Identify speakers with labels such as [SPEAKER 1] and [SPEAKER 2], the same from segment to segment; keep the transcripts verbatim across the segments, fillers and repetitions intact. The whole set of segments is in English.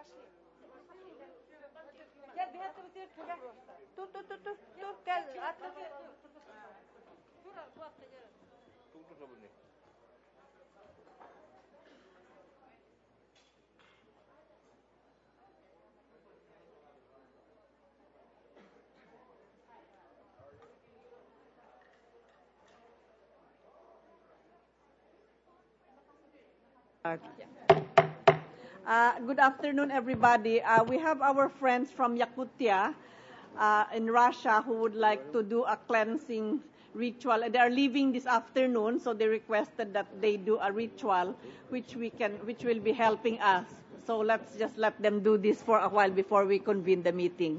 [SPEAKER 1] Dur dur dur dur dur gel atla. Uh, good afternoon, everybody. Uh, we have our friends from Yakutia uh, in Russia who would like to do a cleansing ritual. They are leaving this afternoon, so they requested that they do a ritual, which we can, which will be helping us. So let's just let them do this for a while before we convene the meeting.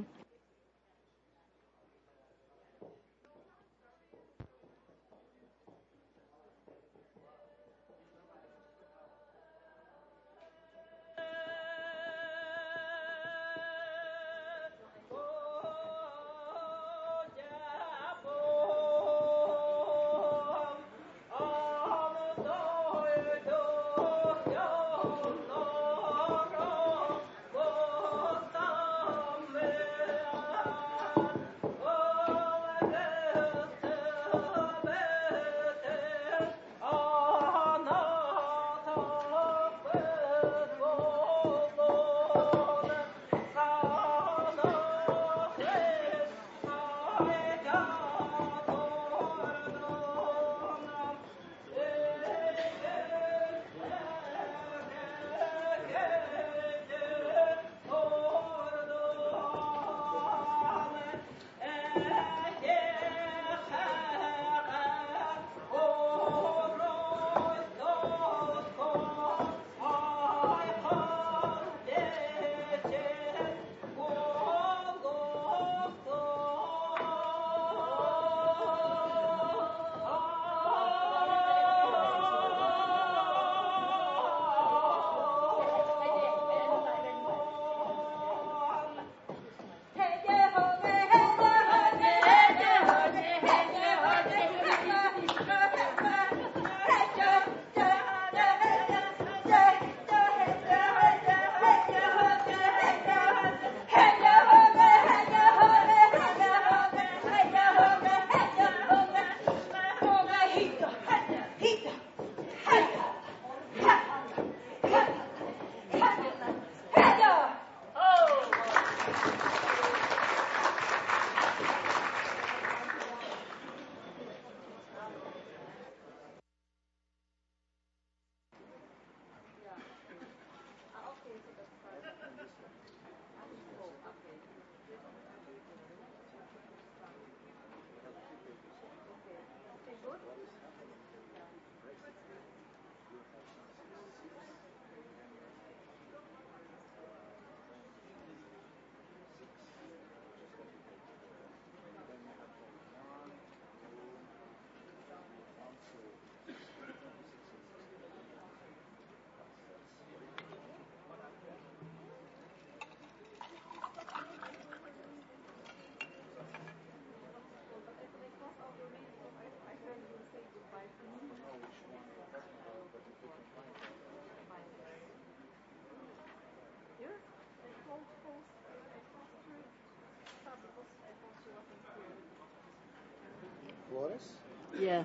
[SPEAKER 2] Flores?
[SPEAKER 1] Yes.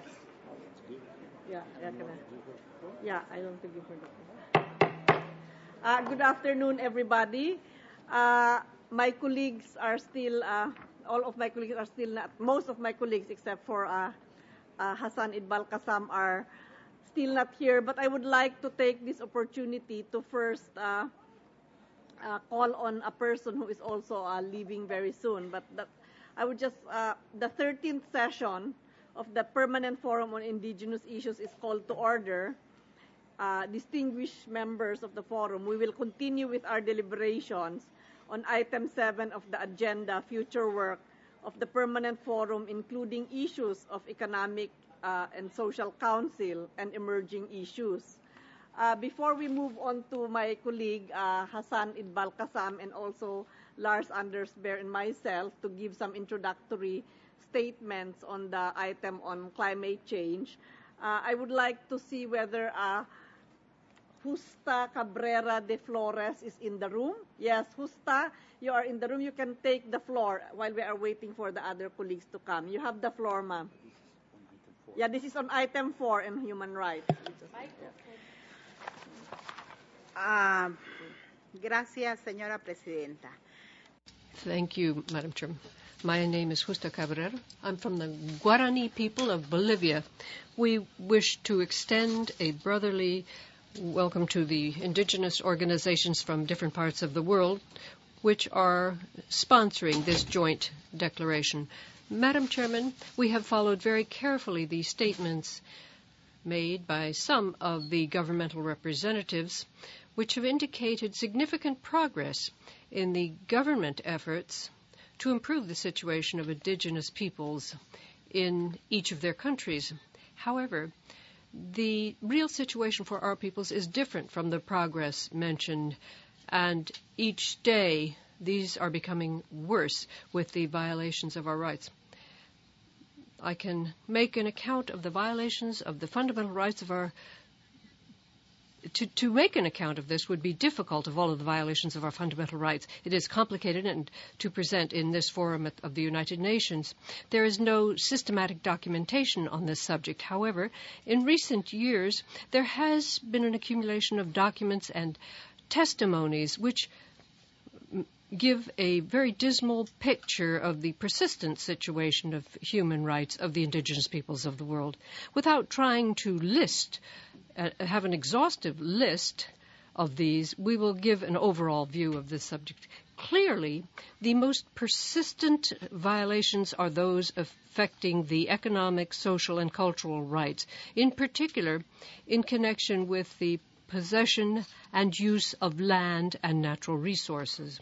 [SPEAKER 1] Yeah, yeah, can I? Yeah, I don't think you forgot. Uh, good afternoon, everybody. Uh, my colleagues are still, uh, all of my colleagues are still not, most of my colleagues except for uh, uh, Hassan Idbal Kasam are still not here, but I would like to take this opportunity to first uh, uh, call on a person who is also uh, leaving very soon. But that, I would just, uh, the thirteenth session of the Permanent Forum on Indigenous Issues is called to order. Uh, distinguished members of the forum, we will continue with our deliberations on item seven of the agenda, future work of the Permanent Forum, including issues of economic uh, and social council and emerging issues. Uh, before we move on to my colleague, uh, Hassan Idbal Kasam, and also Lars Anders Bear and myself to give some introductory statements on the item on climate change, uh, I would like to see whether uh, Justa Cabrera de Flores is in the room. Yes, Justa, you are in the room. You can take the floor while we are waiting for the other colleagues to come. You have the floor, ma'am. Yeah, this is on item four in human rights.
[SPEAKER 2] Uh, gracias, señora presidenta.
[SPEAKER 3] Thank you, Madam Chairman. My name is Justa Cabrera. I'm from the Guarani people of Bolivia. We wish to extend a brotherly welcome to the indigenous organizations from different parts of the world which are sponsoring this joint declaration. Madam Chairman, we have followed very carefully the statements made by some of the governmental representatives which have indicated significant progress in the government efforts to improve the situation of indigenous peoples in each of their countries. However, the real situation for our peoples is different from the progress mentioned, and each day these are becoming worse with the violations of our rights. I can make an account of the violations of the fundamental rights of our To, to make an account of this would be difficult of all of the violations of our fundamental rights. It is complicated and to present in this forum of the United Nations. There is no systematic documentation on this subject. However, in recent years, there has been an accumulation of documents and testimonies which give a very dismal picture of the persistent situation of human rights of the indigenous peoples of the world. Without trying to list Uh, have an exhaustive list of these, we will give an overall view of this subject. Clearly, the most persistent violations are those affecting the economic, social, and cultural rights, in particular in connection with the possession and use of land and natural resources.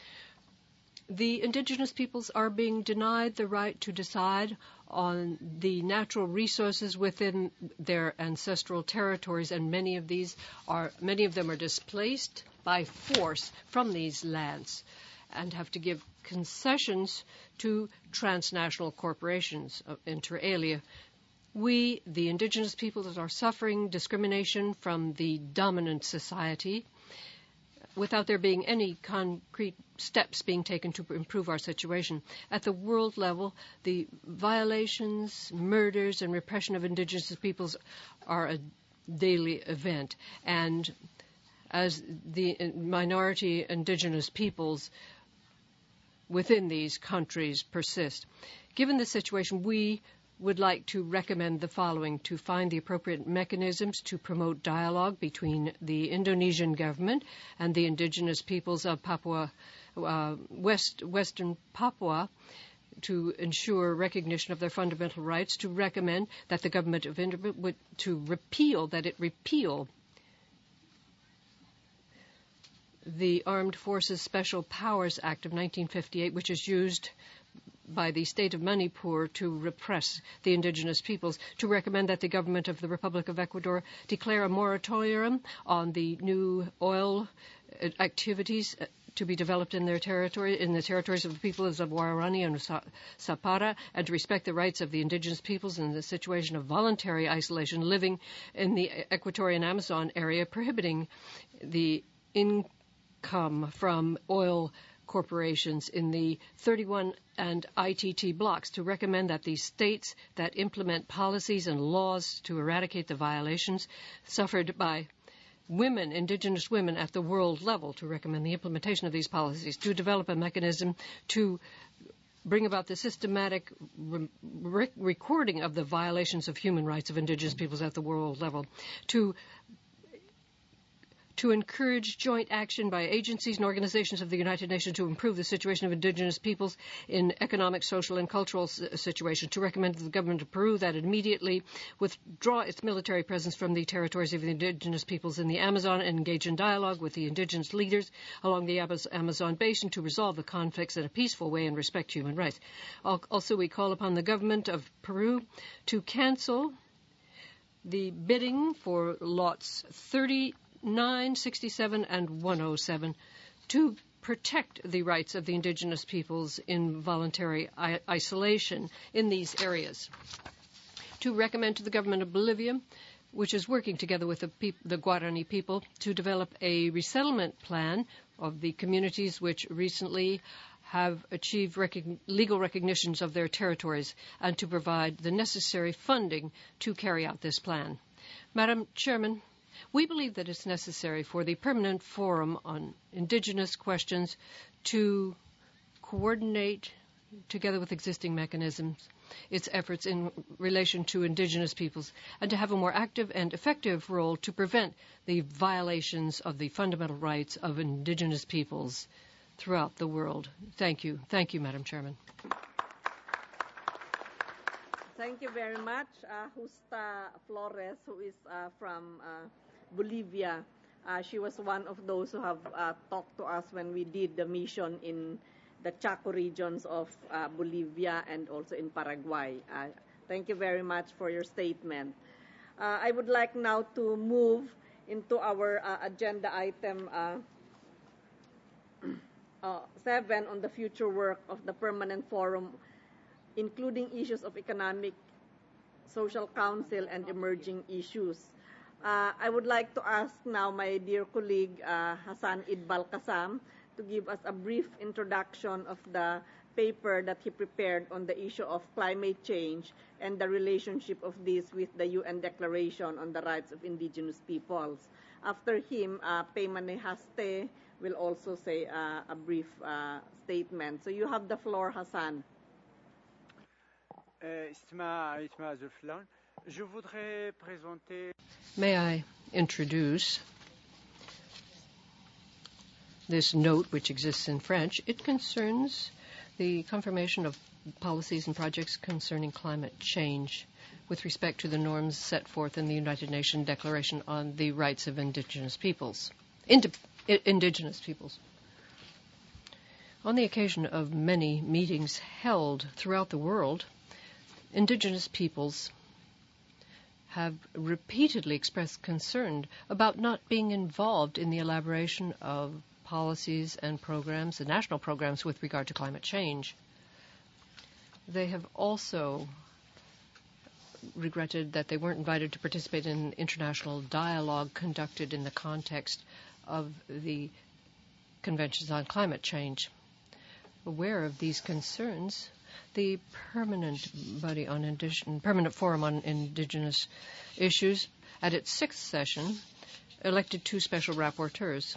[SPEAKER 3] The indigenous peoples are being denied the right to decide on the natural resources within their ancestral territories, and many of these are many of them are displaced by force from these lands and have to give concessions to transnational corporations, inter alia. We, the indigenous peoples, are suffering discrimination from the dominant society without there being any concrete steps being taken to improve our situation. At the world level, the violations, murders, and repression of indigenous peoples are a daily event. And as the minority indigenous peoples within these countries persist. Given the situation, we would like to recommend the following: to find the appropriate mechanisms to promote dialogue between the Indonesian government and the indigenous peoples of Papua, uh, West, Western Papua, to ensure recognition of their fundamental rights, to recommend that the government of India would to repeal, that it repeal the Armed Forces Special Powers Act of nineteen fifty-eight, which is used by the state of Manipur to repress the indigenous peoples, to recommend that the government of the Republic of Ecuador declare a moratorium on the new oil activities to be developed in their territory, in the territories of the peoples of Guarani and Zapata, and to respect the rights of the indigenous peoples in the situation of voluntary isolation living in the Equatorian Amazon area, prohibiting the income from oil corporations in the thirty-one and I T T blocks, to recommend that the states that implement policies and laws to eradicate the violations suffered by women, indigenous women at the world level, to recommend the implementation of these policies, to develop a mechanism to bring about the systematic re- re- recording of the violations of human rights of indigenous peoples at the world level, to to encourage joint action by agencies and organizations of the United Nations to improve the situation of indigenous peoples in economic, social, and cultural situations, to recommend to the government of Peru that it immediately withdraw its military presence from the territories of the indigenous peoples in the Amazon and engage in dialogue with the indigenous leaders along the Amazon basin to resolve the conflicts in a peaceful way and respect human rights. Also, we call upon the government of Peru to cancel the bidding for lots thirty nine, sixty-seven, and one oh seven to protect the rights of the indigenous peoples in voluntary I- isolation in these areas. To recommend to the government of Bolivia which is working together with the, peop- the Guarani people to develop a resettlement plan of the communities which recently have achieved recog- legal recognitions of their territories and to provide the necessary funding to carry out this plan. Madam Chairman, we believe that it's necessary for the Permanent Forum on Indigenous Questions to coordinate, together with existing mechanisms, its efforts in relation to indigenous peoples, and to have a more active and effective role to prevent the violations of the fundamental rights of indigenous peoples throughout the world. Thank you. Thank you, Madam Chairman.
[SPEAKER 1] Thank you very much, uh, Justa Flores, who is uh, from uh, Bolivia. Uh, she was one of those who have uh, talked to us when we did the mission in the Chaco regions of uh, Bolivia and also in Paraguay. Uh, thank you very much for your statement. Uh, I would like now to move into our uh, agenda item uh, uh, seven on the future work of the Permanent Forum, including issues of economic, social council, and emerging issues. Uh, I would like to ask now my dear colleague uh, Hassan Eid Balkasam to give us a brief introduction of the paper that he prepared on the issue of climate change and the relationship of this with the U N Declaration on the Rights of Indigenous Peoples. After him, uh, Peymane Haste will also say uh, a brief uh, statement. So you have the floor, Hassan.
[SPEAKER 3] May I introduce this note, which exists in French? It concerns the confirmation of policies and projects concerning climate change with respect to the norms set forth in the United Nations Declaration on the Rights of Indigenous Peoples. Indi- indigenous peoples. On the occasion of many meetings held throughout the world, indigenous peoples have repeatedly expressed concern about not being involved in the elaboration of policies and programs, and national programs with regard to climate change. They have also regretted that they weren't invited to participate in international dialogue conducted in the context of the Conventions on Climate Change. Aware of these concerns, the Permanent Body on Indig- Permanent Forum on Indigenous Issues, at its sixth session, elected two special rapporteurs.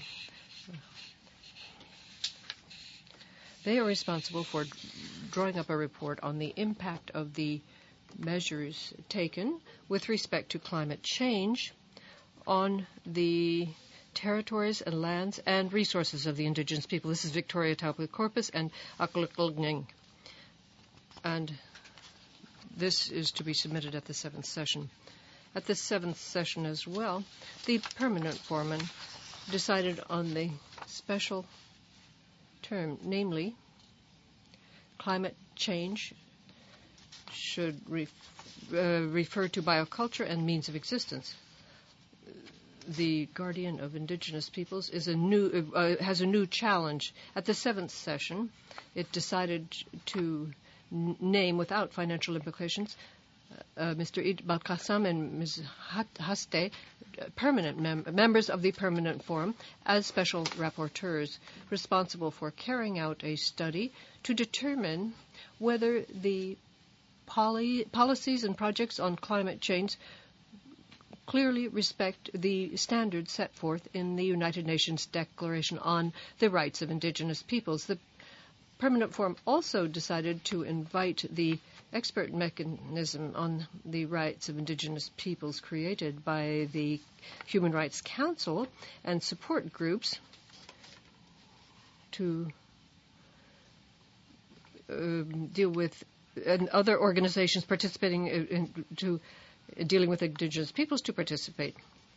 [SPEAKER 3] They are responsible for drawing up a report on the impact of the measures taken with respect to climate change on the territories and lands and resources of the indigenous people. This is Victoria Taupo-Corpus and Akluklugneng. And this is to be submitted at the seventh session. At the seventh session as well, the Permanent Forum decided on the special term, namely, climate change should ref, uh, refer to bioculture and means of existence. The Guardian of Indigenous Peoples is a new uh, has a new challenge. At the seventh session, it decided to n- name, without financial implications, uh, Mister Eid Balkasam and Miz Haste, permanent mem- members of the Permanent Forum, as special rapporteurs responsible for carrying out a study to determine whether the poly- policies and projects on climate change clearly respect the standards set forth in the United Nations Declaration on the Rights of Indigenous Peoples. The Permanent Forum also decided to invite the expert mechanism on the rights of indigenous peoples created by the Human Rights Council and support groups to uh, deal with, and other organizations participating in, in, to dealing with indigenous peoples to participate.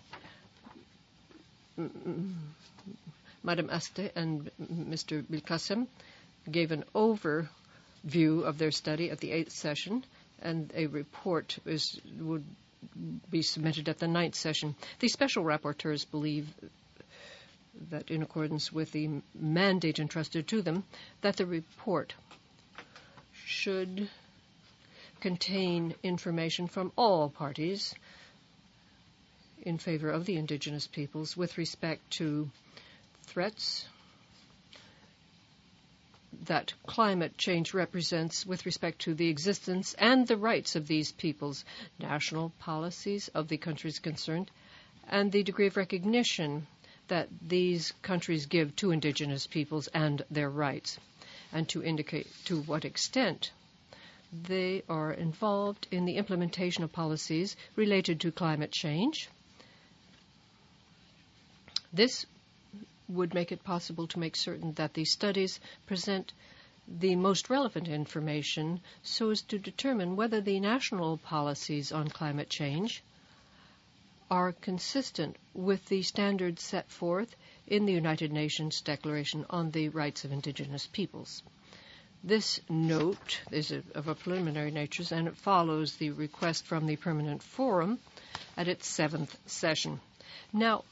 [SPEAKER 3] Madam Aste and Mister Bilkasem gave an overview of their study at the eighth session, and a report is, would be submitted at the ninth session. The special rapporteurs believe that, in accordance with the mandate entrusted to them, that the report should contain information from all parties in favor of the indigenous peoples with respect to threats that climate change represents with respect to the existence and the rights of these peoples, national policies of the countries concerned, and the degree of recognition that these countries give to indigenous peoples and their rights, and to indicate to what extent they are involved in the implementation of policies related to climate change. This would make it possible to make certain that these studies present the most relevant information so as to determine whether the national policies on climate change are consistent with the standards set forth in the United Nations Declaration on the Rights of Indigenous Peoples. This note is of a preliminary nature, and it follows the request from the Permanent Forum at its seventh session. Now,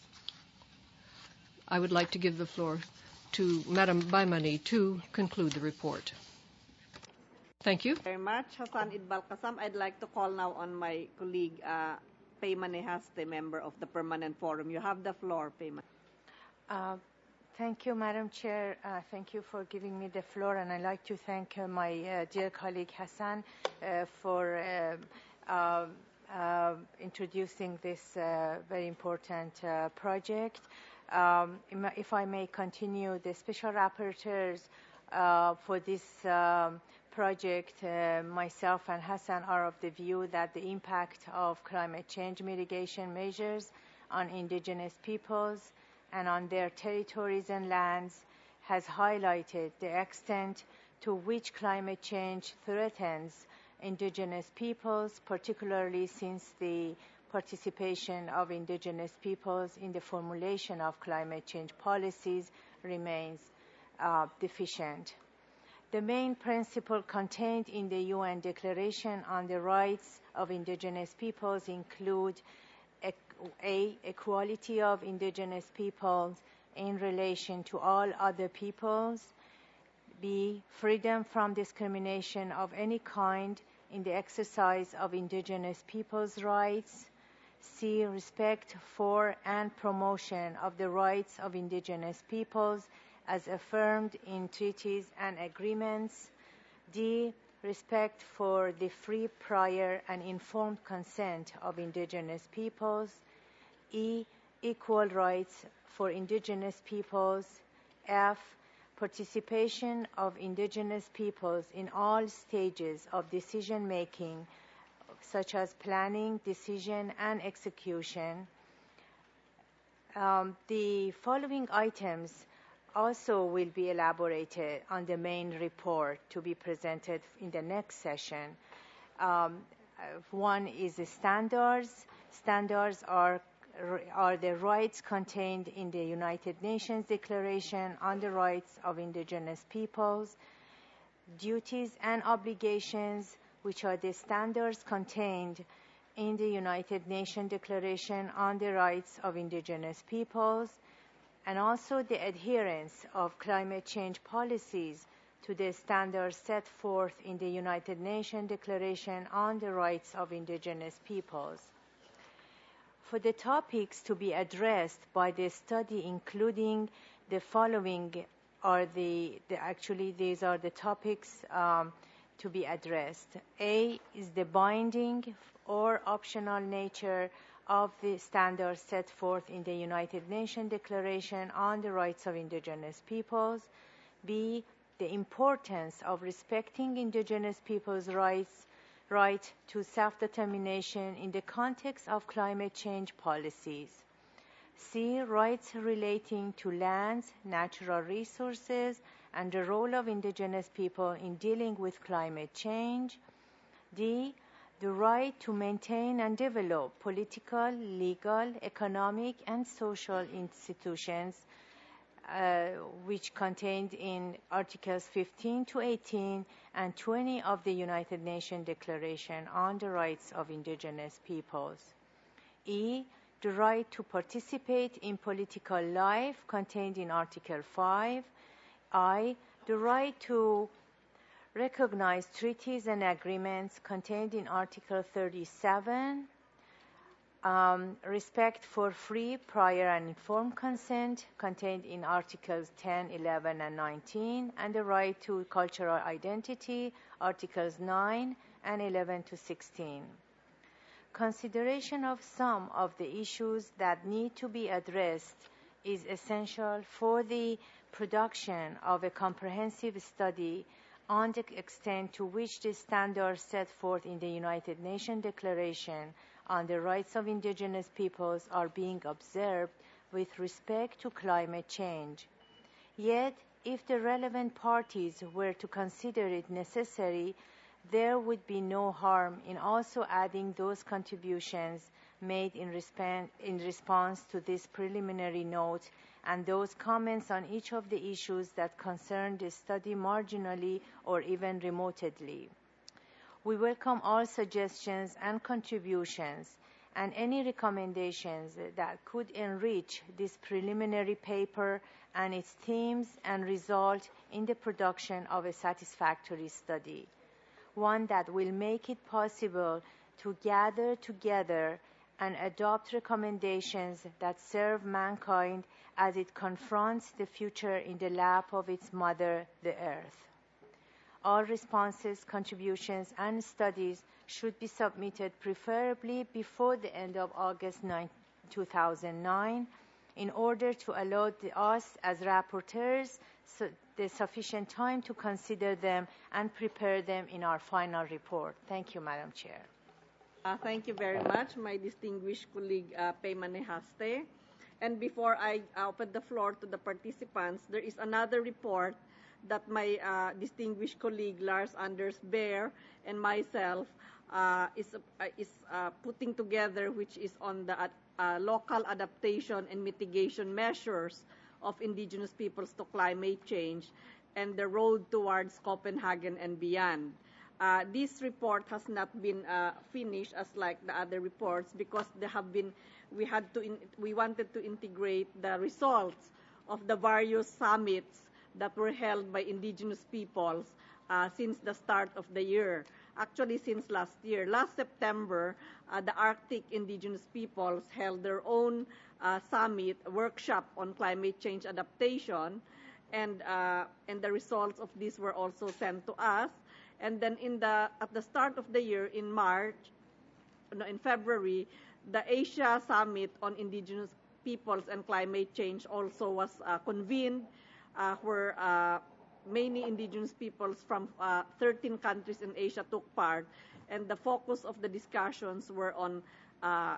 [SPEAKER 3] I would like to give the floor to Madam Baymani to conclude the report. Thank you.
[SPEAKER 1] Very much, Hassan Idbalkasam. I'd like to call now on my colleague, uh, Paymani Haste, member of the Permanent Forum. You have the floor, Paymani.
[SPEAKER 4] Uh, thank you, Madam Chair. Uh, thank you for giving me the floor, and I'd like to thank uh, my uh, dear colleague Hassan uh, for uh, uh, uh, introducing this uh, very important uh, project. Um, if I may continue, the special rapporteurs uh, for this um, project, uh, myself and Hassan, are of the view that the impact of climate change mitigation measures on indigenous peoples and on their territories and lands has highlighted the extent to which climate change threatens indigenous peoples, particularly since the participation of indigenous peoples in the formulation of climate change policies remains uh, deficient. The main principle contained in the U N Declaration on the Rights of Indigenous Peoples include a, a equality of indigenous peoples in relation to all other peoples, B, freedom from discrimination of any kind in the exercise of indigenous peoples' rights, C, respect for and promotion of the rights of indigenous peoples as affirmed in treaties and agreements, D, respect for the free, prior, and informed consent of indigenous peoples, E, equal rights for indigenous peoples, F, participation of indigenous peoples in all stages of decision-making, such as planning, decision, and execution. Um, the following items also will be elaborated on the main report to be presented in the next session. Um, one is the standards. Standards are, are the rights contained in the United Nations Declaration on the Rights of Indigenous Peoples, duties and obligations, which are the standards contained in the United Nations Declaration on the Rights of Indigenous Peoples, and also the adherence of climate change policies to the standards set forth in the United Nations Declaration on the Rights of Indigenous Peoples. For the topics to be addressed by the study, including the following, are the, the actually these are the topics um, to be addressed. A is the binding or optional nature of the standards set forth in the United Nations Declaration on the Rights of Indigenous Peoples. B, the importance of respecting indigenous peoples' rights, right to self-determination in the context of climate change policies. C, rights relating to lands, natural resources, and the role of indigenous people in dealing with climate change. D, the right to maintain and develop political, legal, economic, and social institutions, uh, which contained in Articles fifteen to eighteen and twenty of the United Nations Declaration on the Rights of Indigenous Peoples. E, the right to participate in political life contained in Article five. I, the right to recognize treaties and agreements contained in Article thirty-seven. Um, respect for free, prior, and informed consent contained in Articles ten, eleven, and nineteen, and the right to cultural identity, Articles nine and eleven to sixteen. Consideration of some of the issues that need to be addressed is essential for the production of a comprehensive study on the extent to which the standards set forth in the United Nations Declaration on the Rights of Indigenous Peoples are being observed with respect to climate change. Yet, if the relevant parties were to consider it necessary, there would be no harm in also adding those contributions made in, resp- in response to this preliminary note and those comments on each of the issues that concern the study marginally or even remotely. We welcome all suggestions and contributions and any recommendations that could enrich this preliminary paper and its themes and result in the production of a satisfactory study, one that will make it possible to gather together and adopt recommendations that serve mankind as it confronts the future in the lap of its mother, the earth. All responses, contributions, and studies should be submitted preferably before the end of August ninth, two thousand nine in order to allow the, us as rapporteurs su- the sufficient time to consider them and prepare them in our final report. Thank you, Madam Chair.
[SPEAKER 1] Uh, thank you very much, my distinguished colleague uh, Peymane Haste. And before I open the floor to the participants, there is another report that my uh, distinguished colleague Lars Anders Behr and myself uh, is, uh, is uh, putting together, which is on the uh, local adaptation and mitigation measures of indigenous peoples to climate change and the road towards Copenhagen and beyond. Uh, this report has not been uh, finished as like the other reports because they have been, we had to, in, we wanted to integrate the results of the various summits that were held by indigenous peoples uh, since the start of the year. Actually, since last year. Last September, uh, the Arctic indigenous peoples held their own uh, summit, workshop on climate change adaptation, and, uh, and the results of this were also sent to us. And then in the, at the start of the year, in March, no, in February, the Asia Summit on Indigenous Peoples and Climate Change also was uh, convened, uh, where uh, many indigenous peoples from uh, thirteen countries in Asia took part, and the focus of the discussions were on uh,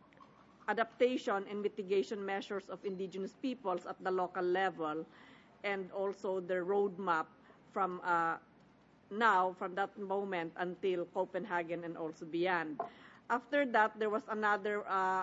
[SPEAKER 1] adaptation and mitigation measures of indigenous peoples at the local level, and also the roadmap from uh, now, from that moment until Copenhagen and also beyond. After that, there was another uh,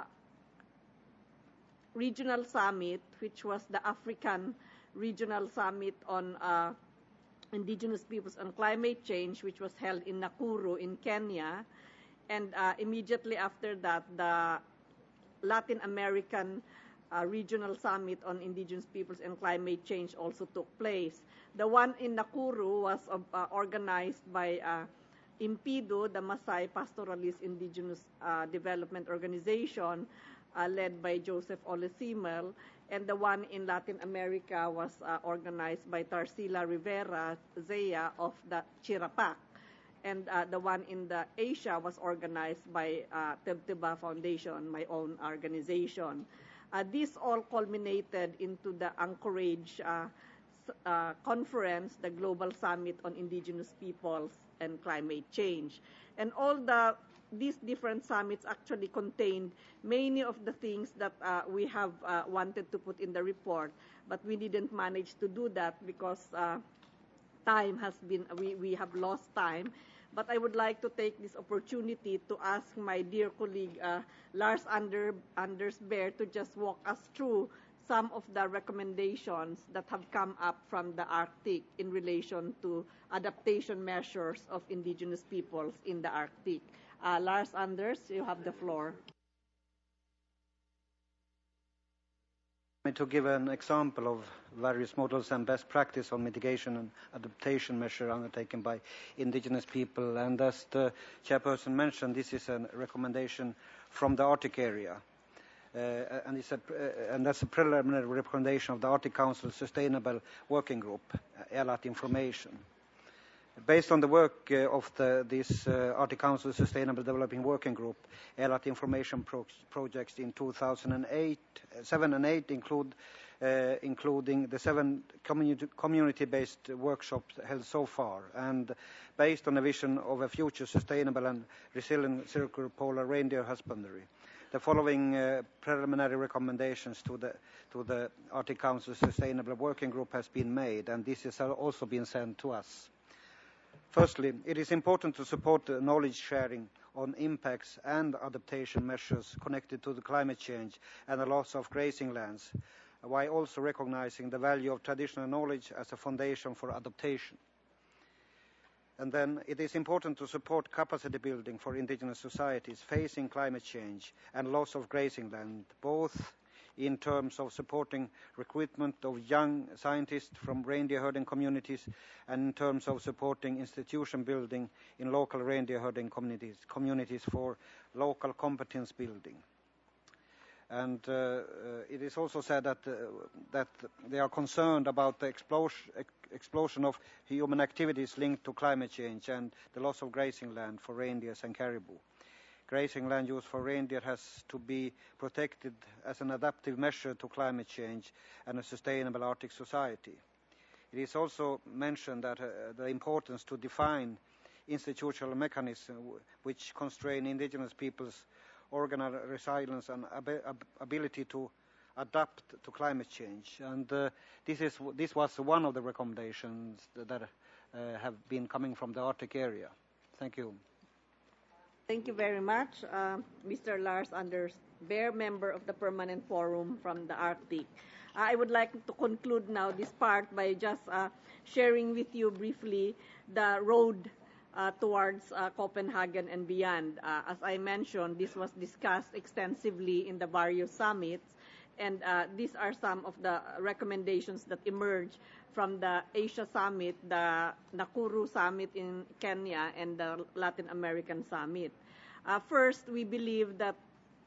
[SPEAKER 1] regional summit, which was the African Regional Summit on uh, Indigenous Peoples and Climate Change, which was held in Nakuru in Kenya. And uh, immediately after that, the Latin American Uh, Regional Summit on Indigenous Peoples and Climate Change also took place. The one in Nakuru was uh, uh, organized by uh, IMPIDO, the Maasai Pastoralist Indigenous uh, Development Organization, uh, led by Joseph Olesimel, and the one in Latin America was uh, organized by Tarsila Rivera Zea of the Chirapac. And uh, the one in the Asia was organized by uh, Tebteba Foundation, my own organization. Uh, this all culminated into the Anchorage uh, uh, conference, the Global Summit on Indigenous Peoples and Climate Change. And all the these different summits actually contained many of the things that uh, we have uh, wanted to put in the report, but we didn't manage to do that because uh, time has been, we, we have lost time. But I would like to take this opportunity to ask my dear colleague uh, Lars Ander, Anders Behr to just walk us through some of the recommendations that have come up from the Arctic in relation to adaptation measures of indigenous peoples in the Arctic. Uh, Lars Anders, you have the floor.
[SPEAKER 5] To give an example of various models and best practice on mitigation and adaptation measures undertaken by indigenous people. And as the chairperson mentioned, this is a recommendation from the Arctic area. Uh, and, it's a, uh, and that's a preliminary recommendation of the Arctic Council Sustainable Working Group, uh, ELAT information. Based on the work uh, of the, this uh, Arctic Council Sustainable Developing Working Group, ELAT information pro projects in two thousand eight, seven and eight include, uh, including the seven community, community-based workshops held so far, and based on a vision of a future sustainable and resilient circular polar reindeer husbandry. The following uh, preliminary recommendations to the, to the Arctic Council Sustainable Working Group has been made, and this has also been sent to us. Firstly, it is important to support the knowledge sharing on impacts and adaptation measures connected to the climate change and the loss of grazing lands, while also recognizing the value of traditional knowledge as a foundation for adaptation. And then it is important to support capacity building for indigenous societies facing climate change and loss of grazing land, both in terms of supporting recruitment of young scientists from reindeer herding communities and in terms of supporting institution building in local reindeer herding communities, communities for local competence building. And uh, uh, it is also said that, uh, that they are concerned about the explosion, explosion of human activities linked to climate change and the loss of grazing land for reindeers and caribou. Grazing land use for reindeer has to be protected as an adaptive measure to climate change and a sustainable Arctic society. It is also mentioned that uh, the importance to define institutional mechanisms which constrain indigenous peoples' organ resilience and ab ab ability to adapt to climate change. And uh, this, is, this was one of the recommendations that, that uh, have been coming from the Arctic area. Thank you.
[SPEAKER 1] Thank you very much, uh, Mister Lars Anders Bear, member of the Permanent Forum from the Arctic. Uh, I would like to conclude now this part by just uh, sharing with you briefly the road uh, towards uh, Copenhagen and beyond. Uh, as I mentioned, this was discussed extensively in the various summits, and uh, these are some of the recommendations that emerged from the Asia Summit, the Nakuru Summit in Kenya, and the Latin American Summit. Uh, first, we believe that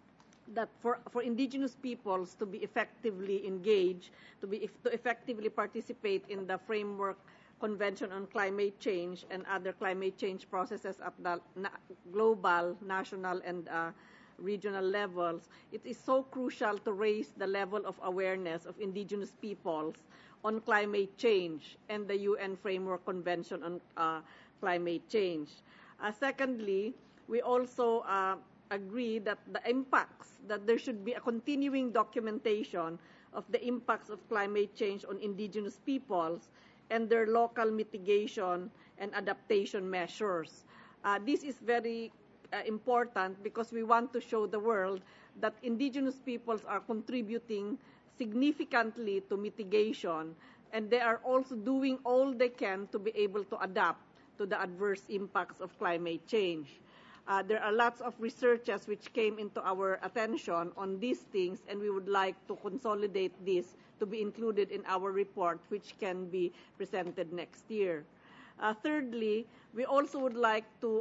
[SPEAKER 1] that for, for indigenous peoples to be effectively engaged, to be to effectively participate in the Framework Convention on Climate Change and other climate change processes at the na global, national, and uh, regional levels, it is so crucial to raise the level of awareness of indigenous peoples on climate change and the U N Framework Convention on uh, Climate Change. Uh, secondly, we also uh, agree that the impacts, that there should be a continuing documentation of the impacts of climate change on indigenous peoples and their local mitigation and adaptation measures. Uh, this is very uh, important because we want to show the world that indigenous peoples are contributing significantly to mitigation, and they are also doing all they can to be able to adapt to the adverse impacts of climate change. Uh, there are lots of researches which came into our attention on these things, and we would like to consolidate this to be included in our report, which can be presented next year. Uh, thirdly, we also would like to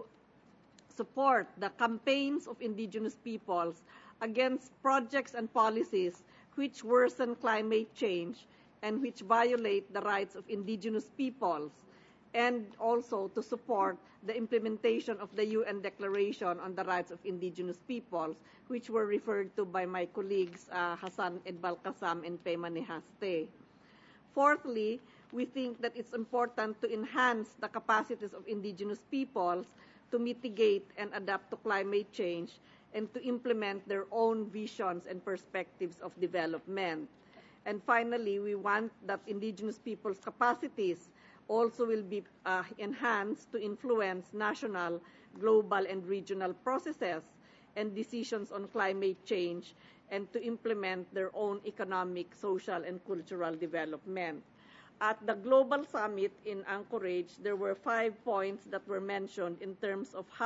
[SPEAKER 1] support the campaigns of indigenous peoples against projects and policies which worsen climate change and which violate the rights of indigenous peoples, and also to support the implementation of the U N Declaration on the Rights of Indigenous Peoples, which were referred to by my colleagues uh, Hassan Edbalkasam and Pema Nehaste. Fourthly, we think that it's important to enhance the capacities of indigenous peoples to mitigate and adapt to climate change and to implement their own visions and perspectives of development. And finally, we want that indigenous peoples' capacities also will be uh, enhanced to influence national, global, and regional processes and decisions on climate change and to implement their own economic, social, and cultural development. At the Global Summit in Anchorage, there were five points that were mentioned in terms of how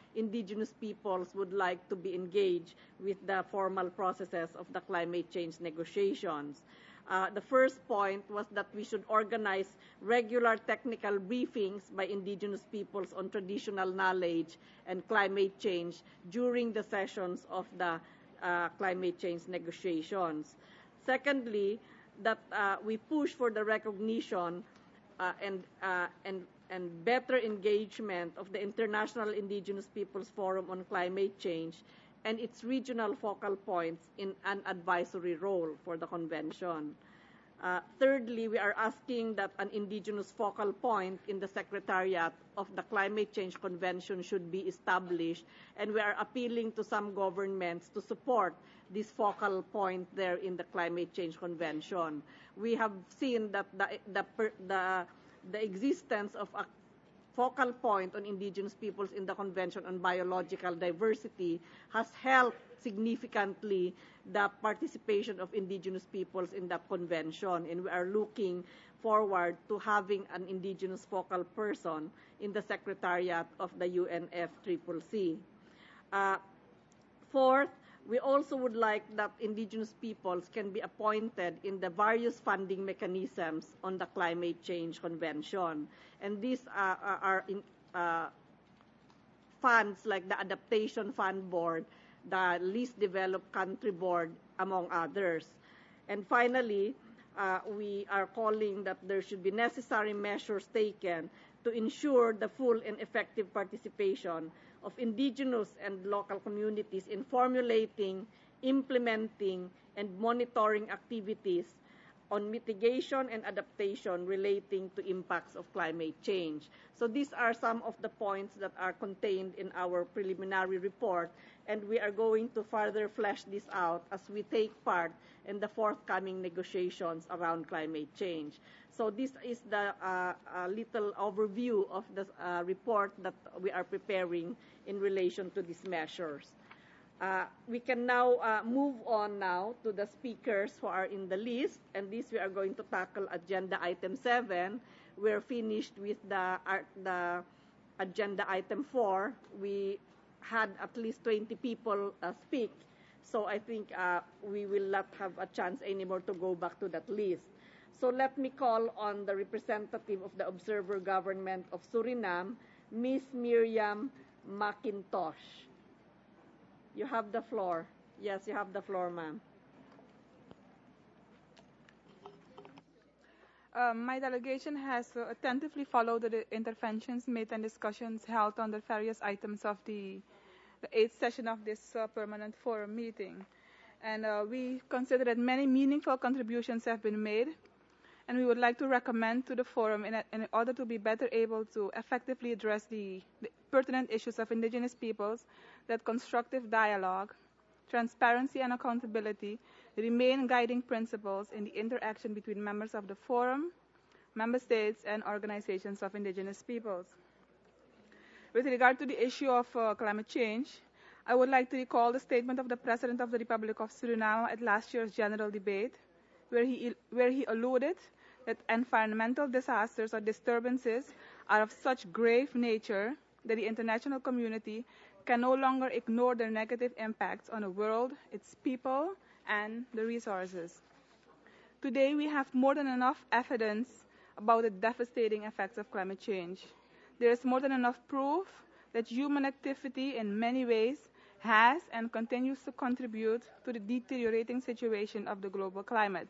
[SPEAKER 1] indigenous peoples would like to be engaged with the formal processes of the climate change negotiations. Uh, the first point was that we should organize regular technical briefings by indigenous peoples on traditional knowledge and climate change during the sessions of the uh, climate change negotiations. Secondly, that uh, we push for the recognition uh, and, uh, and, and better engagement of the International Indigenous Peoples Forum on Climate Change and its regional focal points in an advisory role for the convention. Uh, thirdly, we are asking that an indigenous focal point in the Secretariat of the Climate Change Convention should be established, and we are appealing to some governments to support this focal point there in the Climate Change Convention. We have seen that the, the, the, the existence of a focal point on indigenous peoples in the Convention on Biological Diversity has helped significantly the participation of indigenous peoples in the convention, and we are looking forward to having an indigenous focal person in the Secretariat of the U N F C C C. Uh, fourth, we also would like that indigenous peoples can be appointed in the various funding mechanisms on the Climate Change Convention. And these uh, are in, uh, funds like the Adaptation Fund Board, the Least Developed Country Board, among others. And finally, uh, we are calling that there should be necessary measures taken to ensure the full and effective participation of indigenous and local communities in formulating, implementing, and monitoring activities on mitigation and adaptation relating to impacts of climate change. So these are some of the points that are contained in our preliminary report, and we are going to further flesh this out as we take part in the forthcoming negotiations around climate change. So this is the uh, uh, little overview of the uh, report that we are preparing in relation to these measures. Uh, we can now uh, move on now to the speakers who are in the list, and this we are going to tackle agenda item seven. We're finished with the, uh, the agenda item four. We had at least twenty people uh, speak, so I think uh, we will not have a chance anymore to go back to that list. So let me call on the representative of the Observer Government of Suriname, Miz Miriam McIntosh. You have the floor. Yes, you have the floor, ma'am.
[SPEAKER 6] Um, my delegation has uh, attentively followed the interventions made and discussions held on the various items of the, the eighth session of this uh, permanent forum meeting. And uh, we consider that many meaningful contributions have been made, and we would like to recommend to the forum in, a, in order to be better able to effectively address the, the pertinent issues of indigenous peoples that constructive dialogue, transparency, and accountability remain guiding principles in the interaction between members of the forum, member states, and organizations of indigenous peoples. With regard to the issue of uh, climate change, I would like to recall the statement of the President of the Republic of Suriname at last year's general debate, where he, where he alluded that environmental disasters or disturbances are of such grave nature that the international community can no longer ignore their negative impacts on the world, its people, and the resources. Today, we have more than enough evidence about the devastating effects of climate change. There is more than enough proof that human activity in many ways has and continues to contribute to the deteriorating situation of the global climate.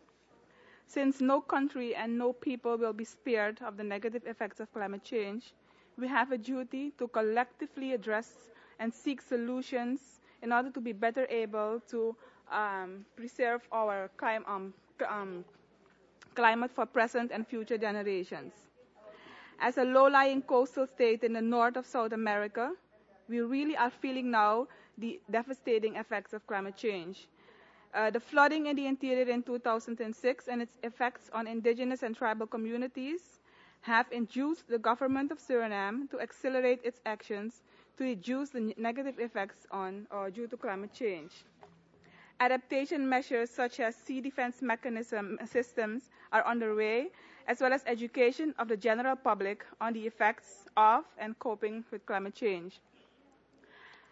[SPEAKER 6] Since no country and no people will be spared of the negative effects of climate change, we have a duty to collectively address and seek solutions in order to be better able to um, preserve our clim um, um, climate for present and future generations. As a low-lying coastal state in the north of South America, we really are feeling now the devastating effects of climate change. Uh, the flooding in the interior in two thousand six and its effects on indigenous and tribal communities have induced the government of Suriname to accelerate its actions to reduce the negative effects on or due to climate change. Adaptation measures such as sea defense mechanism systems are underway, as well as education of the general public on the effects of and coping with climate change.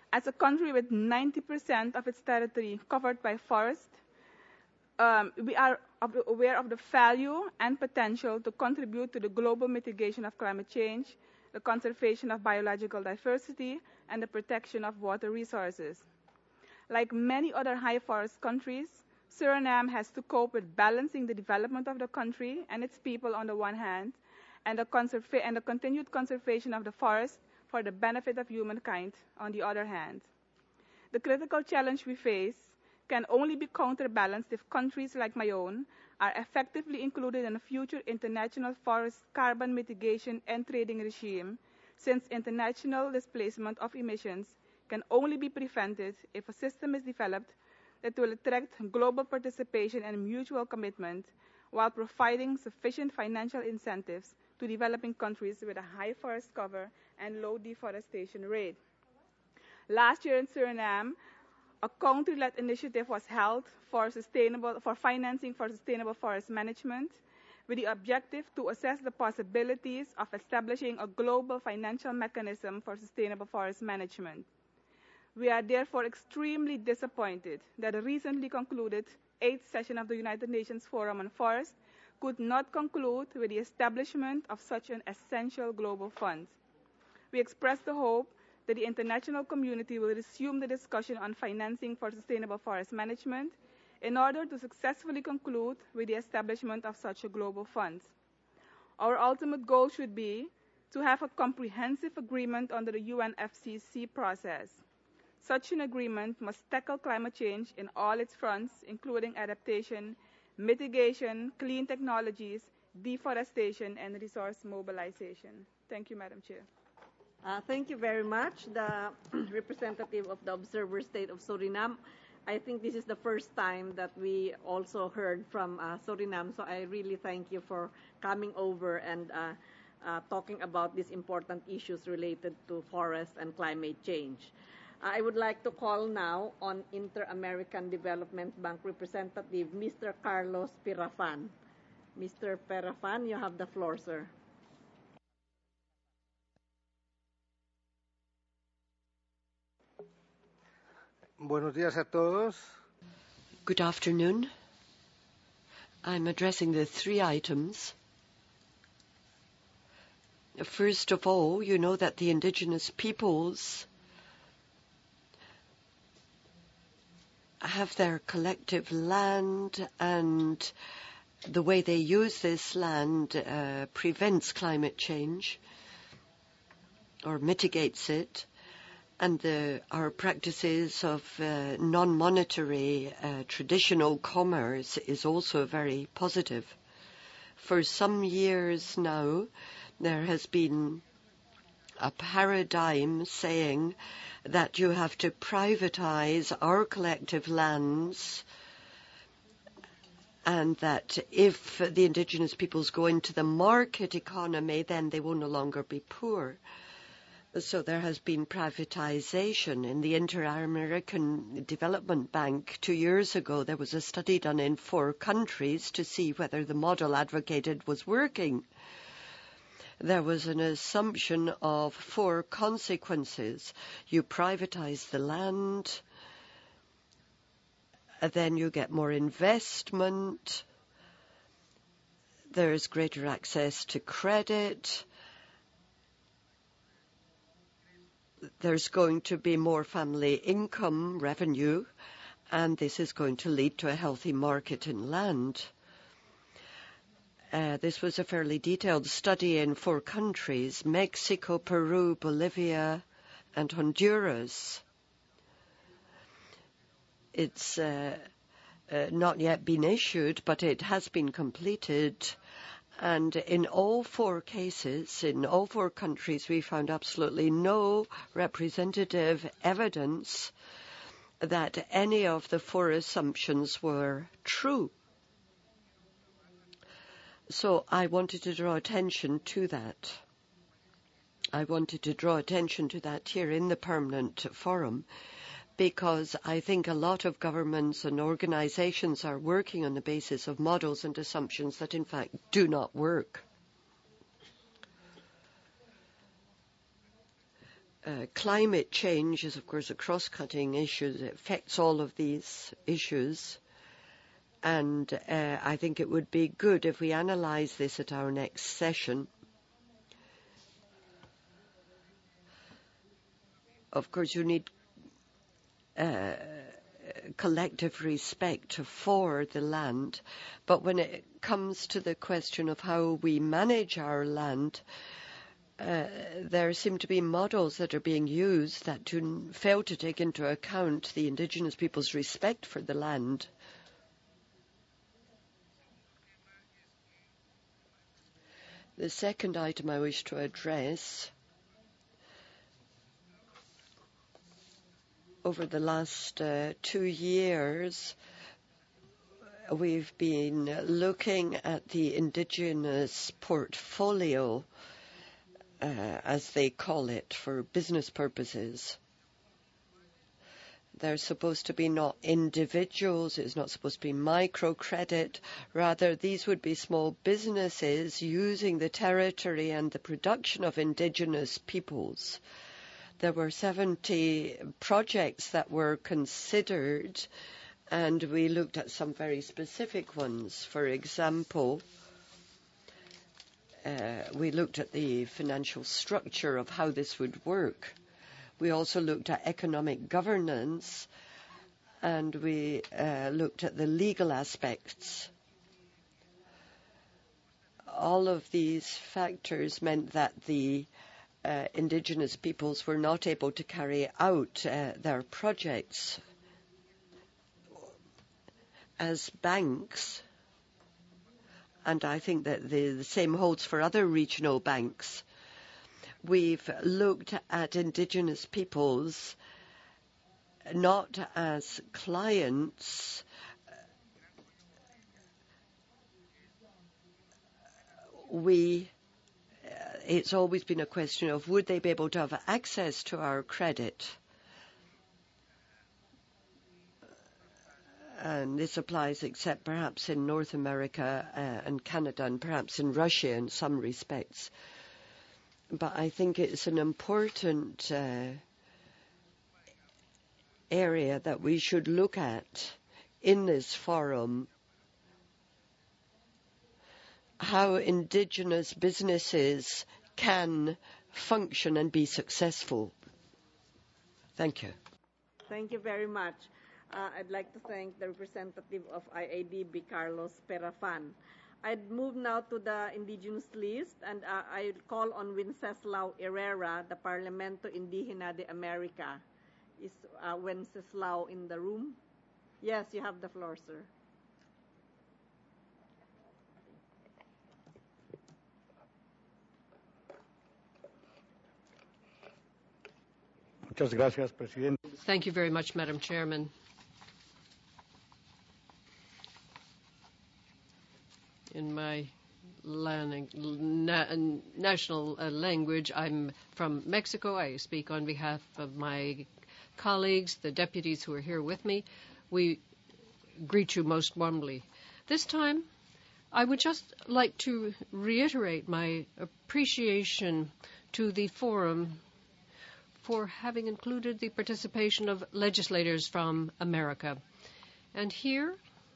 [SPEAKER 6] As a country with ninety percent of its territory covered by forest, um, we are aware of the value and potential to contribute to the global mitigation of climate change, the conservation of biological diversity, and the protection of water resources. Like many other high forest countries, Suriname has to cope with balancing the development of the country and its people on the one hand, and the, conserva- and the continued conservation of the forest for the benefit of humankind on the other hand. The critical challenge we face can only be counterbalanced if countries like my own are effectively included in a future international forest carbon mitigation and trading regime, since international displacement of emissions can only be prevented if a system is developed that will attract global participation and mutual commitment while providing sufficient financial incentives to developing countries with a high forest cover and low deforestation rate. Last year in Suriname, a country-led initiative was held for, sustainable, for financing for sustainable forest management with the objective to assess the possibilities of establishing a global financial mechanism for sustainable forest management. We are therefore extremely disappointed that the recently concluded eighth session of the United Nations Forum on Forest could not conclude with the establishment of such an essential global fund. We express the hope that the international community will resume the discussion on financing for sustainable forest management in order to successfully conclude with the establishment of such a global fund. Our ultimate goal should be to have a comprehensive agreement under the U N F C C process. Such an agreement must tackle climate change in all its fronts, including adaptation, mitigation, clean technologies, deforestation, and resource mobilization. Thank you, Madam Chair.
[SPEAKER 1] Uh, thank you very much, the representative of the Observer State of Suriname. I think this is the first time that we also heard from uh, Suriname, so I really thank you for coming over and uh, uh, talking about these important issues related to forest and climate change. I would like to call now on Inter-American Development Bank representative, Mister Carlos Pirafan. Mister Pirafan, you have the floor, sir.
[SPEAKER 7] Buenos días a todos.
[SPEAKER 8] Good afternoon. I'm addressing the three items. First of all, you know that the indigenous peoples have their collective land, and the way they use this land uh, prevents climate change or mitigates it. And the, our practices of uh, non-monetary uh, traditional commerce is also very positive. For some years now, there has been a paradigm saying that you have to privatize our collective lands, and that if the indigenous peoples go into the market economy, then they will no longer be poor. So there has been privatization in the Inter-American Development Bank. Two years ago, there was a study done in four countries to see whether the model advocated was working. There was an assumption of four consequences. You privatize the land, then you get more investment, there's greater access to credit, there's going to be more family income revenue, and this is going to lead to a healthy market in land. Uh, this was a fairly detailed study in four countries, Mexico, Peru, Bolivia, and Honduras. It's uh, uh, not yet been issued, but it has been completed. And in all four cases, in all four countries, we found absolutely no representative evidence that any of the four assumptions were true. So I wanted to draw attention to that. I wanted to draw attention to that here in the Permanent Forum, because I think a lot of governments and organizations are working on the basis of models and assumptions that in fact do not work. uh, climate change is, of course, a cross-cutting issue that affects all of these issues. And uh, I think it would be good if we analyse this at our next session. Of course, you need uh, collective respect for the land, but when it comes to the question of how we manage our land, uh, there seem to be models that are being used that do fail to take into account the indigenous people's respect for the land. The second item I wish to address, over the last uh, two years, we've been looking at the indigenous portfolio, uh, as they call it, for business purposes. They're supposed to be not individuals, it's not supposed to be microcredit. Rather, these would be small businesses using the territory and the production of indigenous peoples. There were seventy projects that were considered, and we looked at some very specific ones. For example, uh, we looked at the financial structure of how this would work. We also looked at economic governance, and we uh, looked at the legal aspects. All of these factors meant that the uh, indigenous peoples were not able to carry out uh, their projects. As banks, and I think that the, the same holds for other regional banks, we've looked at indigenous peoples not as clients, we, uh, it's always been a question of would they be able to have access to our credit? And this applies except perhaps in North America uh, and Canada, and perhaps in Russia in some respects. But I think it's an important uh, area that we should look at in this forum, how indigenous businesses can function and be successful. Thank you.
[SPEAKER 1] Thank you very much. Uh, I'd like to thank the representative of I A D B, Carlos Perafan. I'd move now to the indigenous list, and uh, I call on Wenceslao Herrera, the Parlamento Indígena de America. Is uh, Wenceslao in the room? Yes, you have the floor, sir.
[SPEAKER 7] Muchas gracias, Presidente.
[SPEAKER 3] Thank you very much, Madam Chairman. In my lang- na- national uh, language, I'm from Mexico. I speak on behalf of my colleagues, the deputies who are here with me. We greet you most warmly. This time, I would just like to reiterate my appreciation to the forum for having included the participation of legislators from America. And here,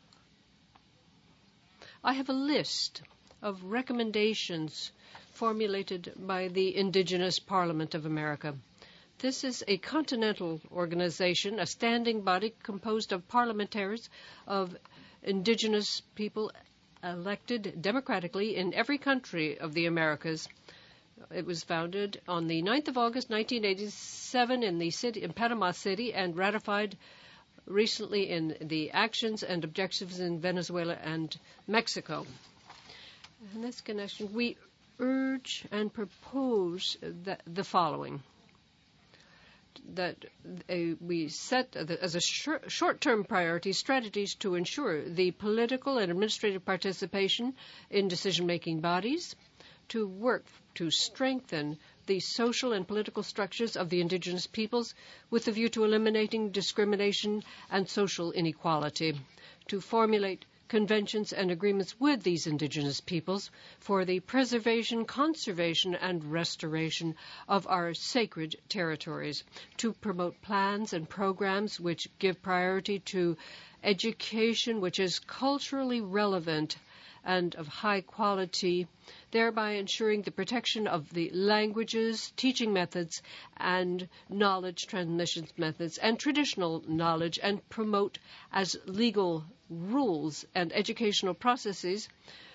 [SPEAKER 3] I have a list of recommendations formulated by the Indigenous Parliament of America. This is a continental organization, a standing body composed of parliamentarians of indigenous people elected democratically in every country of the Americas. It was founded on the ninth of August, nineteen eighty-seven in the city, in Panama City, and ratified recently in the actions and objectives in Venezuela and Mexico. In this connection, we urge and propose that the following. That uh, we set uh, as a short, short-term priority strategies to ensure the political and administrative participation in decision-making bodies, to work to strengthen the social and political structures of the indigenous peoples with a view to eliminating discrimination and social inequality, to formulate conventions and agreements with these indigenous peoples for the preservation, conservation, and restoration of our sacred territories, to promote plans and programs which give priority to education which is culturally relevant and of high quality, thereby ensuring the protection of the languages, teaching methods, and knowledge transmission methods, and traditional knowledge, and promote as legal rules and educational processes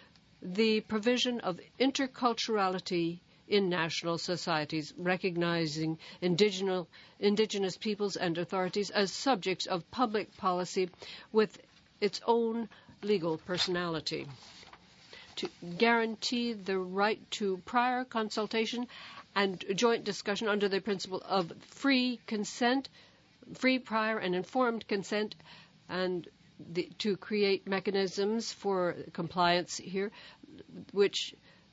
[SPEAKER 3] the provision of interculturality in national societies, recognizing indigenous, indigenous peoples and authorities as subjects of public policy with its own legal personality, to guarantee the right to prior consultation and joint discussion under the principle of free consent, free, prior, and informed consent, and the, to create mechanisms for compliance here, which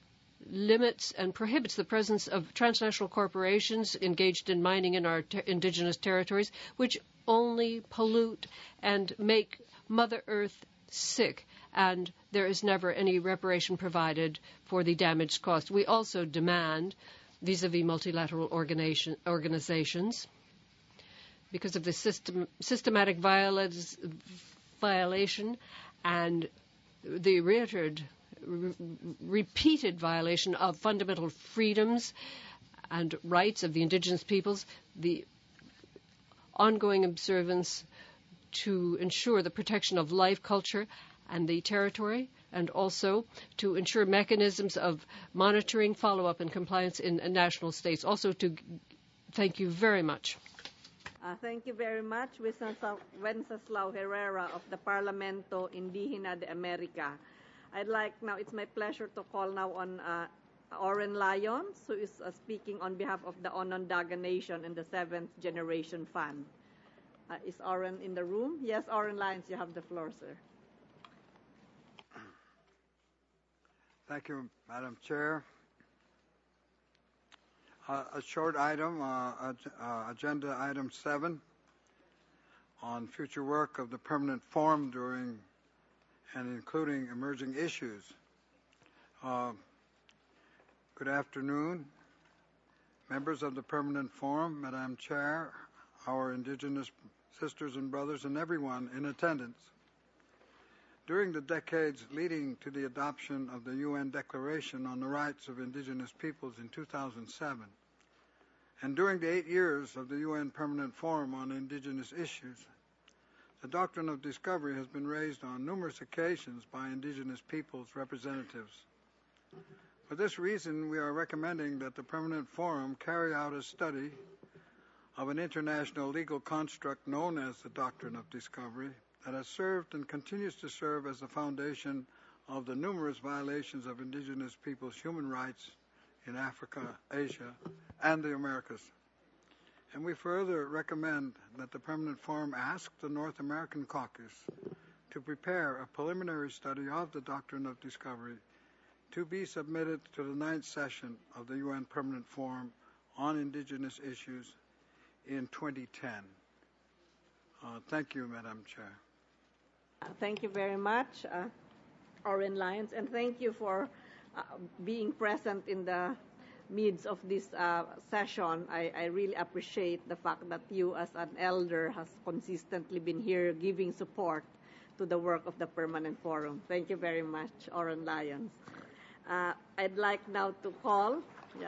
[SPEAKER 3] limits and prohibits the presence of transnational corporations engaged in mining in our ter- indigenous territories, which only pollute and make Mother Earth sick, and there is never any reparation provided for the damage caused. We also demand, vis-a-vis multilateral organization, organizations, because of the system, systematic violence, violation and the reiterated, re- repeated violation of fundamental freedoms and rights of the indigenous peoples, the ongoing observance to ensure the protection of life, culture, and the territory, and also to ensure mechanisms of monitoring, follow-up, and compliance in uh, national states. Also to thank you very much.
[SPEAKER 1] Uh, thank you very much, Wenceslao Herrera of the Parlamento Indígena de America. I'd like now, it's my pleasure to call now on uh, Oren Lyons, who is uh, speaking on behalf of the Onondaga Nation and the Seventh Generation Fund. Uh, is Oren in the room? Yes, Oren Lyons, you have the floor, sir.
[SPEAKER 9] Thank you, Madam Chair. Uh, a short item, uh, uh, agenda item seven, on future work of the Permanent Forum during and including emerging issues. Uh, good afternoon, members of the Permanent Forum, Madam Chair, our Indigenous sisters and brothers, and everyone in attendance. During the decades leading to the adoption of the U N Declaration on the Rights of Indigenous Peoples in two thousand seven, and during the eight years of the U N Permanent Forum on Indigenous Issues, the doctrine of discovery has been raised on numerous occasions by Indigenous peoples' representatives. For this reason, we are recommending that the Permanent Forum carry out a study of an international legal construct known as the doctrine of discovery that has served and continues to serve as the foundation of the numerous violations of indigenous peoples' human rights in Africa, Asia, and the Americas. And we further recommend that the Permanent Forum ask the North American Caucus to prepare a preliminary study of the doctrine of discovery to be submitted to the ninth session of the U N Permanent Forum on Indigenous Issues in twenty ten. Uh, thank you, Madam Chair.
[SPEAKER 1] Uh, thank you very much, uh, Oren Lyons, and thank you for uh, being present in the midst of this uh, session. I, I really appreciate the fact that you, as an elder, has consistently been here giving support to the work of the Permanent Forum. Thank you very much, Oren Lyons. Uh, I'd like now to call. Yeah.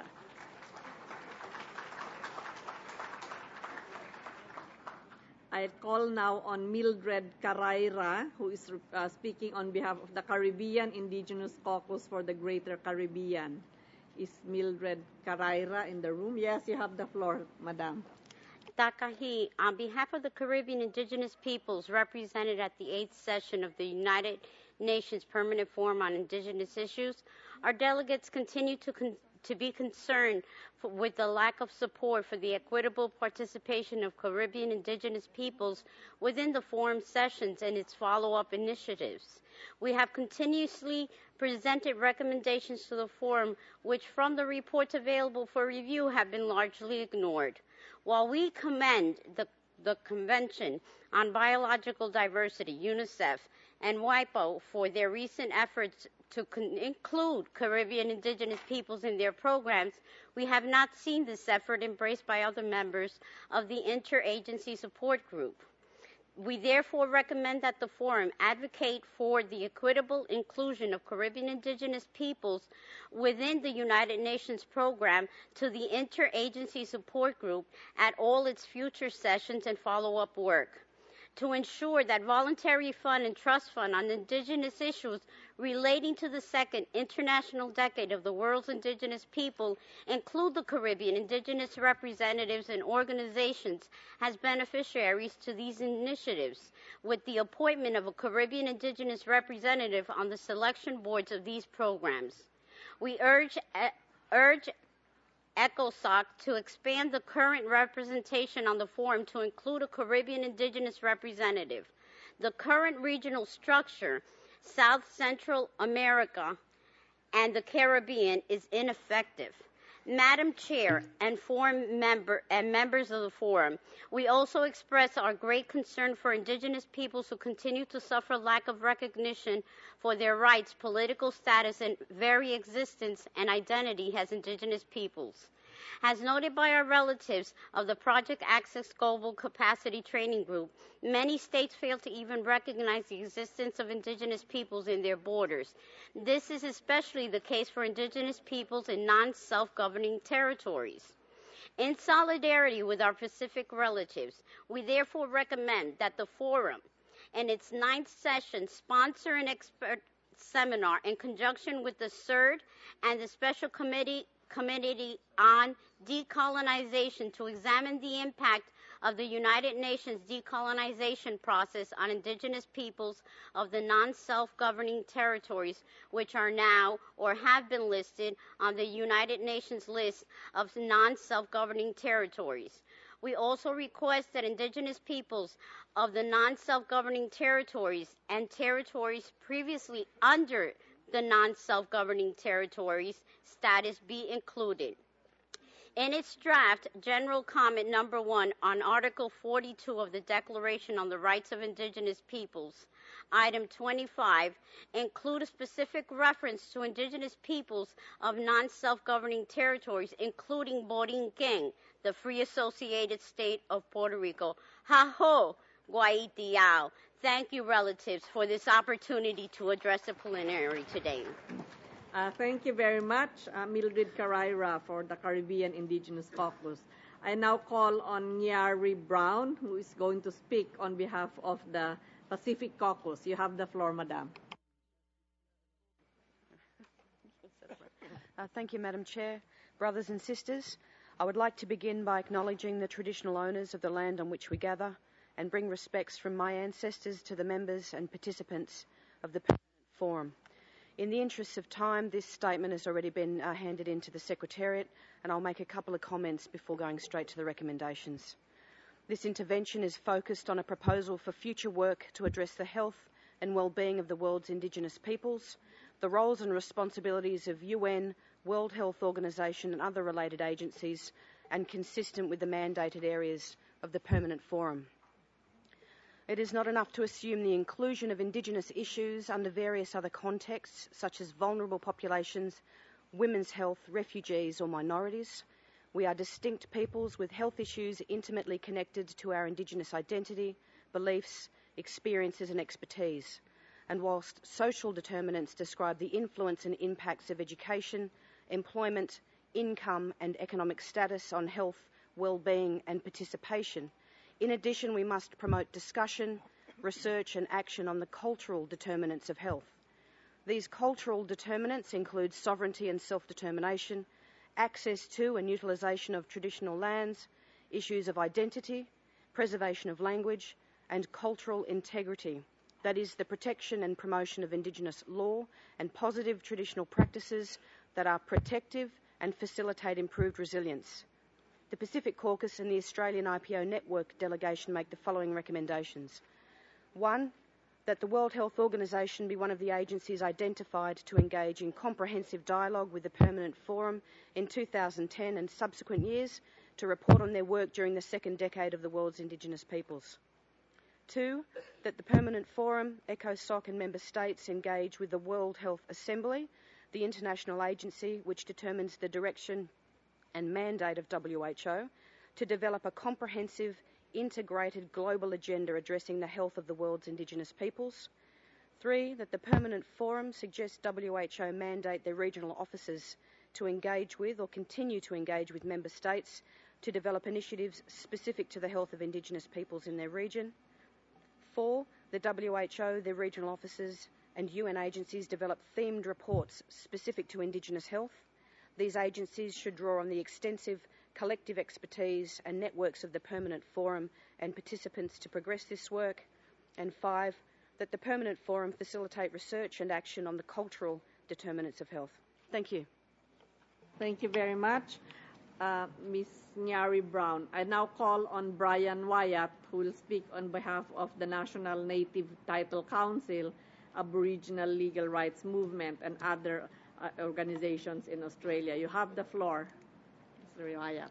[SPEAKER 1] I call now on Mildred Carreira, who is uh, speaking on behalf of the Caribbean Indigenous Caucus for the Greater Caribbean. Is Mildred Carreira in the room? Yes, you have the floor, Madam.
[SPEAKER 10] Takahi, on behalf of the Caribbean Indigenous peoples represented at the eighth session of the United Nations Permanent Forum on Indigenous Issues, our delegates continue to con- to be concerned for, with the lack of support for the equitable participation of Caribbean indigenous peoples within the forum sessions and its follow-up initiatives. We have continuously presented recommendations to the forum which, from the reports available for review, have been largely ignored. While we commend the, the Convention on Biological Diversity, UNICEF, and WIPO for their recent efforts to con- include Caribbean indigenous peoples in their programs, we have not seen this effort embraced by other members of the Interagency Support Group. We therefore recommend that the Forum advocate for the equitable inclusion of Caribbean indigenous peoples within the United Nations program to the Interagency Support Group at all its future sessions and follow-up work, to ensure that voluntary fund and trust fund on indigenous issues relating to the second international decade of the world's indigenous people include the Caribbean indigenous representatives and organizations as beneficiaries to these initiatives, with the appointment of a Caribbean indigenous representative on the selection boards of these programs. We urge, uh, urge ECOSOC to expand the current representation on the Forum to include a Caribbean indigenous representative. The current regional structure, South Central America and the Caribbean, is ineffective. Madam Chair and Forum member and members of the Forum, we also express our great concern for indigenous peoples who continue to suffer lack of recognition for their rights, political status, and very existence and identity as indigenous peoples. As noted by our relatives of the Project Access Global Capacity Training Group, many states fail to even recognize the existence of indigenous peoples in their borders. This is especially the case for indigenous peoples in non-self-governing territories. In solidarity with our Pacific relatives, we therefore recommend that the Forum, in its ninth session, sponsor an expert seminar in conjunction with the C E R D and the Special Committee Committee on Decolonization to examine the impact of the United Nations decolonization process on indigenous peoples of the non-self-governing territories, which are now or have been listed on the United Nations list of non-self-governing territories. We also request that indigenous peoples of the non-self-governing territories and territories previously under the non-self-governing territories status be included. In its draft, General Comment Number one on Article forty-two of the Declaration on the Rights of Indigenous Peoples, Item twenty-five, include a specific reference to indigenous peoples of non-self-governing territories, including Borinquen, the Free Associated State of Puerto Rico. Ha-ho, Guaitiao. Thank you, relatives, for this opportunity to address the plenary today.
[SPEAKER 1] Uh, thank you very much, uh, Mildred Carrera, for the Caribbean Indigenous Caucus. I now call on Nyari Brown, who is going to speak on behalf of the Pacific Caucus. You have the floor, Madam.
[SPEAKER 11] Uh, thank you, Madam Chair. Brothers and sisters, I would like to begin by acknowledging the traditional owners of the land on which we gather and bring respects from my ancestors to the members and participants of the Permanent Forum. In the interests of time, this statement has already been uh, handed in to the Secretariat, and I'll make a couple of comments before going straight to the recommendations. This intervention is focused on a proposal for future work to address the health and well-being of the world's Indigenous peoples, the roles and responsibilities of U N, World Health Organization and other related agencies, and consistent with the mandated areas of the Permanent Forum. It is not enough to assume the inclusion of Indigenous issues under various other contexts, such as vulnerable populations, women's health, refugees or minorities. We are distinct peoples with health issues intimately connected to our Indigenous identity, beliefs, experiences and expertise. And whilst social determinants describe the influence and impacts of education, employment, income and economic status on health, well-being and participation, in addition, we must promote discussion, research and action on the cultural determinants of health. These cultural determinants include sovereignty and self-determination, access to and utilisation of traditional lands, issues of identity, preservation of language, and cultural integrity, that is, the protection and promotion of Indigenous law and positive traditional practices that are protective and facilitate improved resilience. The Pacific Caucus and the Australian I P O Network delegation make the following recommendations. One, that the World Health Organization be one of the agencies identified to engage in comprehensive dialogue with the Permanent Forum in two thousand ten and subsequent years to report on their work during the second decade of the world's Indigenous peoples. Two, that the Permanent Forum, ECOSOC and member states engage with the World Health Assembly, the international agency which determines the direction and mandate of W H O, to develop a comprehensive, integrated global agenda addressing the health of the world's Indigenous peoples. Three, that the Permanent Forum suggests W H O mandate their regional officers to engage with or continue to engage with member states to develop initiatives specific to the health of Indigenous peoples in their region. Four, the W H O, their regional officers and U N agencies develop themed reports specific to Indigenous health. These agencies should draw on the extensive collective expertise and networks of the Permanent Forum and participants to progress this work. And five, that the Permanent Forum facilitate research and action on the cultural determinants of health. Thank you.
[SPEAKER 1] Thank you very much, uh, Miz Nyari Brown. I now call on Brian Wyatt, who will speak on behalf of the National Native Title Council, Aboriginal Legal Rights Movement, and other uh, organizations in Australia. You have the floor, Mister Wyatt.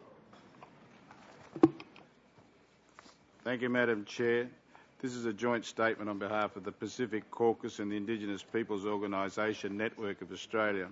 [SPEAKER 12] Thank you, Madam Chair. This is a joint statement on behalf of the Pacific Caucus and the Indigenous Peoples Organisation Network of Australia.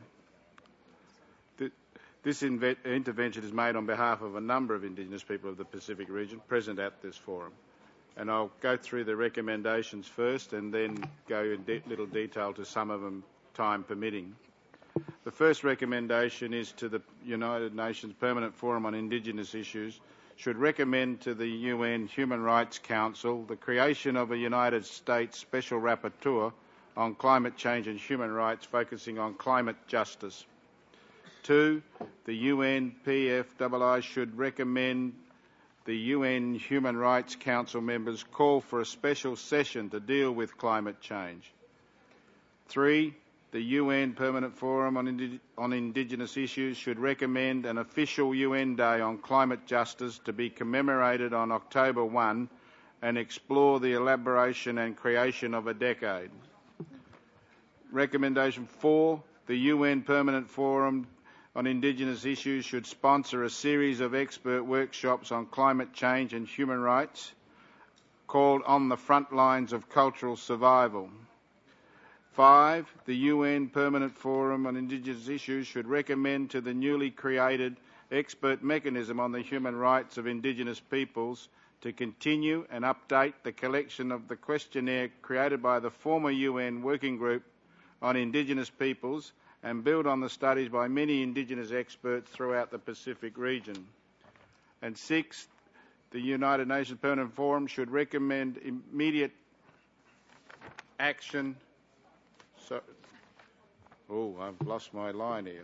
[SPEAKER 12] This intervention is made on behalf of a number of Indigenous people of the Pacific region present at this forum. And I'll go through the recommendations first and then go in de- little detail to some of them, time permitting. The first recommendation is to the United Nations Permanent Forum on Indigenous Issues should recommend to the U N Human Rights Council the creation of a United States Special Rapporteur on climate change and human rights focusing on climate justice. Two, the U N P F I I should recommend the U N Human Rights Council members call for a special session to deal with climate change. Three, the U N Permanent Forum on, Indi- on Indigenous Issues should recommend an official U N Day on Climate Justice to be commemorated on October first and explore the elaboration and creation of a decade. Recommendation four, the U N Permanent Forum on Indigenous Issues should sponsor a series of expert workshops on climate change and human rights called On the Front Lines of Cultural Survival. Five, the U N Permanent Forum on Indigenous Issues should recommend to the newly created expert mechanism on the human rights of Indigenous peoples to continue and update the collection of the questionnaire created by the former U N Working Group on Indigenous peoples and build on the studies by many Indigenous experts throughout the Pacific region. And six, the United Nations Permanent Forum should recommend immediate action. So, oh, I've lost my line here.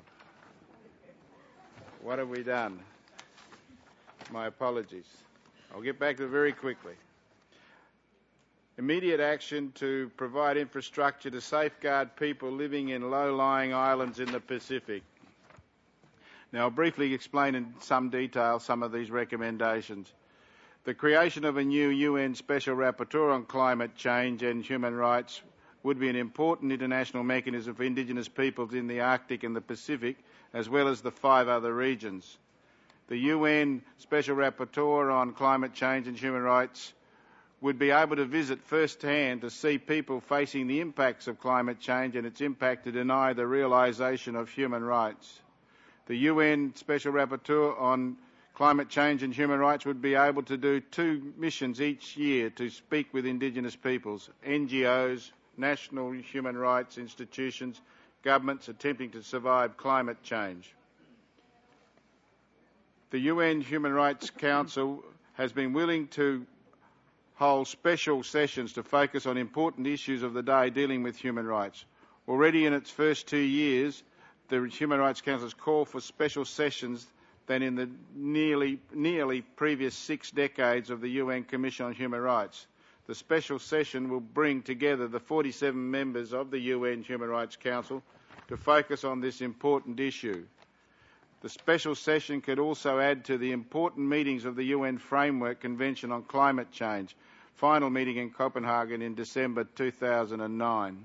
[SPEAKER 12] What have we done? My apologies. I'll get back to it very quickly. Immediate action to provide infrastructure to safeguard people living in low-lying islands in the Pacific. Now, I'll briefly explain in some detail some of these recommendations. The creation of a new U N Special Rapporteur on climate change and human rights would be an important international mechanism for Indigenous peoples in the Arctic and the Pacific, as well as the five other regions. The U N Special Rapporteur on climate change and human rights would be able to visit firsthand to see people facing the impacts of climate change and its impact to deny the realisation of human rights. The U N Special Rapporteur on climate change and human rights would be able to do two missions each year to speak with Indigenous peoples, N G Os, national human rights institutions, governments attempting to survive climate change. The U N Human Rights Council has been willing to hold special sessions to focus on important issues of the day dealing with human rights. Already in its first two years, the Human Rights Council has called for special sessions than in the nearly, nearly previous six decades of the U N Commission on Human Rights. The special session will bring together the forty-seven members of the U N Human Rights Council to focus on this important issue. The special session could also add to the important meetings of the U N Framework Convention on Climate Change, final meeting in Copenhagen in December two thousand nine.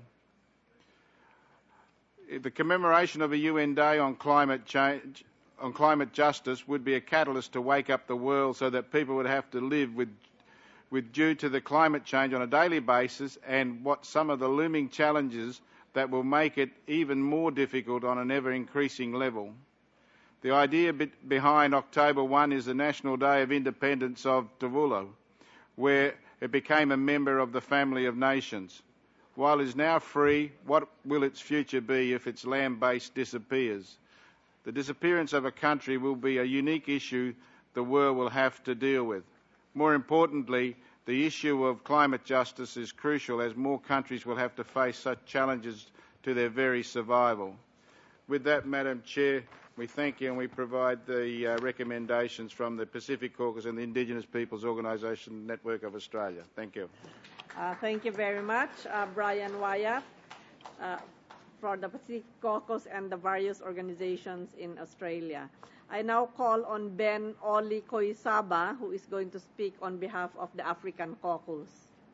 [SPEAKER 12] The commemoration of a U N Day on climate change, on climate justice would be a catalyst to wake up the world so that people would have to live with with due to the climate change on a daily basis and what some of the looming challenges that will make it even more difficult on an ever-increasing level. The idea be- behind October first is the National Day of Independence of Tuvalu, where it became a member of the family of nations. While it is now free, what will its future be if its land base disappears? The disappearance of a country will be a unique issue the world will have to deal with. More importantly, the issue of climate justice is crucial as more countries will have to face such challenges to their very survival. With that, Madam Chair, we thank you and we provide the uh, recommendations from the Pacific Caucus and the Indigenous Peoples Organisation Network of Australia. Thank you.
[SPEAKER 1] Uh, thank you very much, uh, Brian Wyatt, uh, for the Pacific Caucus and the various organizations in Australia. I now call on Ben Oli Koisaba, who is going to speak on behalf of the African Caucus.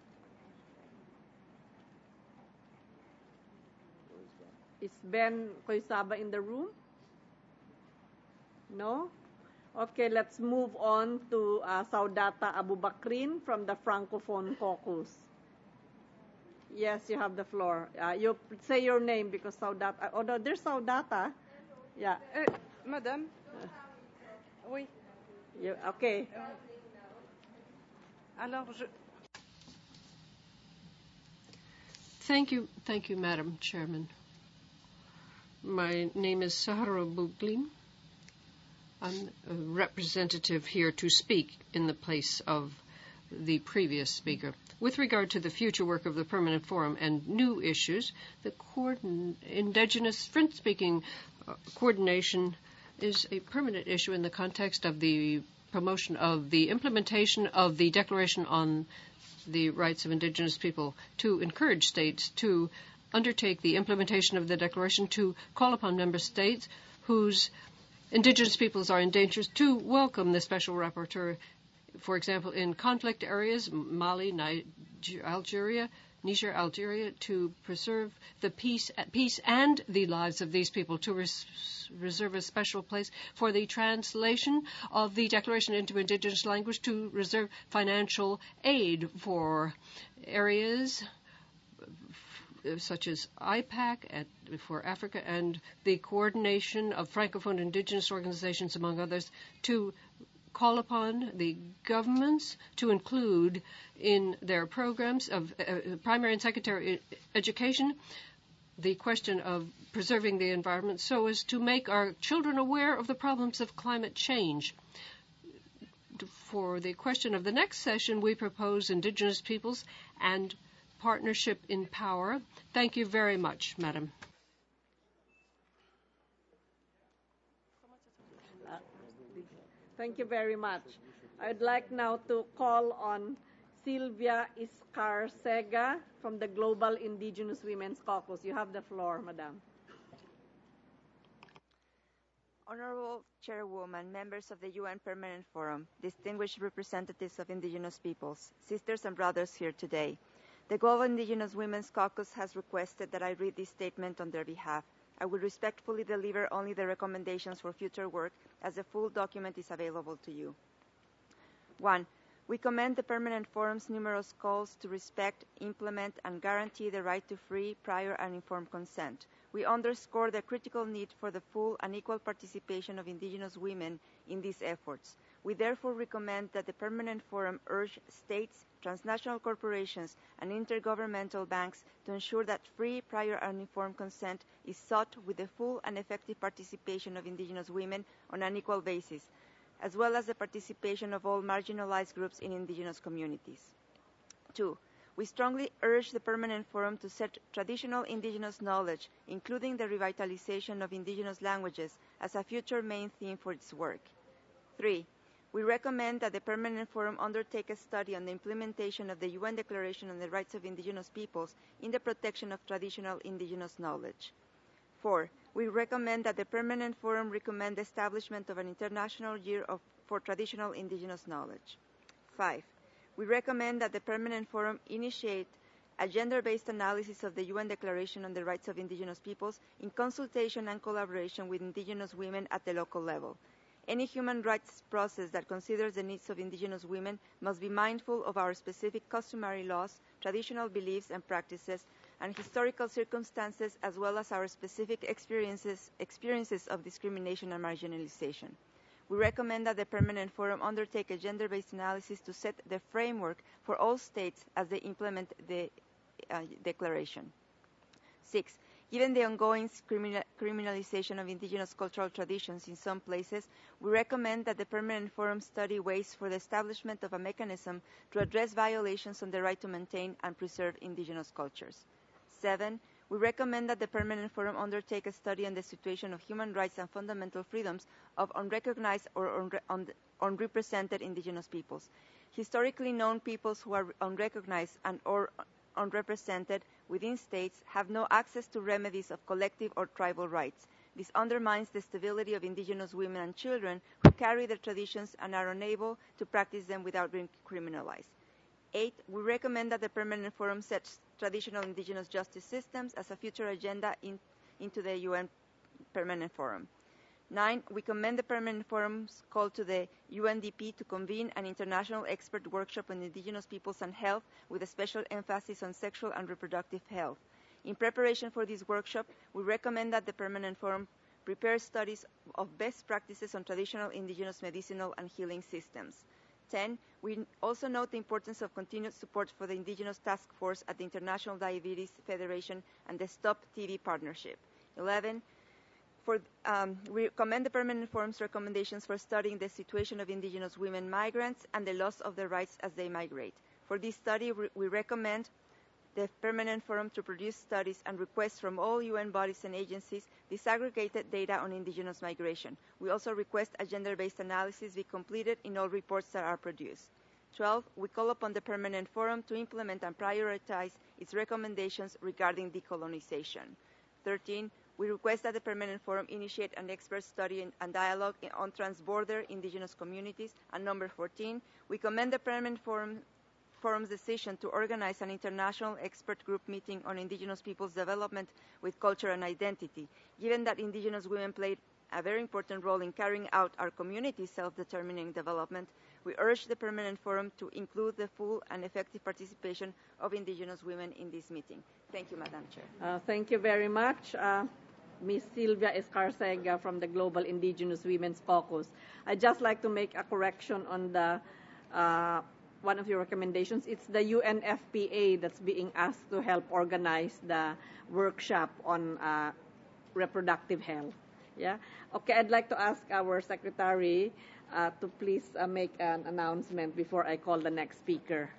[SPEAKER 1] Is Ben Koisaba in the room? No? Okay, let's move on to uh, Saudata Abubakrin from the Francophone Caucus. Yes, you have the floor. Uh, you say your name because Saudata... Oh, no, there's Saudata. Yeah.
[SPEAKER 6] Uh, Madam?
[SPEAKER 1] Uh,
[SPEAKER 6] oui.
[SPEAKER 1] You, okay.
[SPEAKER 6] Uh, alors, je...
[SPEAKER 3] Thank you, thank you, Madam Chairman. My name is Sahara Buglin. I'm a representative here to speak in the place of the previous speaker. With regard to the future work of the Permanent Forum and new issues, the coordin- Indigenous French-speaking uh, coordination is a permanent issue in the context of the promotion of the implementation of the Declaration on the Rights of Indigenous People, to encourage states to undertake the implementation of the Declaration, to call upon member states whose Indigenous peoples are in danger to welcome the Special Rapporteur, for example, in conflict areas, Mali, Niger, Algeria, Niger, Algeria, to preserve the peace, peace and the lives of these people, to res- reserve a special place for the translation of the Declaration into Indigenous language, to reserve financial aid for areas such as I PAC at, for Africa and the coordination of Francophone Indigenous organizations, among others, to call upon the governments to include in their programs of uh, primary and secondary education the question of preserving the environment so as to make our children aware of the problems of climate change. For the question of the next session, we propose Indigenous peoples and partnership in power. Thank you very much, Madam.
[SPEAKER 1] Uh, thank you very much. I'd like now to call on Sylvia Iscarcega from the Global Indigenous Women's Caucus. You have the floor, Madam.
[SPEAKER 13] Honorable Chairwoman, members of the U N Permanent Forum, distinguished representatives of Indigenous peoples, sisters and brothers here today. The Global Indigenous Women's Caucus has requested that I read this statement on their behalf. I will respectfully deliver only the recommendations for future work, as the full document is available to you. One, we commend the Permanent Forum's numerous calls to respect, implement, and guarantee the right to free, prior, and informed consent. We underscore the critical need for the full and equal participation of Indigenous women in these efforts. We therefore recommend that the Permanent Forum urge states, transnational corporations, and intergovernmental banks to ensure that free, prior, and informed consent is sought with the full and effective participation of Indigenous women on an equal basis, as well as the participation of all marginalized groups in Indigenous communities. Two, we strongly urge the Permanent Forum to set traditional Indigenous knowledge, including the revitalization of Indigenous languages, as a future main theme for its work. Three, we recommend that the Permanent Forum undertake a study on the implementation of the U N Declaration on the Rights of Indigenous Peoples in the protection of traditional Indigenous knowledge. Four, we recommend that the Permanent Forum recommend the establishment of an international year of, for traditional Indigenous knowledge. Five, we recommend that the Permanent Forum initiate a gender-based analysis of the U N Declaration on the Rights of Indigenous Peoples in consultation and collaboration with Indigenous women at the local level. Any human rights process that considers the needs of indigenous women must be mindful of our specific customary laws, traditional beliefs and practices, and historical circumstances, as well as our specific experiences, experiences of discrimination and marginalization. We recommend that the Permanent Forum undertake a gender-based analysis to set the framework for all states as they implement the uh, declaration. Six, given the ongoing criminal, criminalization of indigenous cultural traditions in some places, we recommend that the Permanent Forum study ways for the establishment of a mechanism to address violations on the right to maintain and preserve indigenous cultures. Seven, we recommend that the Permanent Forum undertake a study on the situation of human rights and fundamental freedoms of unrecognized or unre un unrepresented indigenous peoples. Historically known peoples who are unrecognized and or unrepresented within states have no access to remedies of collective or tribal rights. This undermines the stability of indigenous women and children who carry their traditions and are unable to practice them without being criminalized. Eight, we recommend that the Permanent Forum sets traditional indigenous justice systems as a future agenda in, into the U N Permanent Forum. Nine, we commend the Permanent Forum's call to the U N D P to convene an international expert workshop on indigenous peoples and health with a special emphasis on sexual and reproductive health. In preparation for this workshop, we recommend that the Permanent Forum prepare studies of best practices on traditional indigenous medicinal and healing systems. Ten, we also note the importance of continued support for the Indigenous Task Force at the International Diabetes Federation and the Stop T V Partnership. Eleven, for, um, we commend the Permanent Forum's recommendations for studying the situation of indigenous women migrants and the loss of their rights as they migrate. For this study, we, we recommend the Permanent Forum to produce studies and requests from all U N bodies and agencies disaggregated data on indigenous migration. We also request a gender-based analysis be completed in all reports that are produced. Twelve, we call upon the Permanent Forum to implement and prioritize its recommendations regarding decolonization. Thirteen, we request that the Permanent Forum initiate an expert study and dialogue on transborder indigenous communities. And number fourteen, we commend the Permanent Forum Forum's decision to organize an international expert group meeting on indigenous peoples' development with culture and identity. Given that indigenous women played a very important role in carrying out our community's self-determining development, we urge the Permanent Forum to include the full and effective participation of indigenous women in this meeting. Thank you, Madam Chair.
[SPEAKER 1] Uh, thank you very much. Uh, Miz Sylvia Escarcega from the Global Indigenous Women's Caucus. I'd just like to make a correction on the uh, one of your recommendations. It's the U N F P A that's being asked to help organize the workshop on uh, reproductive health. Yeah. Okay, I'd like to ask our secretary uh, to please uh, make an announcement before I call the next speaker.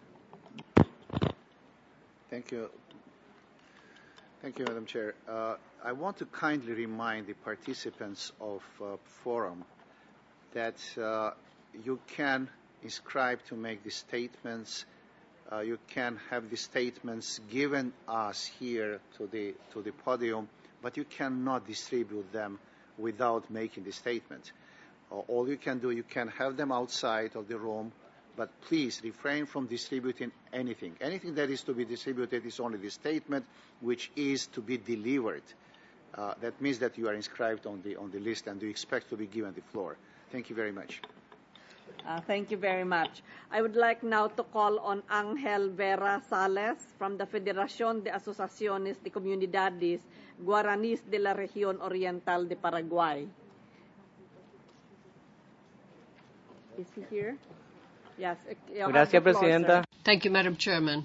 [SPEAKER 12] Thank you. Thank you, Madam Chair. Uh, I want to kindly remind the participants of uh, forum that uh, you can inscribe to make the statements. Uh, you can have the statements given us here to the to the podium, but you cannot distribute them without making the statement. Uh, all you can do, you can have them outside of the room, but please refrain from distributing anything. Anything that is to be distributed is only the statement which is to be delivered. Uh, that means that you are inscribed on the on the list and you expect to be given the floor. Thank you very much.
[SPEAKER 1] Uh, thank you very much. I would like now to call on Angel Vera Sales from the Federación de Asociaciones de Comunidades Guaraníes de la Región Oriental de Paraguay. Is he here? Yes.
[SPEAKER 14] Gracias, Presidenta.
[SPEAKER 3] Thank you, Madam Chairman.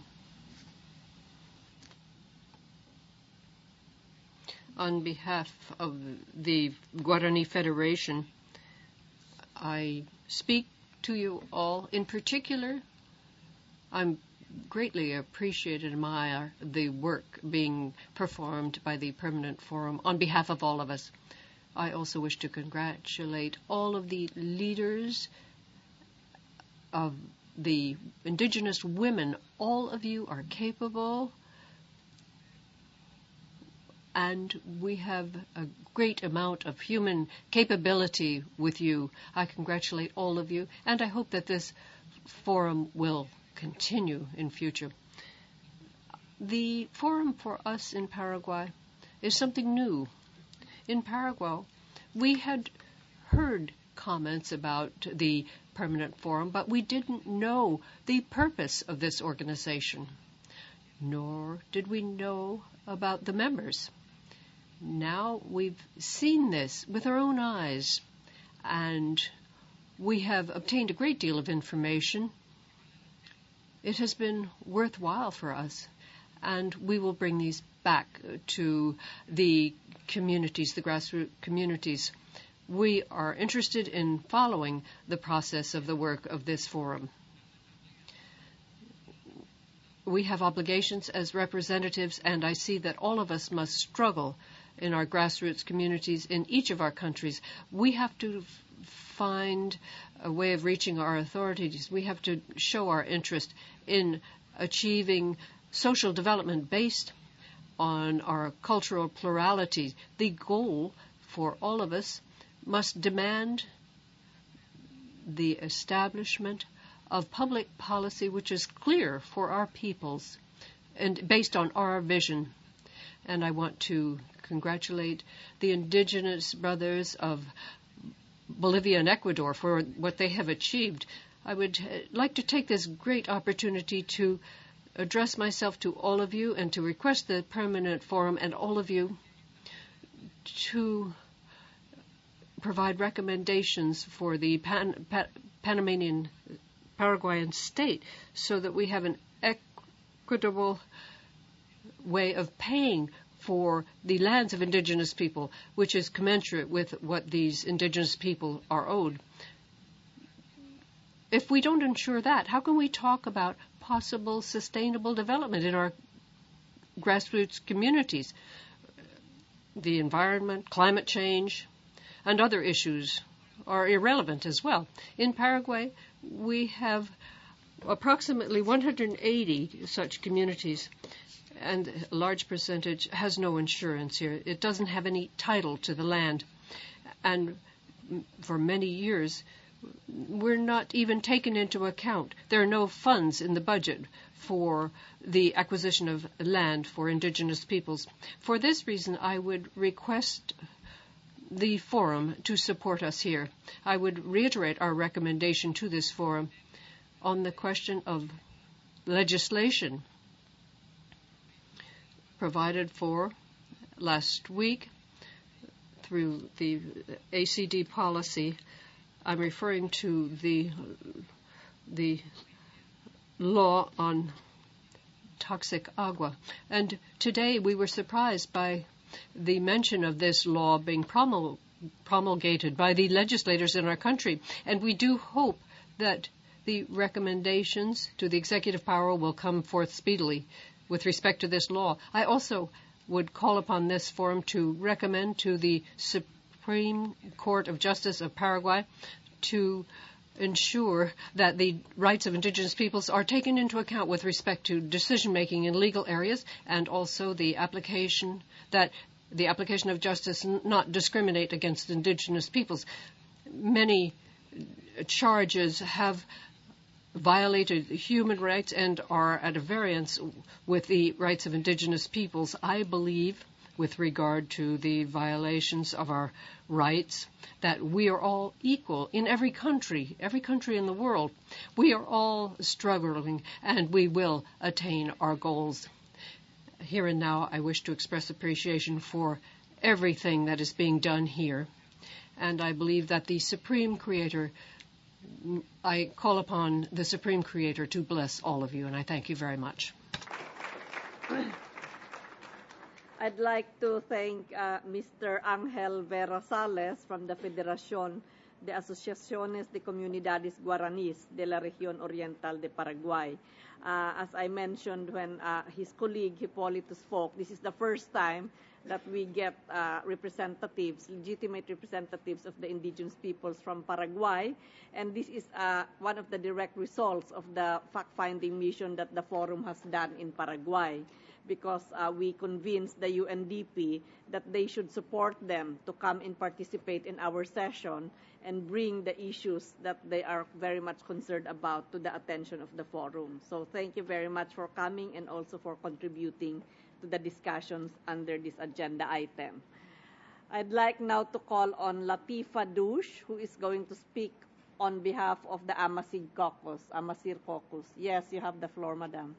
[SPEAKER 3] On behalf of the Guarani Federation, I speak to you all. In particular, I'm greatly appreciate and admire the work being performed by the Permanent Forum on behalf of all of us. I also wish to congratulate all of the leaders of the indigenous women. All of you are capable, and we have a great amount of human capability with you. I congratulate all of you, and I hope that this forum will continue in future. The forum for us in Paraguay is something new. In Paraguay, we had heard comments about the Permanent Forum, but we didn't know the purpose of this organization, nor did we know about the members. Now we've seen this with our own eyes, and we have obtained a great deal of information. It has been worthwhile for us, and we will bring these back to the communities, the grassroots communities. We are interested in following the process of the work of this forum. We have obligations as representatives, and I see that all of us must struggle in our grassroots communities in each of our countries. We have to f- find a way of reaching our authorities. We have to show our interest in achieving social development based on our cultural plurality. The goal for all of us must demand the establishment of public policy which is clear for our peoples and based on our vision. And I want to congratulate the indigenous brothers of Bolivia and Ecuador for what they have achieved. I would like to take this great opportunity to address myself to all of you and to request the Permanent Forum and all of you to provide recommendations for the Pan, Pan, Panamanian Paraguayan state so that we have an equitable way of paying for the lands of indigenous people, which is commensurate with what these indigenous people are owed. If we don't ensure that, how can we talk about possible sustainable development in our grassroots communities? The environment, climate change, and other issues are irrelevant as well. In Paraguay, we have approximately one hundred eighty such communities, and a large percentage has no insurance here. It doesn't have any title to the land. And for many years, we're not even taken into account. There are no funds in the budget for the acquisition of land for indigenous peoples. For this reason, I would request the forum to support us here. I would reiterate our recommendation to this forum on the question of legislation provided for last week through the A C D policy. I'm referring to the the law on toxic agua. And today we were surprised by the mention of this law being promul- promulgated by the legislators in our country. And we do hope that the recommendations to the executive power will come forth speedily with respect to this law. I also would call upon this forum to recommend to the Supreme Court of Justice of Paraguay to ensure that the rights of indigenous peoples are taken into account with respect to decision-making in legal areas, and also the application that the application of justice n- not discriminate against indigenous peoples. Many charges have violated human rights and are at a variance with the rights of indigenous peoples. I believe, with regard to the violations of our rights, that we are all equal in every country, every country in the world. We are all struggling, and we will attain our goals. Here and now, I wish to express appreciation for everything that is being done here. And I believe that the Supreme Creator, I call upon the Supreme Creator to bless all of you, and I thank you very much.
[SPEAKER 1] I'd like to thank uh, Mister Angel Vera Sales from the Federación de Asociaciones de Comunidades Guaraníes de la Región Oriental de Paraguay. Uh, as I mentioned when uh, his colleague Hippolytus spoke, this is the first time that we get uh, representatives, legitimate representatives of the indigenous peoples from Paraguay. And this is uh, one of the direct results of the fact-finding mission that the forum has done in Paraguay, because uh, we convinced the U N D P that they should support them to come and participate in our session and bring the issues that they are very much concerned about to the attention of the forum. So thank you very much for coming and also for contributing to the discussions under this agenda item. I'd like now to call on Latifa Douche, who is going to speak on behalf of the Amazigh Caucus, Amazigh Caucus. Yes, you have the floor, Madam.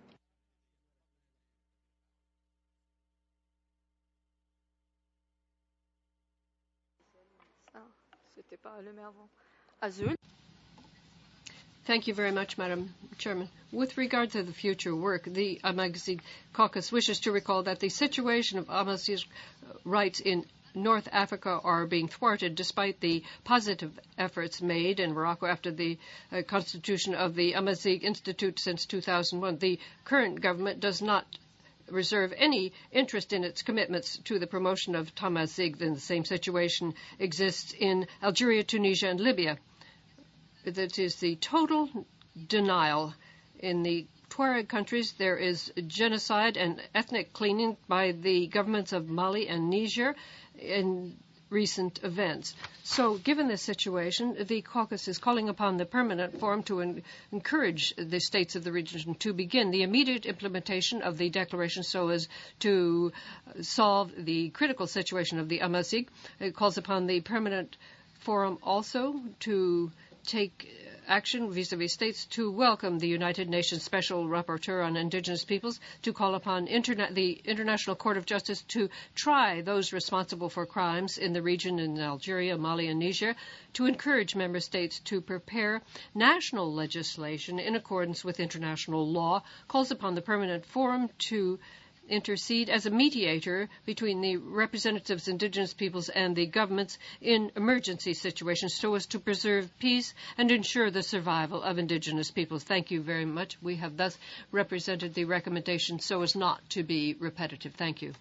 [SPEAKER 3] Azul. Thank you very much, Madam Chairman. With regard to the future work, the Amazigh Caucus wishes to recall that the situation of Amazigh rights in North Africa are being thwarted despite the positive efforts made in Morocco after the uh, constitution of the Amazigh Institute since two thousand one. The current government does not reserve any interest in its commitments to the promotion of Tamazight. Then the same situation exists in Algeria, Tunisia, and Libya. That is the total denial. In the Tuareg countries, there is genocide and ethnic cleaning by the governments of Mali and Niger in recent events. So, given this situation, the caucus is calling upon the Permanent Forum to en- encourage the states of the region to begin the immediate implementation of the declaration so as to solve the critical situation of the Amazigh. It calls upon the Permanent Forum also to take action vis-à-vis states to welcome the United Nations Special Rapporteur on Indigenous Peoples, to call upon interna- the International Court of Justice to try those responsible for crimes in the region in Algeria, Mali, and Niger, to encourage member states to prepare national legislation in accordance with international law, calls upon the Permanent Forum to intercede as a mediator between the representatives of indigenous peoples and the governments in emergency situations so as to preserve peace and ensure the survival of indigenous peoples. Thank you very much. We have thus represented the recommendation so as not to be repetitive. Thank you.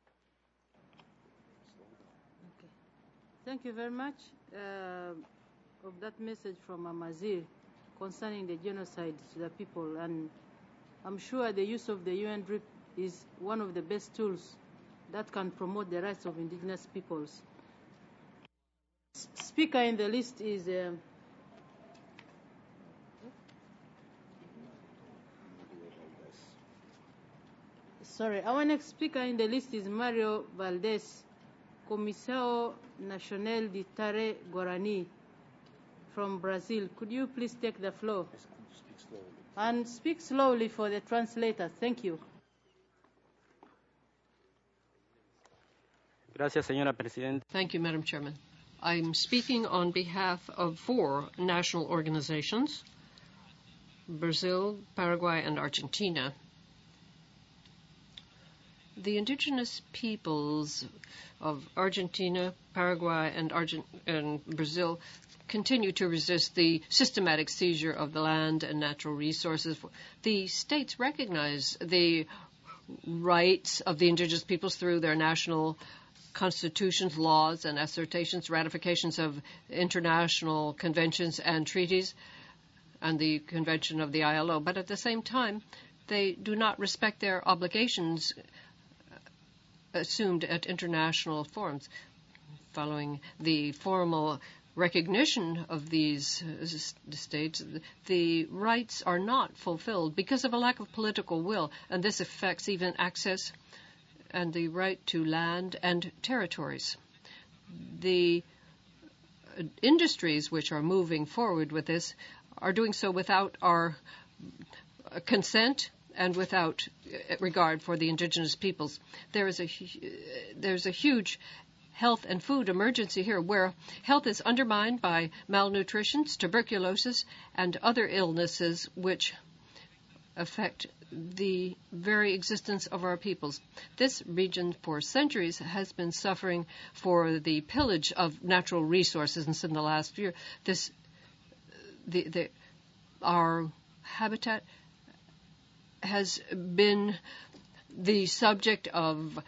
[SPEAKER 15] Okay. Thank you very much uh, of that message from Amazigh concerning the genocide to the people, and I'm sure the use of the U N D R I P is one of the best tools that can promote the rights of indigenous peoples. Speaker in the list is um, sorry, our next speaker in the list is Mario Valdez, Comissão Nacional de Terra Guarani from Brazil. Could you please take the floor? Speak slowly. And speak slowly for the translator. Thank you.
[SPEAKER 14] Gracias, señora Presidenta.
[SPEAKER 3] Thank you, Madam Chairman. I'm speaking on behalf of four national organizations, Brazil, Paraguay, and Argentina. The indigenous peoples of Argentina, Paraguay, and, Argent- and Brazil continue to resist the systematic seizure of the land and natural resources. The states recognize the rights of the indigenous peoples through their national constitutions, laws, and assertions, ratifications of international conventions and treaties, and the Convention of the I L O. But at the same time, they do not respect their obligations assumed at international forums. Following the formal recognition of these states, the rights are not fulfilled because of a lack of political will, and this affects even access and the right to land and territories. The industries which are moving forward with this are doing so without our consent and without regard for the indigenous peoples. There is a there's a huge health and food emergency here, where health is undermined by malnutrition, tuberculosis, and other illnesses which affect the very existence of our peoples. This region for centuries has been suffering for the pillage of natural resources, and in the last year, this the, the our habitat has been the subject of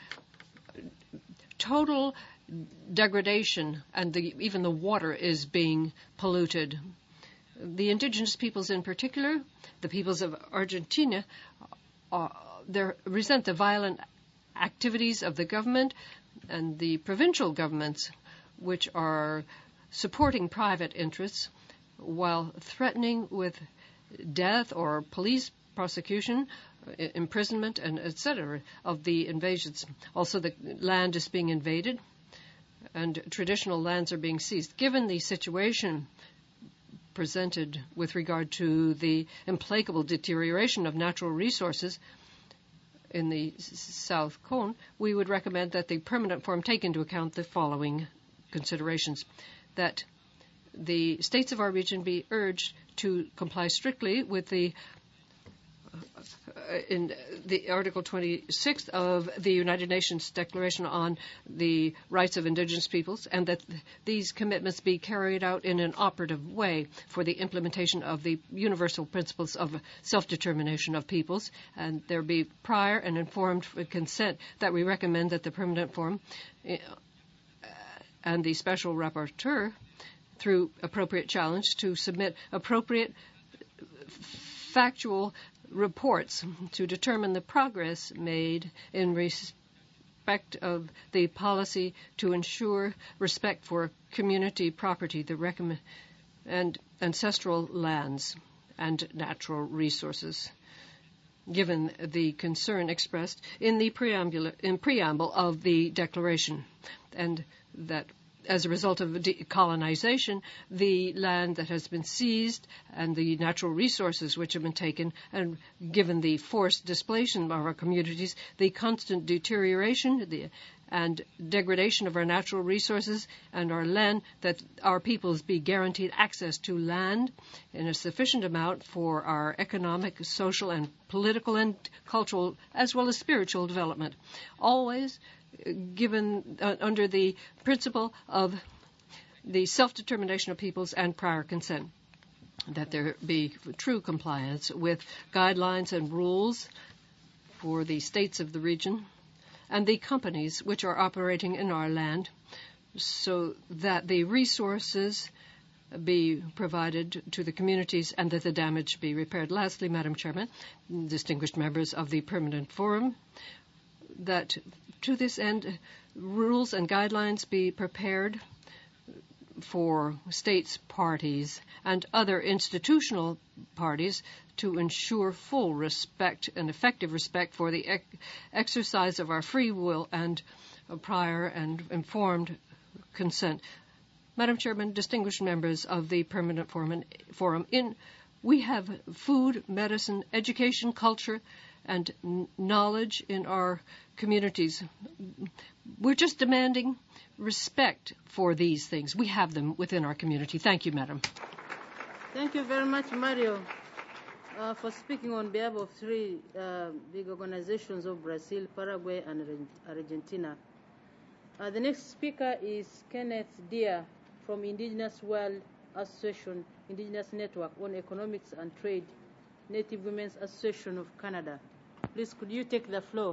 [SPEAKER 3] total degradation, and the, even the water is being polluted. The indigenous peoples in particular, the peoples of Argentina, uh, they resent the violent activities of the government and the provincial governments, which are supporting private interests while threatening with death or police prosecution, imprisonment, and et cetera of the invasions. Also, the land is being invaded, and traditional lands are being seized. Given the situation presented with regard to the implacable deterioration of natural resources in the South Cone, we would recommend that the permanent forum take into account the following considerations. That the states of our region be urged to comply strictly with the uh, in the Article twenty-six of the United Nations Declaration on the Rights of Indigenous Peoples, and that these commitments be carried out in an operative way for the implementation of the universal principles of self-determination of peoples, and there be prior and informed consent that we recommend that the permanent forum uh, and the special rapporteur, through appropriate challenge, to submit appropriate factual reports to determine the progress made in respect of the policy to ensure respect for community property, the recommend and ancestral lands and natural resources, given the concern expressed in the preamble, in preamble of the declaration, and that as a result of decolonization, the land that has been seized and the natural resources which have been taken, and given the forced displacement of our communities, the constant deterioration the, and degradation of our natural resources and our land, that our peoples be guaranteed access to land in a sufficient amount for our economic, social, and political and cultural, as well as spiritual development. Always given uh, under the principle of the self-determination of peoples and prior consent, that there be true compliance with guidelines and rules for the states of the region and the companies which are operating in our land, so that the resources be provided to the communities and that the damage be repaired. Lastly, Madam Chairman, distinguished members of the Permanent Forum, that to this end, rules and guidelines be prepared for states, parties, and other institutional parties to ensure full respect and effective respect for the ec- exercise of our free will and uh, prior and informed consent. Madam Chairman, distinguished members of the Permanent Forum, forum in we have food, medicine, education, culture, and n- knowledge in our communities. We're just demanding respect for these things. We have them within our community. Thank you, Madam.
[SPEAKER 15] Thank you very much, Mario, uh, for speaking on behalf of three uh, big organizations of Brazil, Paraguay, and Argentina. Uh, the next speaker is Kenneth Deere from Indigenous World Association, Indigenous Network on Economics and Trade, Native Women's Association of Canada. Please, could you take the floor?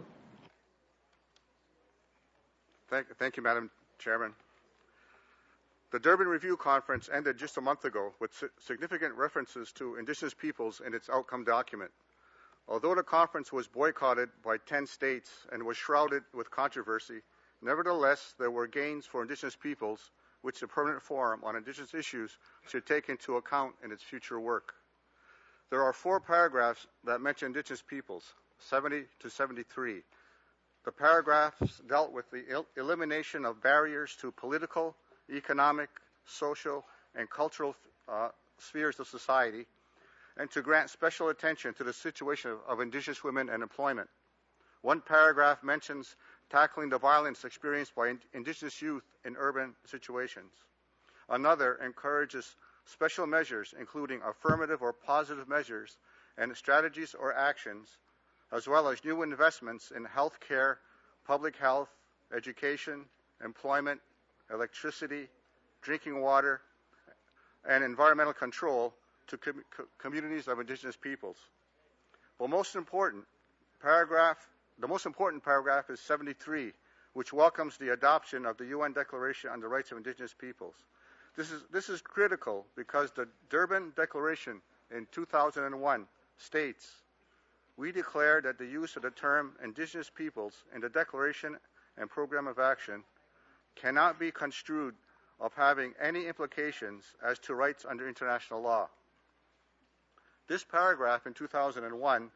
[SPEAKER 16] Thank, thank you, Madam Chairman. The Durban Review Conference ended just a month ago with si- significant references to Indigenous peoples in its outcome document. Although the conference was boycotted by ten states and was shrouded with controversy, nevertheless, there were gains for Indigenous peoples, which the Permanent Forum on Indigenous Issues should take into account in its future work. There are four paragraphs that mention Indigenous peoples, seventy to seventy-three. The paragraphs dealt with the el- elimination of barriers to political, economic, social, and cultural uh, spheres of society, and to grant special attention to the situation of, of Indigenous women and employment. One paragraph mentions tackling the violence experienced by in- Indigenous youth in urban situations. Another encourages special measures, including affirmative or positive measures and strategies or actions, as well as new investments in health care, public health, education, employment, electricity, drinking water, and environmental control to com- co- communities of Indigenous peoples. Well, most important paragraph, the most important paragraph is seventy-three, which welcomes the adoption of the U N Declaration on the Rights of Indigenous Peoples. This is, this is critical because the Durban Declaration in two thousand one states, "We declare that the use of the term Indigenous peoples in the Declaration and Program of Action cannot be construed of having any implications as to rights under international law." This paragraph in two thousand one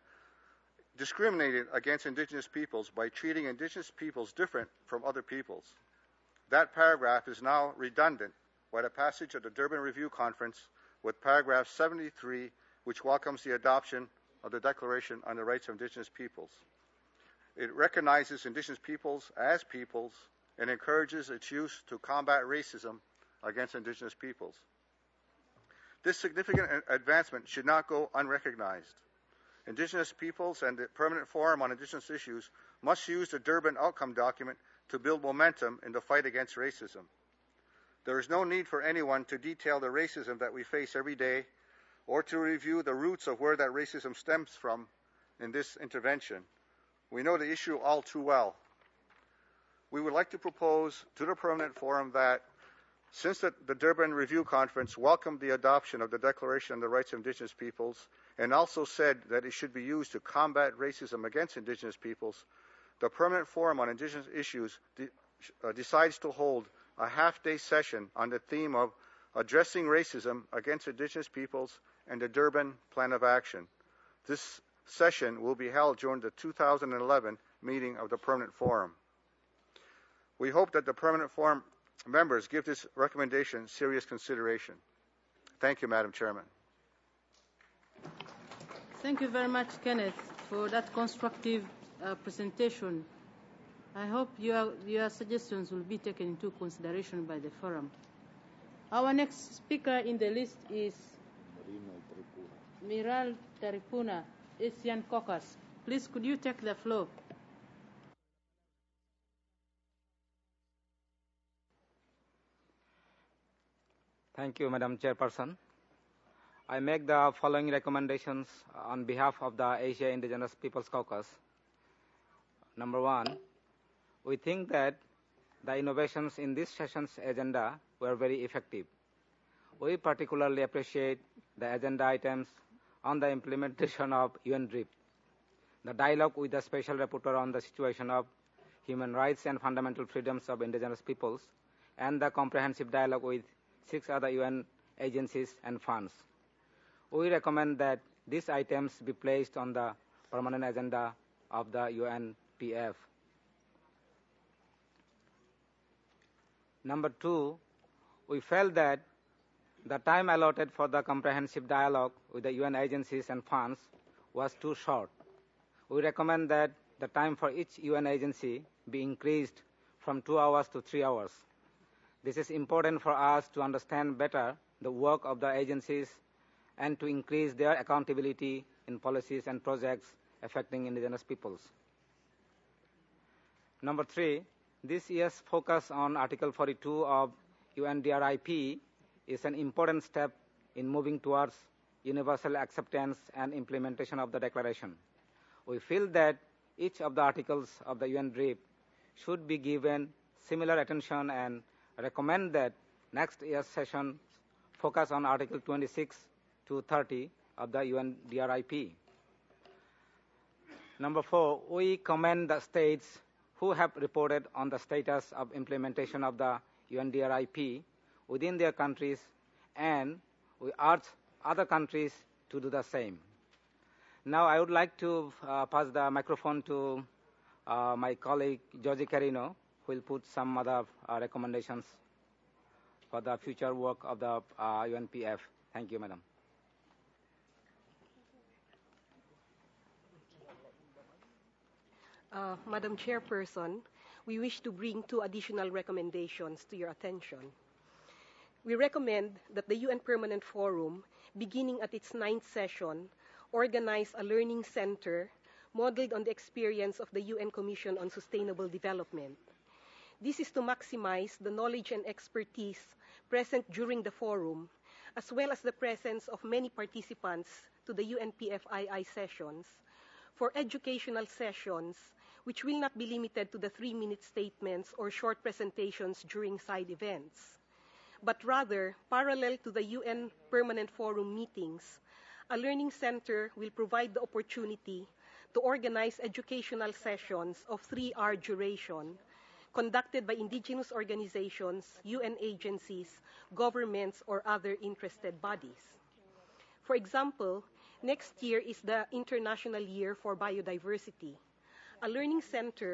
[SPEAKER 16] discriminated against Indigenous peoples by treating Indigenous peoples different from other peoples. That paragraph is now redundant by the passage of the Durban Review Conference with paragraph seventy-three, which welcomes the adoption of the Declaration on the Rights of Indigenous Peoples. It recognizes Indigenous peoples as peoples and encourages its use to combat racism against Indigenous peoples. This significant advancement should not go unrecognized. Indigenous peoples and the Permanent Forum on Indigenous Issues must use the Durban Outcome Document to build momentum in the fight against racism. There is no need for anyone to detail the racism that we face every day or to review the roots of where that racism stems from in this intervention. We know the issue all too well. We would like to propose to the Permanent Forum that since the, the Durban Review Conference welcomed the adoption of the Declaration on the Rights of Indigenous Peoples and also said that it should be used to combat racism against Indigenous peoples, the Permanent Forum on Indigenous Issues de- uh, decides to hold a half-day session on the theme of addressing racism against Indigenous peoples and the Durban Plan of Action. This session will be held during the two thousand eleven meeting of the Permanent Forum. We hope that the Permanent Forum members give this recommendation serious consideration. Thank you, Madam Chairman.
[SPEAKER 15] Thank you very much, Kenneth, for that constructive uh, presentation. I hope your, your suggestions will be taken into consideration by the forum. Our next speaker in the list is Miral Taripuna, Asian Caucus. Please, could you take the floor?
[SPEAKER 17] Thank you, Madam Chairperson. I make the following recommendations on behalf of the Asia Indigenous Peoples Caucus. Number one, we think that the innovations in this session's agenda were very effective. We particularly appreciate the agenda items on the implementation of U N D R I P, the dialogue with the Special Rapporteur on the situation of human rights and fundamental freedoms of indigenous peoples, and the comprehensive dialogue with six other U N agencies and funds. We recommend that these items be placed on the permanent agenda of the U N P F. Number two, we felt that the time allotted for the comprehensive dialogue with the U N agencies and funds was too short. We recommend that the time for each U N agency be increased from two hours to three hours. This is important for us to understand better the work of the agencies and to increase their accountability in policies and projects affecting indigenous peoples. Number three, this year's focus on Article forty-two of U N D R I P is an important step in moving towards universal acceptance and implementation of the Declaration. We feel that each of the articles of the U N D R I P should be given similar attention and recommend that next year's session focus on Article twenty-six to thirty of the U N D R I P. Number four, we commend the states who have reported on the status of implementation of the U N D R I P within their countries, and we urge other countries to do the same. Now I would like to uh, pass the microphone to uh, my colleague Georgie Carino, who will put some other uh, recommendations for the future work of the uh, U N P F. Thank you, Madam.
[SPEAKER 18] Uh, Madam Chairperson, we wish to bring two additional recommendations to your attention. We recommend that the U N Permanent Forum, beginning at its ninth session, organize a learning center modeled on the experience of the U N Commission on Sustainable Development. This is to maximize the knowledge and expertise present during the forum, as well as the presence of many participants to the U N P F I I sessions, for educational sessions which will not be limited to the three-minute statements or short presentations during side events, but rather, parallel to the U N Permanent Forum meetings, a learning center will provide the opportunity to organize educational sessions of three-hour duration, conducted by indigenous organizations, U N agencies, governments, or other interested bodies. For example, next year is the International Year for Biodiversity. A learning center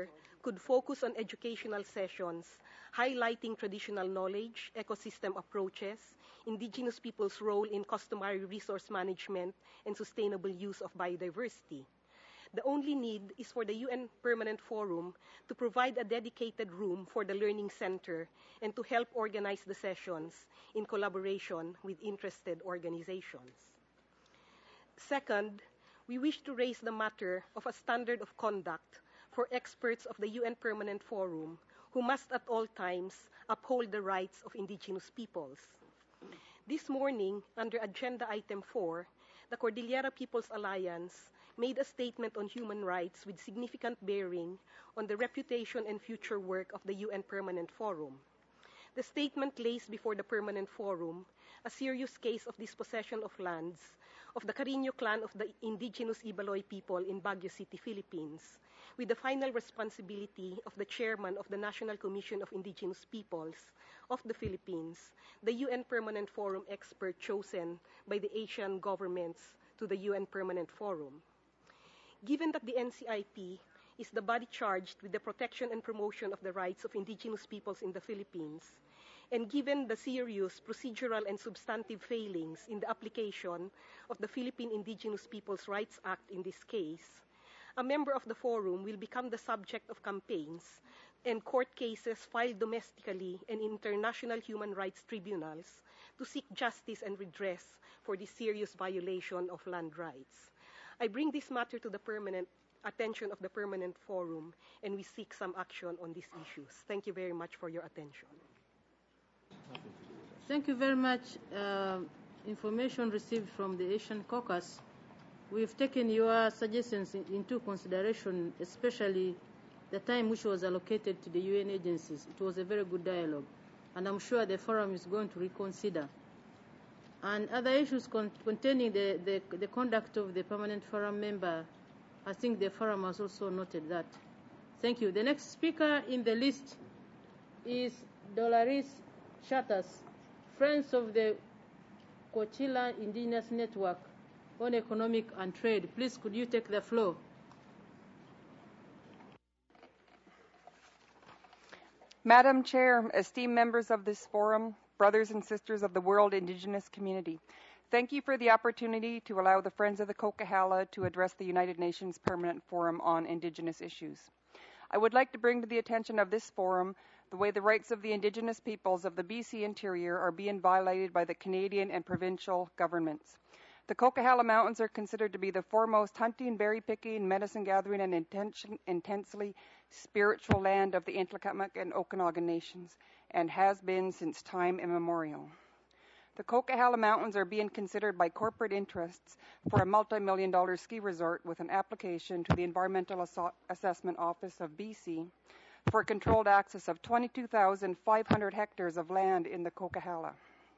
[SPEAKER 18] could focus on educational sessions highlighting traditional knowledge, ecosystem approaches, indigenous people's role in customary resource management, and sustainable use of biodiversity. The only need is for the U N Permanent Forum to provide a dedicated room for the Learning Center and to help organize the sessions in collaboration with interested organizations. Second, we wish to raise the matter of a standard of conduct for experts of the U N Permanent Forum who must at all times uphold the rights of indigenous peoples. This morning, under Agenda Item four, the Cordillera People's Alliance made a statement on human rights with significant bearing on the reputation and future work of the U N Permanent Forum. The statement lays before the Permanent Forum a serious case of dispossession of lands of the Carino clan of the indigenous Ibaloy people in Baguio City, Philippines, with the final responsibility of the chairman of the National Commission of Indigenous Peoples of the Philippines, the U N Permanent Forum expert chosen by the Asian governments to the U N Permanent Forum. Given that the N C I P is the body charged with the protection and promotion of the rights of indigenous peoples in the Philippines, and given the serious procedural and substantive failings in the application of the Philippine Indigenous Peoples' Rights Act in this case, a member of the forum will become the subject of campaigns and court cases filed domestically and international human rights tribunals to seek justice and redress for this serious violation of land rights. I bring this matter to the permanent attention of the Permanent Forum, and we seek some action on these issues. Thank you very much for your attention.
[SPEAKER 15] Thank you very much. Uh, information received from the Asian Caucus. We've taken your suggestions in, into consideration, especially the time which was allocated to the U N agencies. It was a very good dialogue, and I'm sure the forum is going to reconsider. And other issues con containing the, the, the conduct of the Permanent Forum member, I think the forum has also noted that. Thank you. The next speaker in the list is Dolores Chatas, Friends of the Coachella Indigenous Network on Economic and Trade. Please, could you take the floor?
[SPEAKER 19] Madam Chair, esteemed members of this forum, brothers and sisters of the world indigenous community, thank you for the opportunity to allow the Friends of the Coquihalla to address the United Nations Permanent Forum on Indigenous Issues. I would like to bring to the attention of this forum the way the rights of the Indigenous peoples of the B C interior are being violated by the Canadian and provincial governments. The Coquihalla Mountains are considered to be the foremost hunting, berry picking, medicine gathering, and intention, intensely spiritual land of the Nlaka'pamux and Okanagan nations, and has been since time immemorial. The Coquihalla Mountains are being considered by corporate interests for a multi-million dollar ski resort with an application to the Environmental Ass- Assessment Office of B C for controlled access of twenty-two thousand five hundred hectares of land in the Coquihalla.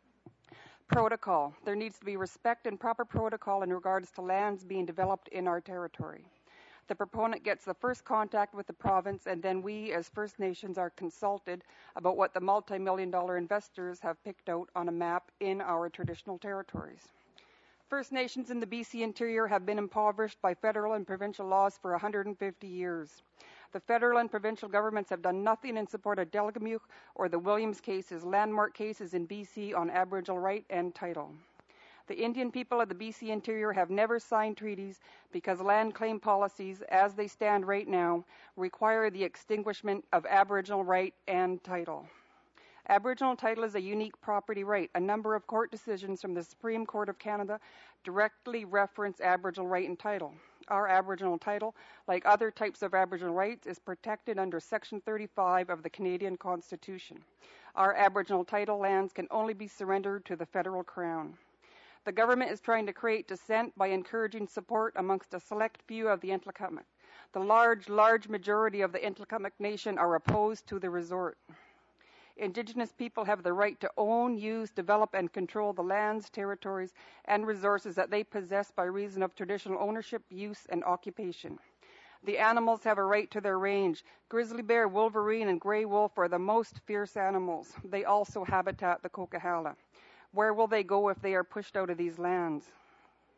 [SPEAKER 19] Protocol. There needs to be respect and proper protocol in regards to lands being developed in our territory. The proponent gets the first contact with the province, and then we as First Nations are consulted about what the multi-million dollar investors have picked out on a map in our traditional territories. First Nations in the B C interior have been impoverished by federal and provincial laws for one hundred fifty years. The federal and provincial governments have done nothing in support of Delgamuukw or the Williams cases, landmark cases in B C on Aboriginal right and title. The Indian people of the B C interior have never signed treaties because land claim policies, as they stand right now, require the extinguishment of Aboriginal right and title. Aboriginal title is a unique property right. A number of court decisions from the Supreme Court of Canada directly reference Aboriginal right and title. Our Aboriginal title, like other types of Aboriginal rights, is protected under Section thirty-five of the Canadian Constitution. Our Aboriginal title lands can only be surrendered to the federal Crown. The government is trying to create dissent by encouraging support amongst a select few of the Nlaka'pamux. The large, large majority of the Nlaka'pamux Nation are opposed to the resort. Indigenous people have the right to own, use, develop, and control the lands, territories, and resources that they possess by reason of traditional ownership, use, and occupation. The animals have a right to their range. Grizzly bear, wolverine, and gray wolf are the most fierce animals. They also habitat the Coquihalla. Where will they go if they are pushed out of these lands?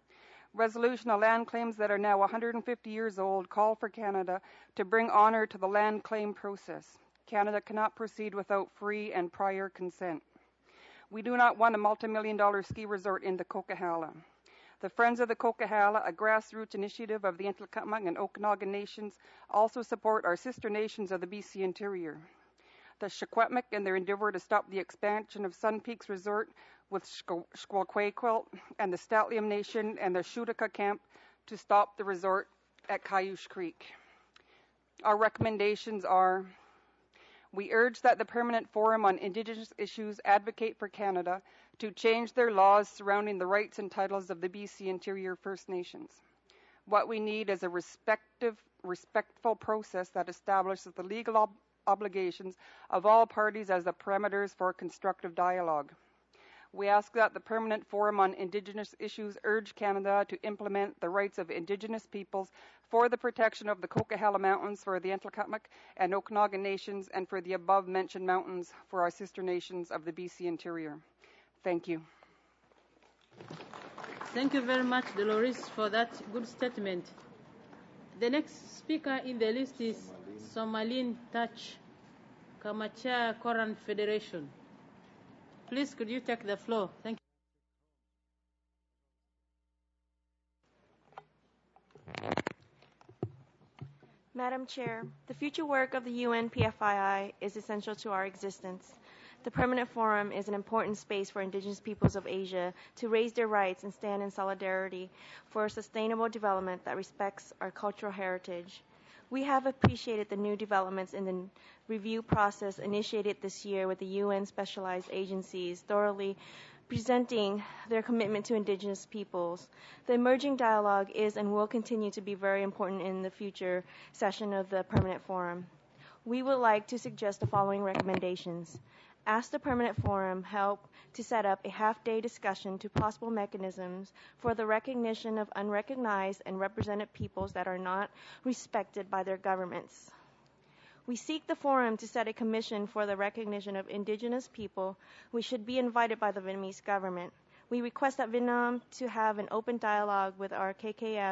[SPEAKER 19] Resolution on land claims that are now one hundred fifty years old call for Canada to bring honour to the land claim process. Canada cannot proceed without free and prior consent. We do not want a multi-million dollar ski resort in the Coquihalla. The Friends of the Coquihalla, a grassroots initiative of the Ntlaka'pamux and Okanagan nations, also support our sister nations of the B C interior. The Secwepemc in their endeavour to stop the expansion of Sun Peaks Resort with Squalquequilt, and the Statlium Nation and the Shutika Camp to stop the resort at Cayush Creek. Our recommendations are: we urge that the Permanent Forum on Indigenous Issues advocate for Canada to change their laws surrounding the rights and titles of the B C Interior First Nations. What we need is a respective, respectful process that establishes the legal ob- obligations of all parties as the parameters for constructive dialogue. We ask that the Permanent Forum on Indigenous Issues urge Canada to implement the rights of Indigenous peoples for the protection of the Coquihalla Mountains for the Ntlaka'pamux and Okanagan nations, and for the above-mentioned mountains for our sister nations of the B C interior. Thank you.
[SPEAKER 15] Thank you very much, Dolores, for that good statement. The next speaker in the list is Somalin Touch, Kamacha Koran Federation. Please, could you take the floor? Thank you.
[SPEAKER 20] Madam Chair, the future work of the U N P F I I is essential to our existence. The Permanent Forum is an important space for Indigenous peoples of Asia to raise their rights and stand in solidarity for a sustainable development that respects our cultural heritage. We have appreciated the new developments in the review process initiated this year with the U N specialized agencies thoroughly presenting their commitment to Indigenous peoples. The emerging dialogue is and will continue to be very important in the future session of the Permanent Forum. We would like to suggest the following recommendations. Ask the Permanent Forum help to set up a half-day discussion to possible mechanisms for the recognition of unrecognized and represented peoples that are not respected by their governments. We seek the forum to set a commission for the recognition of Indigenous people which should be invited by the Vietnamese government. We request that Vietnam to have an open dialogue with our K K F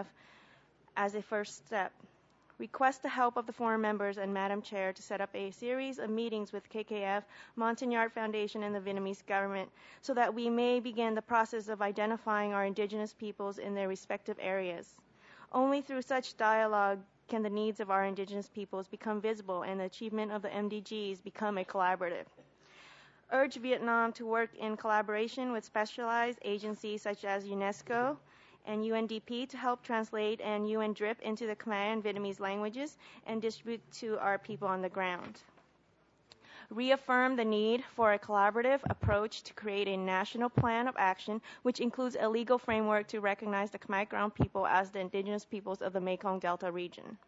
[SPEAKER 20] as a first step. Request the help of the forum members and Madam Chair to set up a series of meetings with K K F, Montagnard Foundation, and the Vietnamese government so that we may begin the process of identifying our Indigenous peoples in their respective areas. Only through such dialogue can the needs of our Indigenous peoples become visible and the achievement of the M D Gs become a collaborative. Urge Vietnam to work in collaboration with specialized agencies such as UNESCO and U N D P to help translate and U N D R I P into the Khmer and Vietnamese languages and distribute to our people on the ground. Reaffirm the need for a collaborative approach to create a national plan of action which includes a legal framework to recognize the Khmer Ground people as the Indigenous peoples of the Mekong Delta region.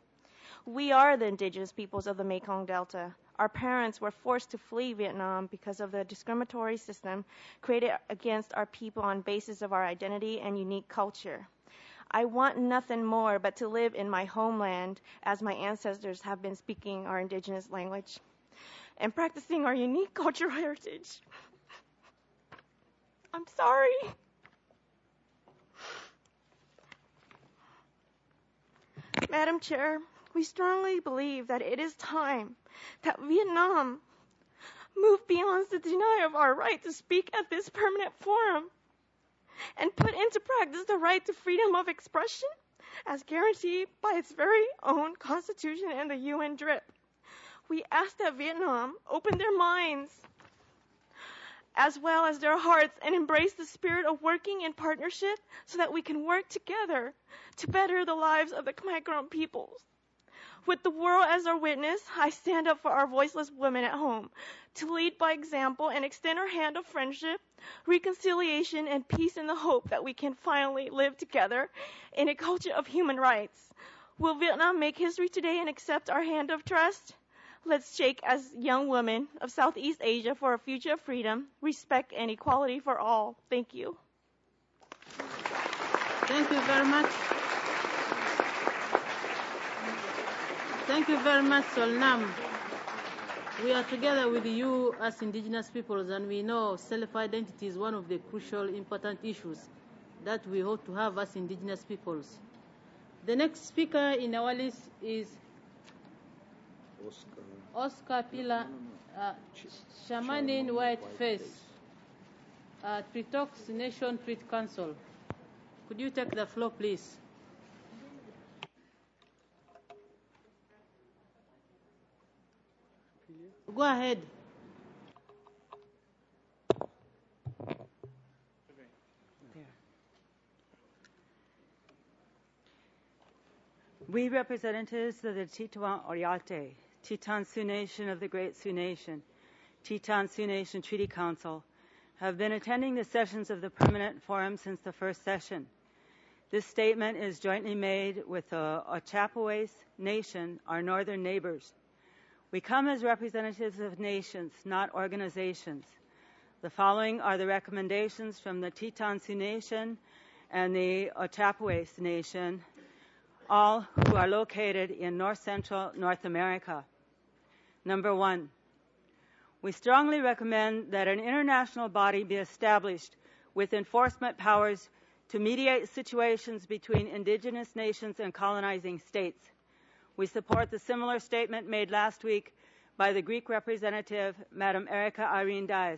[SPEAKER 20] We are the Indigenous peoples of the Mekong Delta. Our parents were forced to flee Vietnam because of the discriminatory system created against our people on basis of our identity and unique culture. I want nothing more but to live in my homeland as my ancestors have been speaking our Indigenous language and practicing our unique cultural heritage. I'm sorry. Madam Chair, we strongly believe that it is time that Vietnam move beyond the denial of our right to speak at this permanent forum and put into practice the right to freedom of expression as guaranteed by its very own constitution and the U N D R I P. We ask that Vietnam open their minds as well as their hearts and embrace the spirit of working in partnership so that we can work together to better the lives of the Khmer Krom peoples. With the world as our witness, I stand up for our voiceless women at home to lead by example and extend our hand of friendship, reconciliation, and peace in the hope that we can finally live together in a culture of human rights. Will Vietnam make history today and accept our hand of trust? Let's shake as young women of Southeast Asia for a future of freedom, respect, and equality for all. Thank you.
[SPEAKER 15] Thank you very much. Thank you very much, Solnam. We are together with you as Indigenous peoples, and we know self-identity is one of the crucial, important issues that we ought to have as indigenous peoples. The next speaker in our list is
[SPEAKER 12] Oscar,
[SPEAKER 15] Oscar Pila uh, Shamanin Whiteface, uh, Tritox Nation Treat Council. Could you take the floor, please? Go ahead.
[SPEAKER 21] We representatives of the Tetawan Oriate, Teton Sioux Nation of the Great Sioux Nation, Teton Sioux Nation Treaty Council, have been attending the sessions of the Permanent Forum since the first session. This statement is jointly made with the Ochapowace Nation, our northern neighbors. We come as representatives of nations, not organizations. The following are the recommendations from the Teton Sioux Nation and the Ochapowace Nation, all who are located in north-central North America. Number one, we strongly recommend that an international body be established with enforcement powers to mediate situations between indigenous nations and colonizing states. We support the similar statement made last week by the Greek representative, Madam Erika Arendais.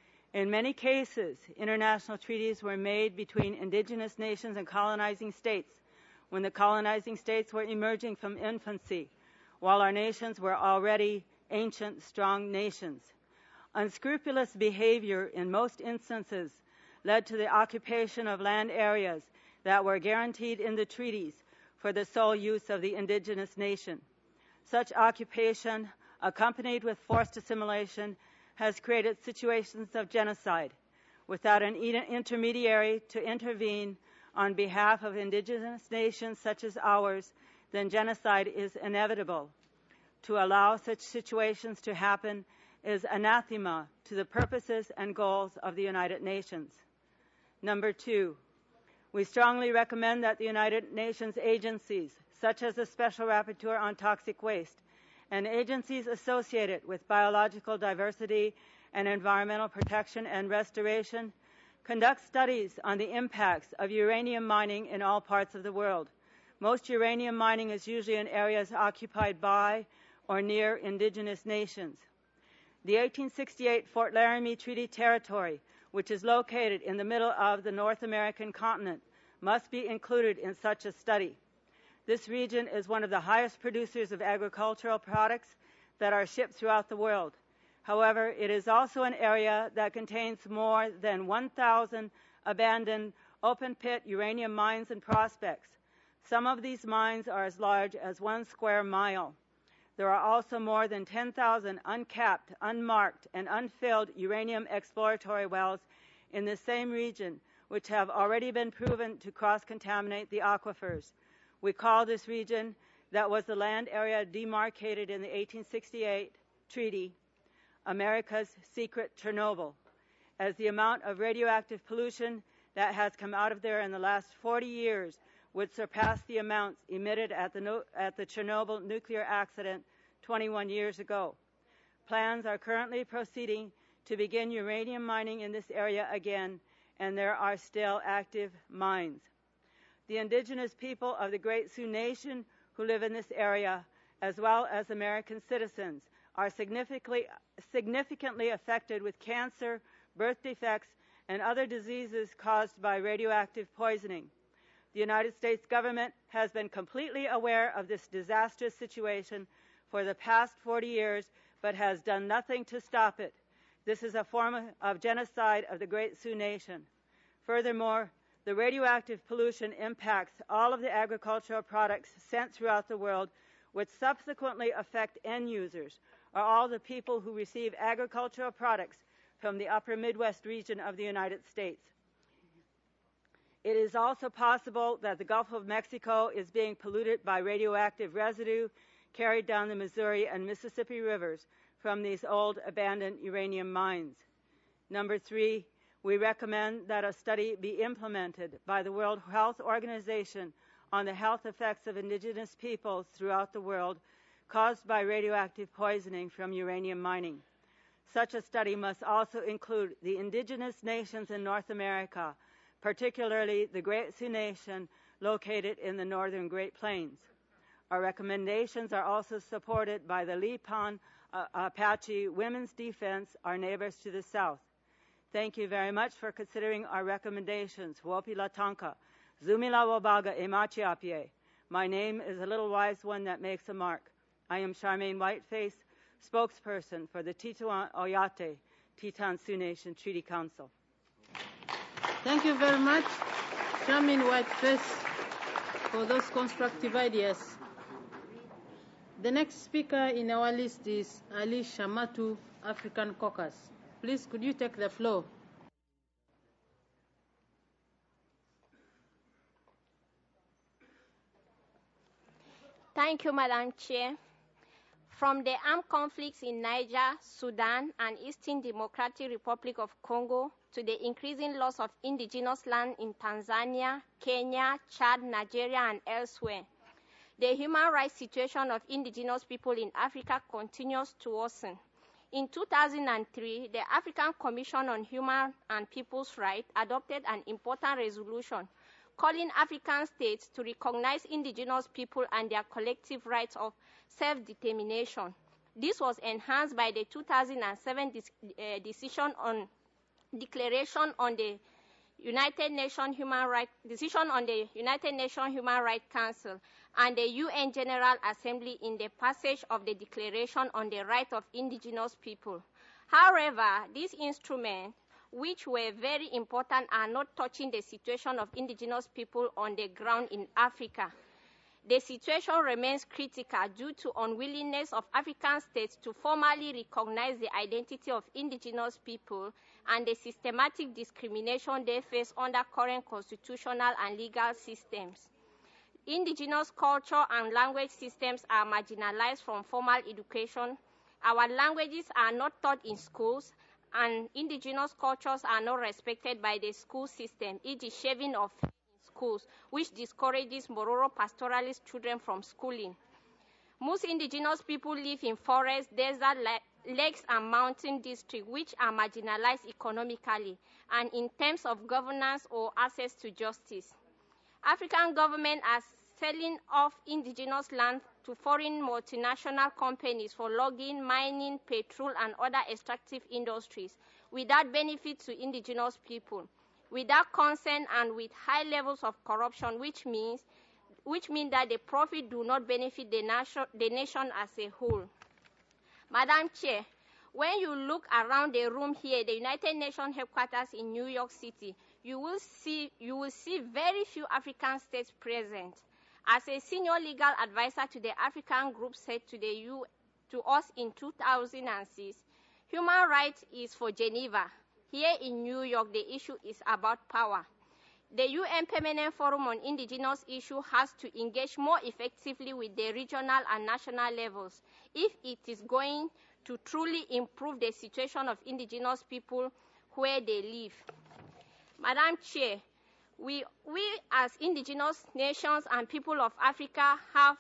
[SPEAKER 21] In many cases, international treaties were made between indigenous nations and colonizing states when the colonizing states were emerging from infancy, while our nations were already ancient, strong nations. Unscrupulous behavior in most instances led to the occupation of land areas that were guaranteed in the treaties for the sole use of the indigenous nation. Such occupation, accompanied with forced assimilation, has created situations of genocide. Without an intermediary to intervene on behalf of indigenous nations such as ours, then genocide is inevitable. To allow such situations to happen is anathema to the purposes and goals of the United Nations. Number two, we strongly recommend that the United Nations agencies, such as the Special Rapporteur on Toxic Waste, and agencies associated with biological diversity and environmental protection and restoration, conduct studies on the impacts of uranium mining in all parts of the world. Most uranium mining is usually in areas occupied by or near indigenous nations. The eighteen sixty-eight Fort Laramie Treaty Territory, which is located in the middle of the North American continent, must be included in such a study. This region is one of the highest producers of agricultural products that are shipped throughout the world. However, it is also an area that contains more than one thousand abandoned open-pit uranium mines and prospects. Some of these mines are as large as one square mile. There are also more than ten thousand uncapped, unmarked, and unfilled uranium exploratory wells in the same region, which have already been proven to cross-contaminate the aquifers. We call this region, that was the land area demarcated in the eighteen sixty-eight treaty, America's secret Chernobyl, as the amount of radioactive pollution that has come out of there in the last forty years would surpass the amounts emitted at the, no, at the Chernobyl nuclear accident twenty-one years ago. Plans are currently proceeding to begin uranium mining in this area again, and there are still active mines. The indigenous people of the Great Sioux Nation who live in this area, as well as American citizens, are significantly, significantly affected with cancer, birth defects, and other diseases caused by radioactive poisoning. The United States government has been completely aware of this disastrous situation for the past forty years, but has done nothing to stop it. This is a form of genocide of the Great Sioux Nation. Furthermore, the radioactive pollution impacts all of the agricultural products sent throughout the world, which subsequently affect end users, or all the people who receive agricultural products from the upper Midwest region of the United States. It is also possible that the Gulf of Mexico is being polluted by radioactive residue carried down the Missouri and Mississippi rivers from these old abandoned uranium mines. Number three, we recommend that a study be implemented by the World Health Organization on the health effects of indigenous peoples throughout the world caused by radioactive poisoning from uranium mining. Such a study must also include the indigenous nations in North America, particularly the Great Sioux Nation located in the northern Great Plains. Our recommendations are also supported by the Lipan uh, Apache Women's Defense, our neighbors to the south. Thank you very much for considering our recommendations. Wopi Latanka, Zumila Wabaga Emachiapie. My name is a little wise one that makes a mark. I am Charmaine Whiteface, spokesperson for the Tituan Oyate Teton Sioux Nation Treaty Council.
[SPEAKER 15] Thank you very much, Charmaine Whiteface, for those constructive ideas. The next speaker in our list is Ali Shamatu, African Caucus. Please, could you take the floor?
[SPEAKER 2] Thank you, Madam Chair. From the armed conflicts in Niger, Sudan, and Eastern Democratic Republic of Congo to the increasing loss of indigenous land in Tanzania, Kenya, Chad, Nigeria, and elsewhere, the human rights situation of indigenous people in Africa continues to worsen. In two thousand three, the African Commission on Human and People's Rights adopted an important resolution calling African states to recognize indigenous people and their collective rights of self-determination. This was enhanced by the two thousand seven uh, decision on declaration on the United Nations Human Rights decision on the United Nations Human Rights Council and the U N General Assembly in the passage of the Declaration on the Rights of Indigenous People. However, these instruments, which were very important, are not touching the situation of indigenous people on the ground in Africa. The situation remains critical due to unwillingness of African states to formally recognize the identity of indigenous people and the systematic discrimination they face under current constitutional and legal systems. Indigenous culture and language systems are marginalized from formal education. Our languages are not taught in schools, and indigenous cultures are not respected by the school system, for example shaving of hair in schools, which discourages Mororo pastoralist children from schooling. Most indigenous people live in forests, desert, lakes, and mountain districts, which are marginalized economically and in terms of governance or access to justice. African governments are selling off indigenous land to foreign multinational companies for logging, mining, petrol, and other extractive industries without benefit to indigenous people, without consent, and with high levels of corruption, which means which means that the profit do not benefit the nation, the nation as a whole. Madam Chair, when you look around the room here, the United Nations headquarters in New York City, you will see you will see very few African states present. As a senior legal advisor to the African group said to, the U, to us in two thousand six, human rights is for Geneva. Here in New York, the issue is about power. The U N Permanent Forum on Indigenous Issues has to engage more effectively with the regional and national levels if it is going to truly improve the situation of indigenous people where they live. Madam Chair, We, we as indigenous nations and people of Africa have,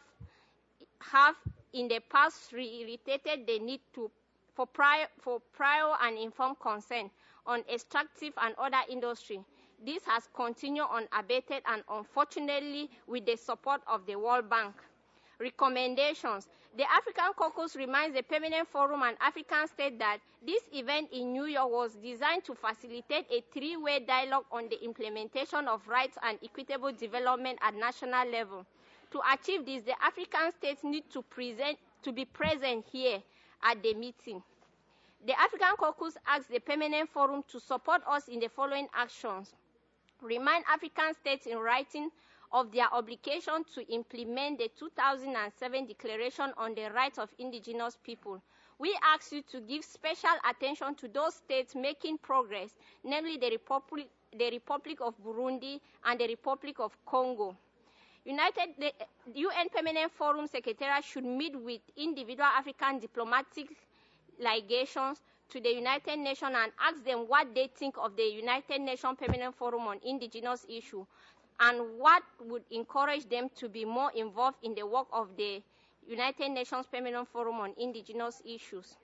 [SPEAKER 2] have in the past reiterated the need to, for, prior, for prior and informed consent on extractive and other industry. This has continued unabated and unfortunately with the support of the World Bank. Recommendations. The African Caucus reminds the Permanent Forum and African states that this event in New York was designed to facilitate a three-way dialogue on the implementation of rights and equitable development at national level. To achieve this, the African states need to, present, to be present here at the meeting. The African Caucus asks the Permanent Forum to support us in the following actions. Remind African states in writing of their obligation to implement the two thousand seven Declaration on the Rights of Indigenous People. We ask you to give special attention to those states making progress, namely the Republic, the Republic of Burundi and the Republic of Congo. United, the U N Permanent Forum Secretariat should meet with individual African diplomatic legations to the United Nations and ask them what they think of the United Nations Permanent Forum on Indigenous Issues, and what would encourage them to be more involved in the work of the United Nations Permanent Forum on Indigenous Issues.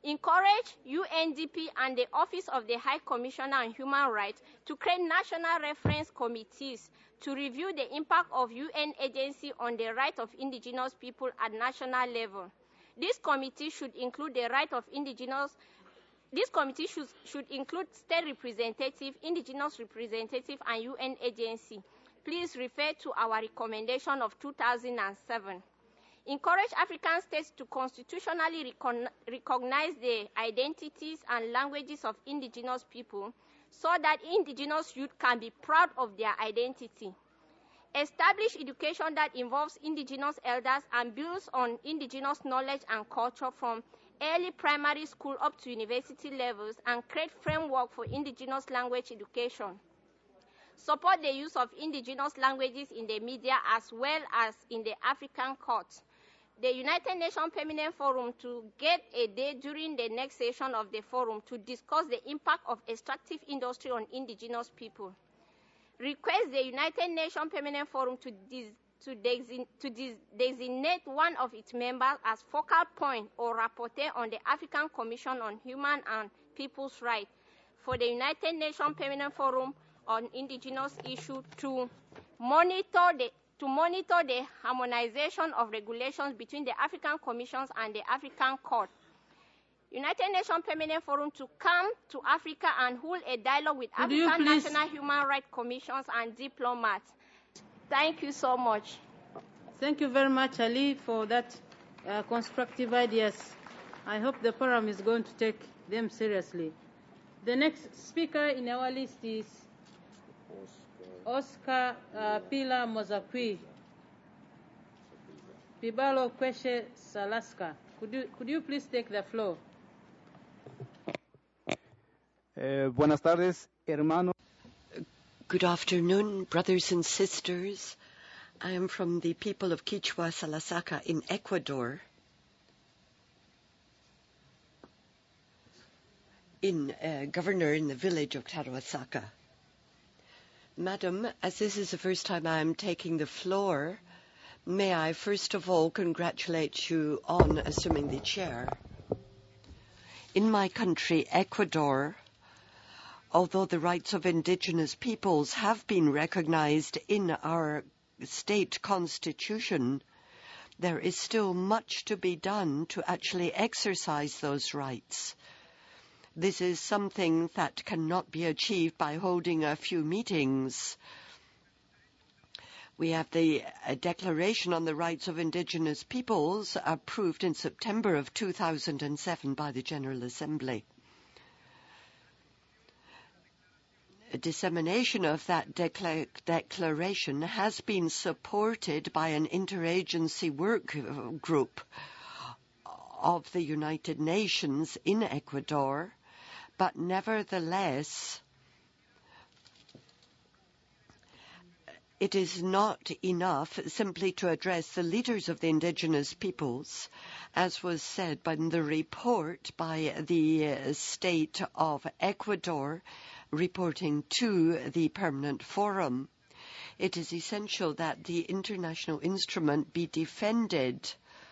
[SPEAKER 2] Encourage U N D P and the Office of the High Commissioner on Human Rights to create national reference committees to review the impact of U N agencies on the rights of indigenous people at national level. This committee should include the right of indigenous This committee should, should include state representative, indigenous representative, and U N agency. Please refer to our recommendation of two thousand seven. Encourage African states to constitutionally recon recognize the identities and languages of indigenous people so that indigenous youth can be proud of their identity. Establish education that involves indigenous elders and builds on indigenous knowledge and culture from early primary school up to university levels, and create framework for indigenous language education. Support the use of indigenous languages in the media as well as in the African courts. The United Nations Permanent Forum to get a day during the next session of the forum to discuss the impact of extractive industry on indigenous people. Request the United Nations Permanent Forum to dis to, design, to dis designate one of its members as focal point or rapporteur on the African Commission on Human and People's Rights for the United Nations Permanent Forum on Indigenous Issues to monitor the to monitor the harmonization of regulations between the African Commissions and the African Court. United Nations Permanent Forum to come to Africa and hold a dialogue with
[SPEAKER 15] Could
[SPEAKER 2] African National Human Rights Commissions and diplomats. Thank you so much.
[SPEAKER 15] Thank you very much, Ali, for that uh, constructive ideas. I hope the forum is going to take them seriously. The next speaker in our list is Oscar uh, Pila Mozakwi. Pibalo Kweshe Salaska. Could you, could you please take the floor?
[SPEAKER 4] Eh, buenas tardes, hermano.
[SPEAKER 8] Good afternoon, brothers and sisters. I am from the people of Quichua Salasaka in Ecuador. In uh, governor in the village of Taruasaka. Madam, as this is the first time I am taking the floor, may I first of all congratulate you on assuming the chair. In my country, Ecuador, although the rights of indigenous peoples have been recognized in our state constitution, there is still much to be done to actually exercise those rights. This is something that cannot be achieved by holding a few meetings. We have the uh, Declaration on the Rights of Indigenous Peoples approved in September of two thousand seven by the General Assembly. A dissemination of that decla declaration has been supported by an interagency work group of the United Nations in Ecuador, but nevertheless, it is not enough simply to address the leaders of the indigenous peoples, as was said by the report by the state of Ecuador reporting to the Permanent Forum. It is essential that the international instrument be defended.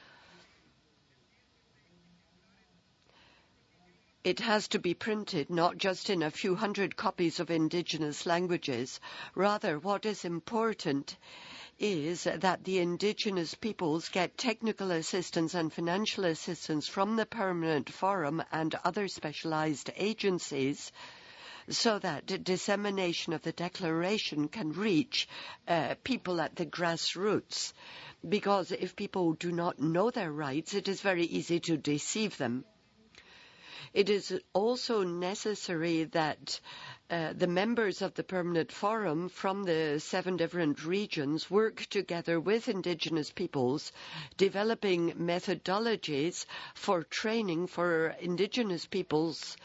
[SPEAKER 8] It has to be printed not just in a few hundred copies of indigenous languages. Rather, what is important is that the indigenous peoples get technical assistance and financial assistance from the Permanent Forum and other specialized agencies so that the dissemination of the declaration can reach uh, people at the grassroots. Because if people do not know their rights, it is very easy to deceive them. It is also necessary that uh, the members of the Permanent Forum from the seven different regions work together with indigenous peoples, developing methodologies for training for indigenous peoples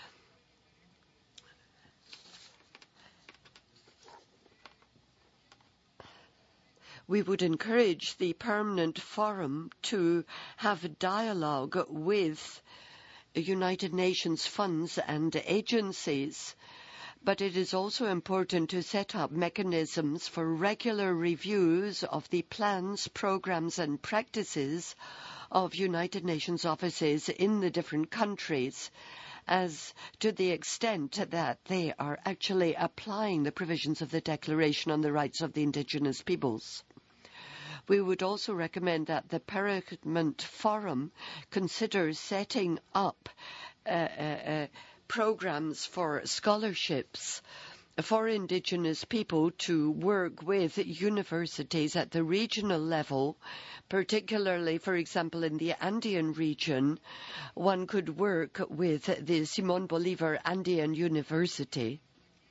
[SPEAKER 8] we would encourage the Permanent Forum to have a dialogue with United Nations funds and agencies, but it is also important to set up mechanisms for regular reviews of the plans, programs and practices of United Nations offices in the different countries, as to the extent that they are actually applying the provisions of the Declaration on the Rights of the Indigenous Peoples. We would also recommend that the Permanent Forum consider setting up uh, uh, uh, programs for scholarships for Indigenous people to work with universities at the regional level, particularly, for example, in the Andean region. One could work with the Simón Bolívar Andean University.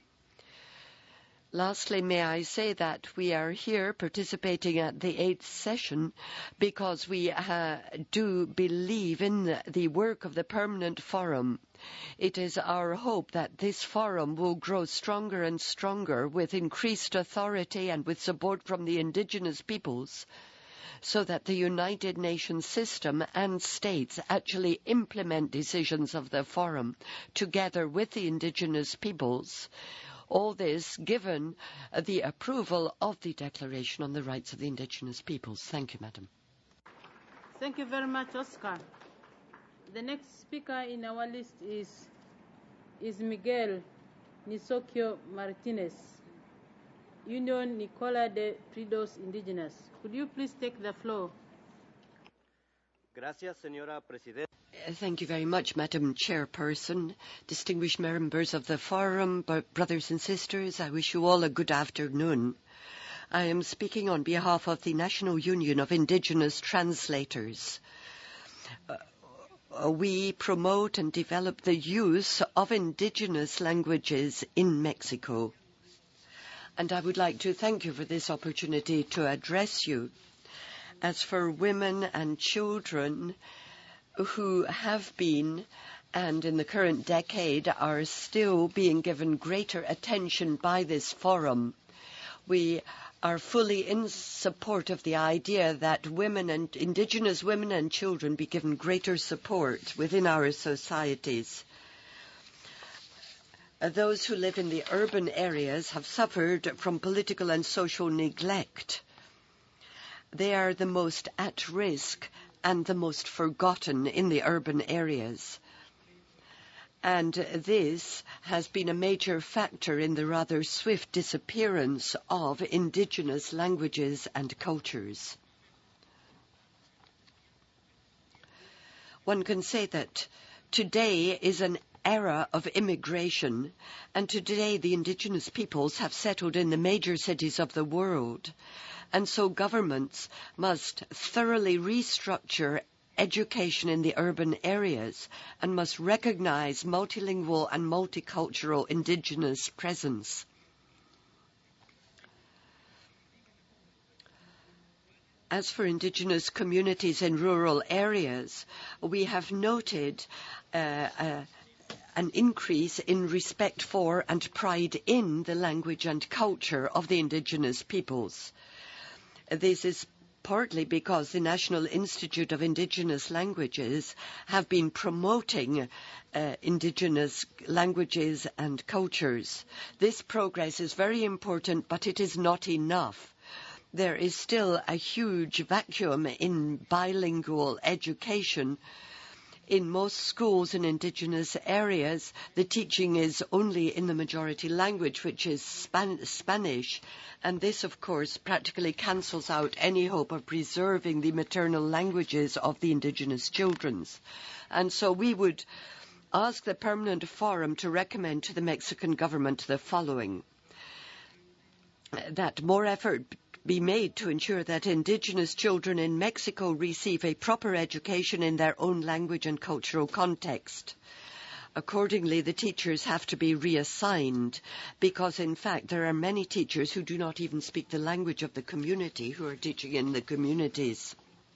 [SPEAKER 8] Lastly, may I say that we are here participating at the eighth session because we uh, do believe in the, the work of the Permanent Forum. It is our hope that this forum will grow stronger and stronger with increased authority and with support from the indigenous peoples, so that the United Nations system and states actually implement decisions of the forum together with the indigenous peoples. All this given the approval of the Declaration on the Rights of the Indigenous Peoples. Thank you, Madam.
[SPEAKER 15] Thank you very much, Oscar. The next speaker in our list is, is Miguel Nisokio Martinez, Union Nicola de Tridos Indigenous. Could you please take the floor?
[SPEAKER 14] Gracias, señora presidenta.
[SPEAKER 8] Thank you very much, Madam Chairperson, distinguished members of the Forum, brothers and sisters. I wish you all a good afternoon. I am speaking on behalf of the National Union of Indigenous Translators. Uh, we promote and develop the use of indigenous languages in Mexico. And I would like to thank you for this opportunity to address you. As for women and children who have been and in the current decade are still being given greater attention by this forum, we are fully in support of the idea that women and indigenous women and children be given greater support within our societies. Those who live in the urban areas have suffered from political and social neglect. They are the most at risk and the most forgotten in the urban areas. And this has been a major factor in the rather swift disappearance of indigenous languages and cultures. One can say that today is an era of immigration, and today the indigenous peoples have settled in the major cities of the world. And so governments must thoroughly restructure education in the urban areas and must recognize multilingual and multicultural indigenous presence. As for indigenous communities in rural areas, we have noted uh, uh, an increase in respect for and pride in the language and culture of the indigenous peoples. This is partly because the National Institute of Indigenous Languages have been promoting uh, indigenous languages and cultures. This progress is very important, but it is not enough. There is still a huge vacuum in bilingual education. In most schools in indigenous areas, the teaching is only in the majority language, which is Span- Spanish. And this, of course, practically cancels out any hope of preserving the maternal languages of the indigenous children. And so we would ask the Permanent Forum to recommend to the Mexican government the following: that more effort be made to ensure that indigenous children in Mexico receive a proper education in their own language and cultural context. Accordingly, the teachers have to be reassigned because, in fact, there are many teachers who do not even speak the language of the community who are teaching in the communities.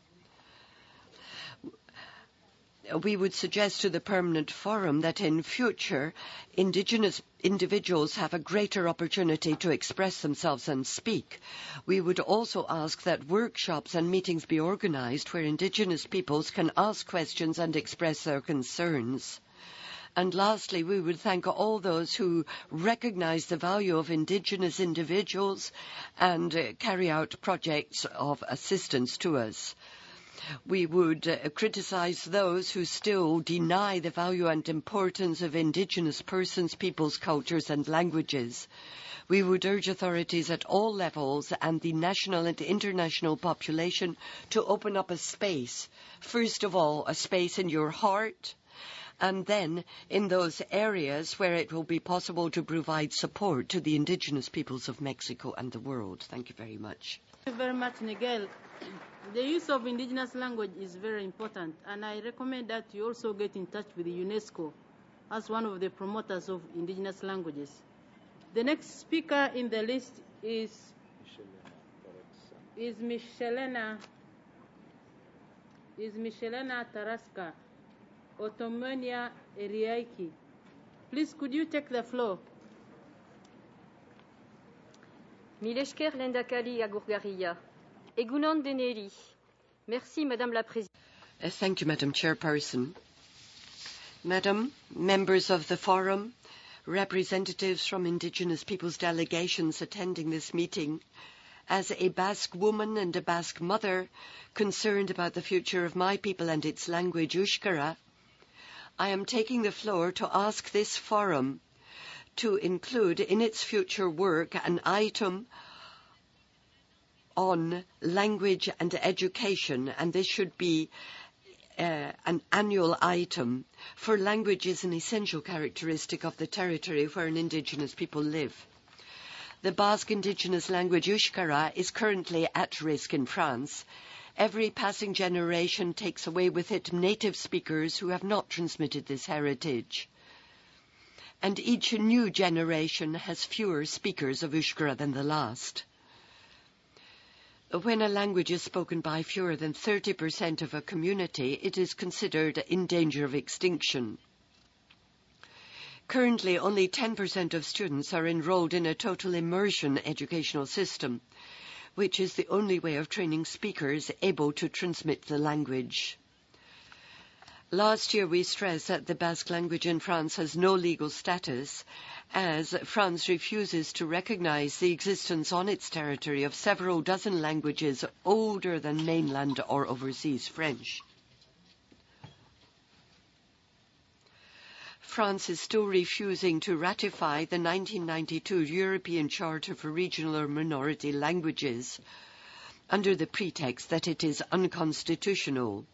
[SPEAKER 8] We would suggest to the Permanent Forum that in future, indigenous individuals have a greater opportunity to express themselves and speak. We would also ask that workshops and meetings be organized where indigenous peoples can ask questions and express their concerns. And lastly, we would thank all those who recognise the value of Indigenous individuals and uh, carry out projects of assistance to us. We would uh, criticise those who still deny the value and importance of Indigenous persons, peoples, cultures and languages. We would urge authorities at all levels and the national and international population to open up a space. First of all, a space in your heart, and then in those areas where it will be possible to provide support to the indigenous peoples of Mexico and the world. Thank you very much.
[SPEAKER 15] Thank you very much, Nigel. The use of indigenous language is very important, and I recommend that you also get in touch with the UNESCO as one of the promoters of indigenous languages. The next speaker in the list is is Michelena is Michelena Tarasca, Otomonia Eriaiki. Please, could you take the floor?
[SPEAKER 5] Mileshker Lendakali Agurgaria. Egunon Deneri. Merci, Madame la Présidente.
[SPEAKER 8] Uh, thank you, Madam Chairperson. Madam, members of the Forum, representatives from indigenous peoples delegations attending this meeting, as a Basque woman and a Basque mother concerned about the future of my people and its language, Euskara, I am taking the floor to ask this forum to include in its future work an item on language and education, and this should be uh, an annual item, for language is an essential characteristic of the territory where an indigenous people live. The Basque indigenous language Euskara is currently at risk in France. Every passing generation takes away with it native speakers who have not transmitted this heritage. And each new generation has fewer speakers of Euskara than the last. When a language is spoken by fewer than thirty percent of a community, it is considered in danger of extinction. Currently, only ten percent of students are enrolled in a total immersion educational system, which is the only way of training speakers able to transmit the language. Last year, we stressed that the Basque language in France has no legal status, as France refuses to recognize the existence on its territory of several dozen languages older than mainland or overseas French. France is still refusing to ratify the nineteen ninety-two European Charter for Regional or Minority Languages under the pretext that it is unconstitutional.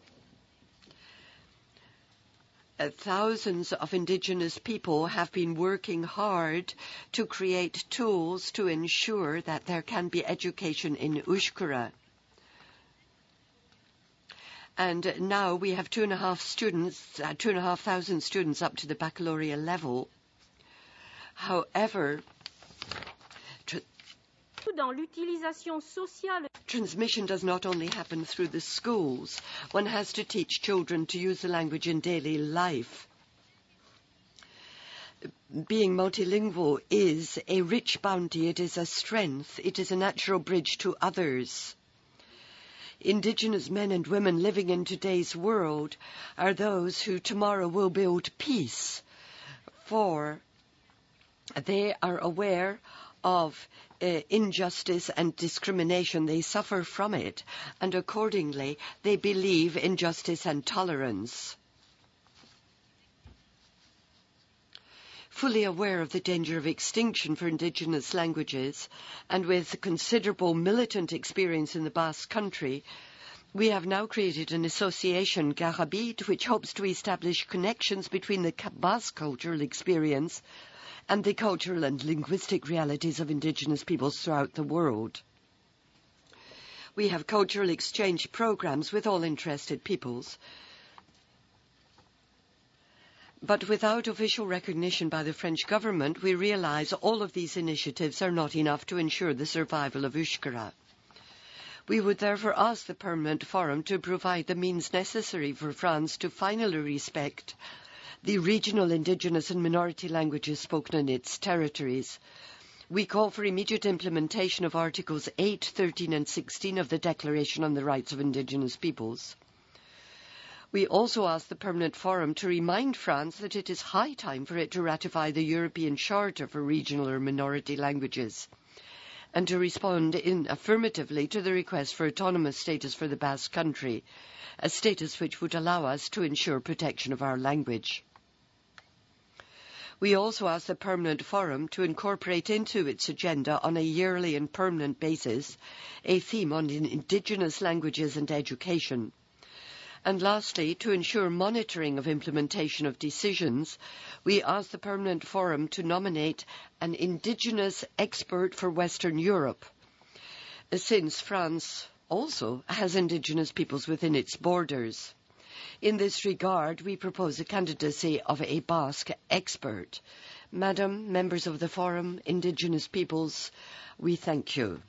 [SPEAKER 8] Uh, thousands of indigenous people have been working hard to create tools to ensure that there can be education in Euskara. And now we have two and a half students, uh, two and a half thousand students up to the baccalaureate level. However, tr- transmission does not only happen through the schools. One has to teach children to use the language in daily life. Being multilingual is a rich bounty. It is a strength. It is a natural bridge to others. Indigenous men and women living in today's world are those who tomorrow will build peace, for they are aware of uh, injustice and discrimination. They suffer from it, and accordingly they believe in justice and tolerance. Fully aware of the danger of extinction for indigenous languages, and with considerable militant experience in the Basque country, we have now created an association, Garabit, which hopes to establish connections between the Basque cultural experience and the cultural and linguistic realities of indigenous peoples throughout the world. We have cultural exchange programs with all interested peoples, but without official recognition by the French government, we realize all of these initiatives are not enough to ensure the survival of Euskara. We would therefore ask the Permanent Forum to provide the means necessary for France to finally respect the regional indigenous and minority languages spoken in its territories. We call for immediate implementation of Articles eight, thirteen and sixteen of the Declaration on the Rights of Indigenous Peoples. We also asked the Permanent Forum to remind France that it is high time for it to ratify the European Charter for Regional or Minority Languages, and to respond in affirmatively to the request for autonomous status for the Basque Country, a status which would allow us to ensure protection of our language. We also asked the Permanent Forum to incorporate into its agenda on a yearly and permanent basis a theme on indigenous languages and education. And lastly, to ensure monitoring of implementation of decisions, we asked the Permanent Forum to nominate an indigenous expert for Western Europe, since France also has indigenous peoples within its borders. In this regard, we propose the candidacy of a Basque expert. Madam, members of the Forum, indigenous peoples, we thank you.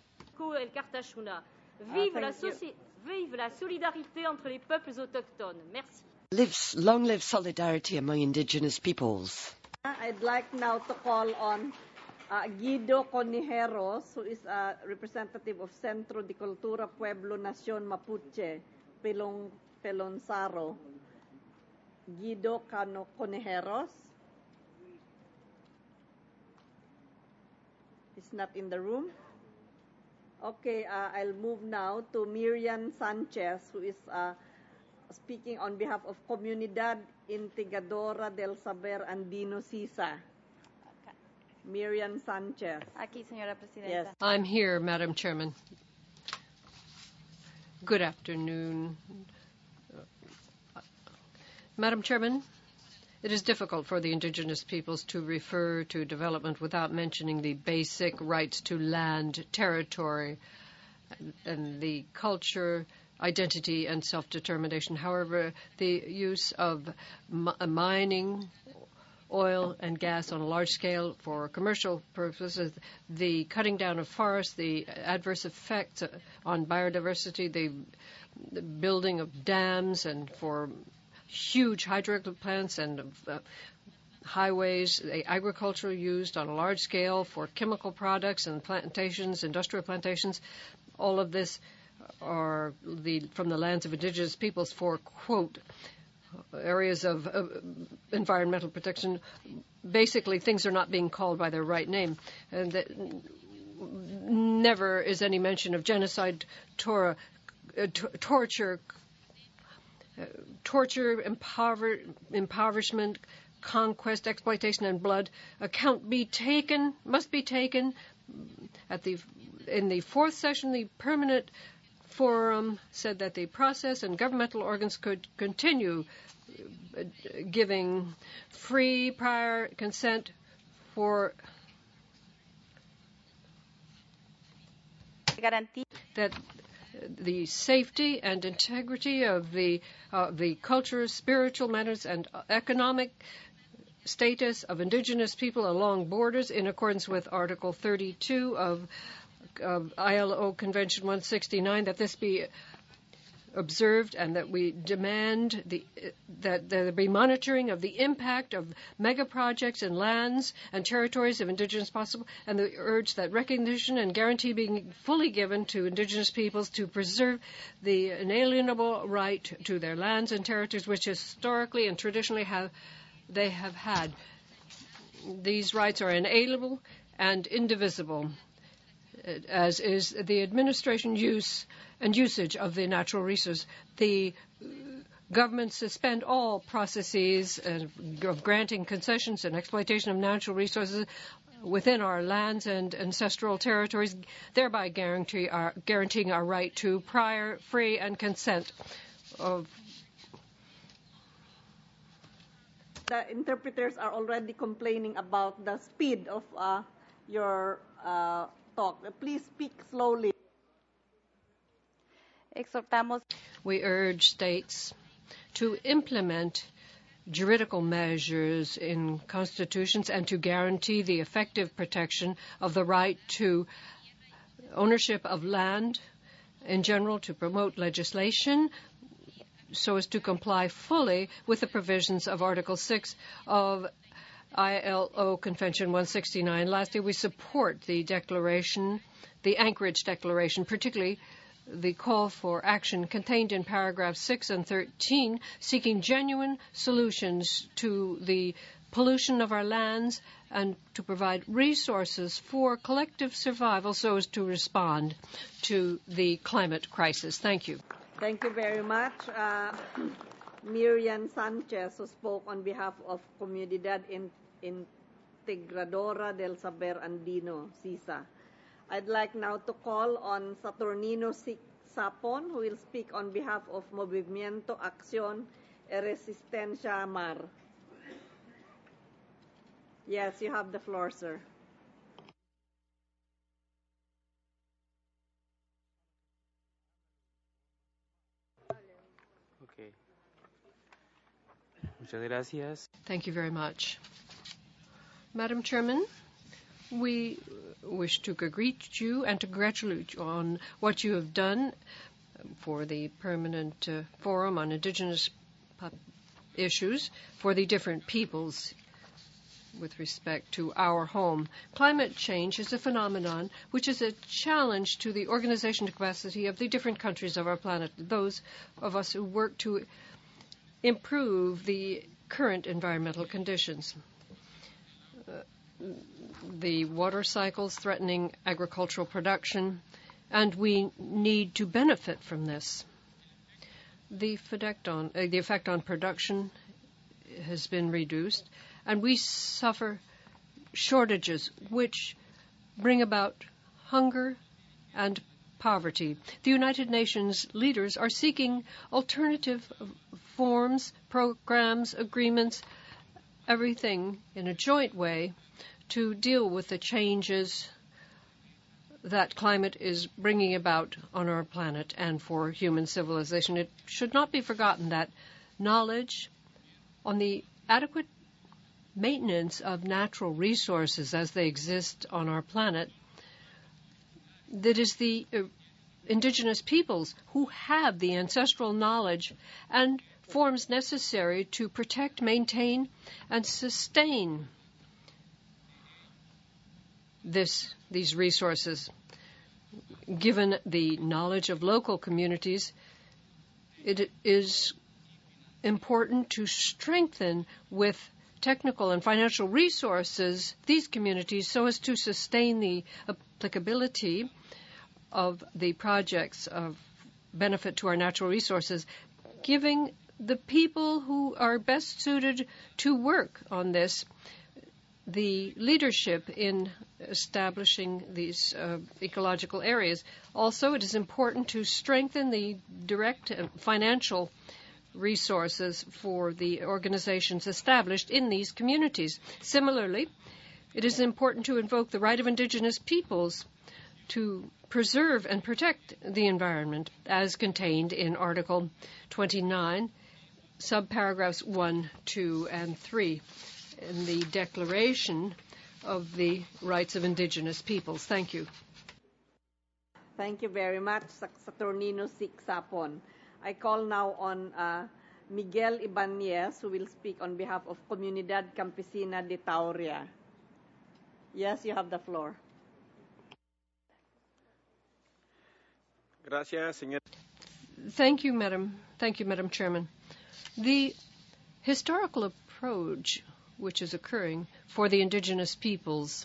[SPEAKER 5] Vive la société. Vive la solidarité entre les peuples autochtones. Merci.
[SPEAKER 8] Lives, long live solidarity among indigenous peoples.
[SPEAKER 1] I'd like now to call on uh, Guido Conijeros, who is a representative of Centro de Cultura Pueblo Nación Mapuche, Pelon, Pelonzaro. Guido Cano Conijeros is not in the room. Okay, uh, I'll move now to Miriam Sanchez, who is uh, speaking on behalf of Comunidad Integradora del Saber Andino Sisa. Okay. Miriam Sanchez.
[SPEAKER 7] Aquí, señora Presidenta.
[SPEAKER 3] Yes. I'm here, Madam Chairman. Good afternoon. Madam Chairman, it is difficult for the indigenous peoples to refer to development without mentioning the basic rights to land, territory, and, and the culture, identity, and self-determination. However, the use of mi- mining, oil and gas on a large scale for commercial purposes, the cutting down of forests, the adverse effects on biodiversity, the, the building of dams and for huge hydroelectric plants and uh, highways, the agriculture used on a large scale for chemical products and plantations, industrial plantations, all of this are the from the lands of indigenous peoples for, quote, areas of uh, environmental protection. Basically, things are not being called by their right name. And that never is any mention of genocide, Torah, uh, t- torture, Uh, torture, impover- impoverishment, conquest, exploitation, and blood account be taken, must be taken. At the in the fourth session, the Permanent Forum said that the process and governmental organs could continue uh, giving free prior consent for that the safety and integrity of the uh, the culture, spiritual matters, and economic status of indigenous people along borders in accordance with Article thirty-two of, of I L O Convention one sixty-nine, that this be observed and that we demand the, that there be monitoring of the impact of mega projects in lands and territories of indigenous possible, and the urge that recognition and guarantee being fully given to indigenous peoples to preserve the inalienable right to their lands and territories which historically and traditionally have they have had. These rights are inalienable and indivisible, as is the administration use and usage of the natural resources. The government suspend all processes of granting concessions and exploitation of natural resources within our lands and ancestral territories, thereby guarantee our, guaranteeing our right to prior, free, and consent of.
[SPEAKER 1] The interpreters are already complaining about the speed of uh, your uh, talk. Please speak slowly.
[SPEAKER 7] Exhortamos.
[SPEAKER 3] We urge states to implement juridical measures in constitutions and to guarantee the effective protection of the right to ownership of land in general, to promote legislation so as to comply fully with the provisions of Article six of I L O Convention one sixty-nine. Lastly, we support the declaration, the Anchorage Declaration, particularly the call for action contained in paragraphs six and thirteen, seeking genuine solutions to the pollution of our lands and to provide resources for collective survival so as to respond to the climate crisis. Thank you.
[SPEAKER 1] Thank you very much. Uh, Miriam Sanchez, who spoke on behalf of Comunidad Integradora del Saber Andino, SISA. I'd like now to call on Saturnino Sapon, who will speak on behalf of Movimiento Acción y Resistencia Mar. Yes, you have the floor, sir.
[SPEAKER 14] Okay. Muchas gracias.
[SPEAKER 3] Thank you very much. Madam Chairman, we wish to greet you and to congratulate you on what you have done for the Permanent uh, Forum on Indigenous Issues for the different peoples with respect to our home. Climate change is a phenomenon which is a challenge to the organization capacity of the different countries of our planet, those of us who work to improve the current environmental conditions. Uh, the water cycles threatening agricultural production, and we need to benefit from this. The effect on, uh, the effect on production has been reduced, and we suffer shortages which bring about hunger and poverty. The United Nations leaders are seeking alternative forms, programs, agreements, everything in a joint way to deal with the changes that climate is bringing about on our planet and for human civilization. It should not be forgotten that knowledge on the adequate maintenance of natural resources as they exist on our planet, that is the uh, indigenous peoples who have the ancestral knowledge and forms necessary to protect, maintain, and sustain this, these resources. Given the knowledge of local communities, it is important to strengthen with technical and financial resources these communities so as to sustain the applicability of the projects of benefit to our natural resources, giving the people who are best suited to work on this the leadership in establishing these uh, ecological areas. Also, it is important to strengthen the direct financial resources for the organizations established in these communities. Similarly, it is important to invoke the right of indigenous peoples to preserve and protect the environment as contained in Article twenty-nine, subparagraphs one, two, and three in the Declaration of the Rights of Indigenous Peoples. Thank you.
[SPEAKER 1] Thank you very much, Saturnino Sapon. I call now on uh, Miguel Ibanez, who will speak on behalf of Comunidad Campesina de Tauria. Yes, you have the floor.
[SPEAKER 14] Gracias, señor.
[SPEAKER 3] Thank you, Madam. Thank you, Madam Chairman. The historical approach which is occurring for the indigenous peoples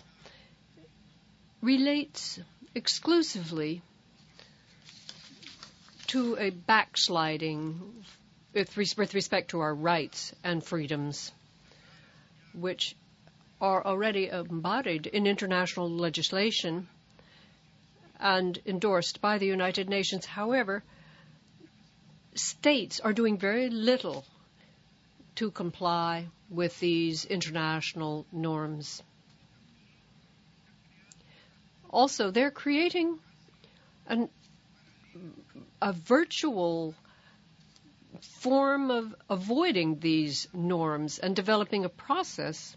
[SPEAKER 3] relates exclusively to a backsliding with respect to our rights and freedoms, which are already embodied in international legislation and endorsed by the United Nations. However, states are doing very little to comply with these international norms. Also, they're creating an, a virtual form of avoiding these norms and developing a process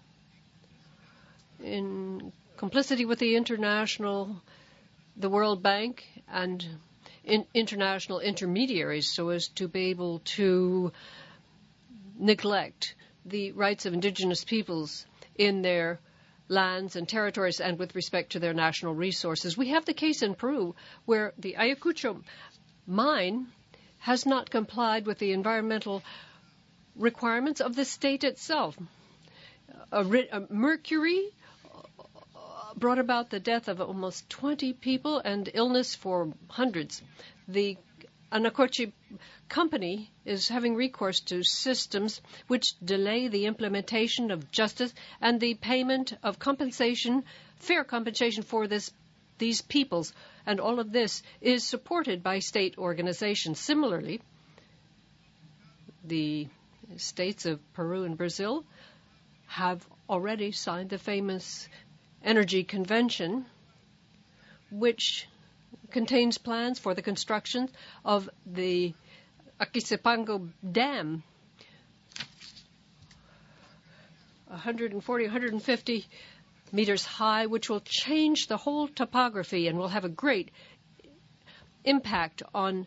[SPEAKER 3] in complicity with the international, the World Bank, and in international intermediaries so as to be able to neglect the rights of indigenous peoples in their lands and territories and with respect to their national resources. We have the case in Peru where the Ayacucho mine has not complied with the environmental requirements of the state itself. A, a mercury brought about the death of almost twenty people and illness for hundreds. The Anacoche company is having recourse to systems which delay the implementation of justice and the payment of compensation, fair compensation for this, these peoples. And all of this is supported by state organizations. Similarly, the states of Peru and Brazil have already signed the famous Energy Convention, which contains plans for the construction of the Aquispango Dam, one forty, one fifty meters high, which will change the whole topography and will have a great impact on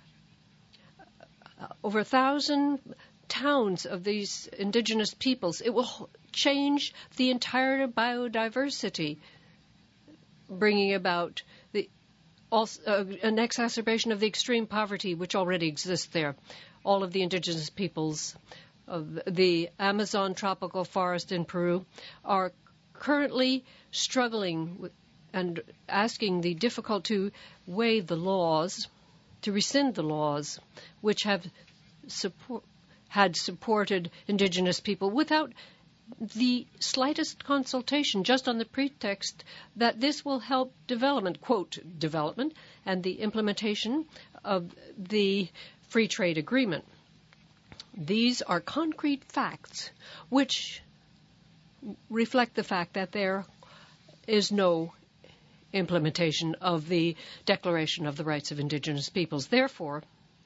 [SPEAKER 3] uh, over a thousand towns of these indigenous peoples. It will change the entire biodiversity, bringing about the also, uh, an exacerbation of the extreme poverty which already exists there. All of the indigenous peoples of the Amazon tropical forest in Peru are currently struggling with, and asking the difficult to waive the laws, to rescind the laws which have support, had supported indigenous people without the slightest consultation, just on the pretext that this will help development, quote, development, and the implementation of the free trade agreement. These are concrete facts which reflect the fact that there is no implementation of the Declaration of the Rights of Indigenous Peoples. Therefore,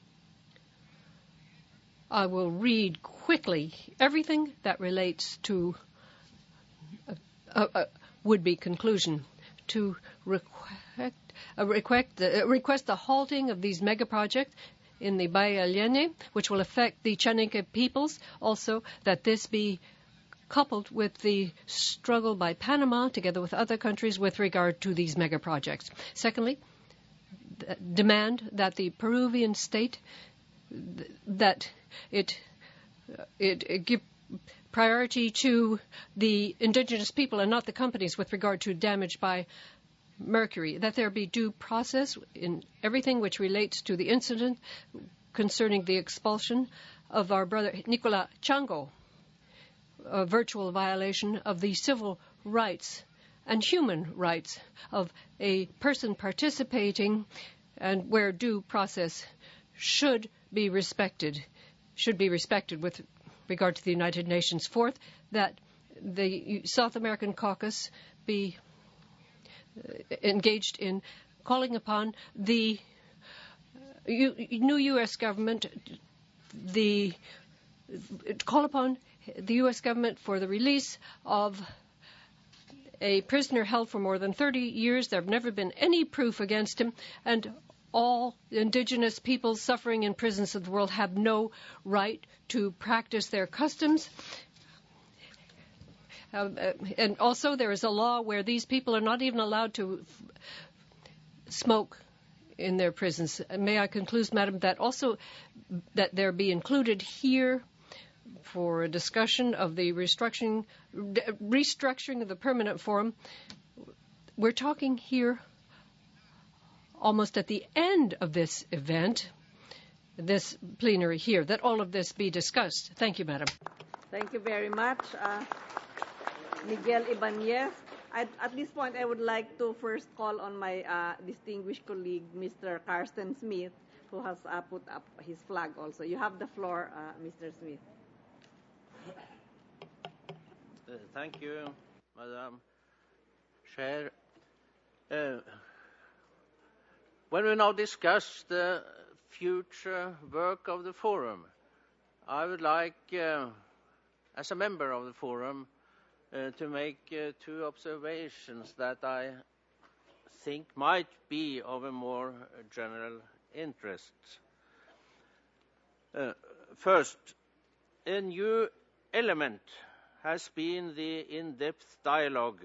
[SPEAKER 3] I will read quickly everything that relates to a, a, a would-be conclusion to request, uh, request, uh, request the halting of these mega projects in the Bahia Llene, which will affect the Chaninque peoples. Also, that this be coupled with the struggle by Panama, together with other countries, with regard to these mega projects. Secondly, th- demand that the Peruvian state th- that it, it it give priority to the indigenous people and not the companies with regard to damage by mercury, that there be due process in everything which relates to the incident concerning the expulsion of our brother Nicola Chango, a virtual violation of the civil rights and human rights of a person participating, and where due process should be respected, should be respected with regard to the United Nations. Fourth, that the South American caucus be engaged in calling upon the new U S government, the call upon the U S government for the release of a prisoner held for more than thirty years. There have never been any proof against him, and all indigenous peoples suffering in prisons of the world have no right to practice their customs. Uh, and also there is a law where these people are not even allowed to f- smoke in their prisons. May I conclude, Madam, that also that there be included here for a discussion of the restructuring, restructuring of the Permanent Forum. We're talking here almost at the end of this event, this plenary here, that all of this be discussed. Thank you, Madam.
[SPEAKER 1] Thank you very much, uh, Miguel Ibanez. I'd, at this point, I would like to first call on my uh, distinguished colleague, Mister Carsten Smith, who has uh, put up his flag also. You have the floor, uh, Mister Smith.
[SPEAKER 7] Uh, thank you, Madam Chair. Uh, when we now discuss the future work of the Forum, I would like, uh, as a member of the Forum, uh, to make uh, two observations that I think might be of a more general interest. Uh, first, a new element has been the in-depth dialogue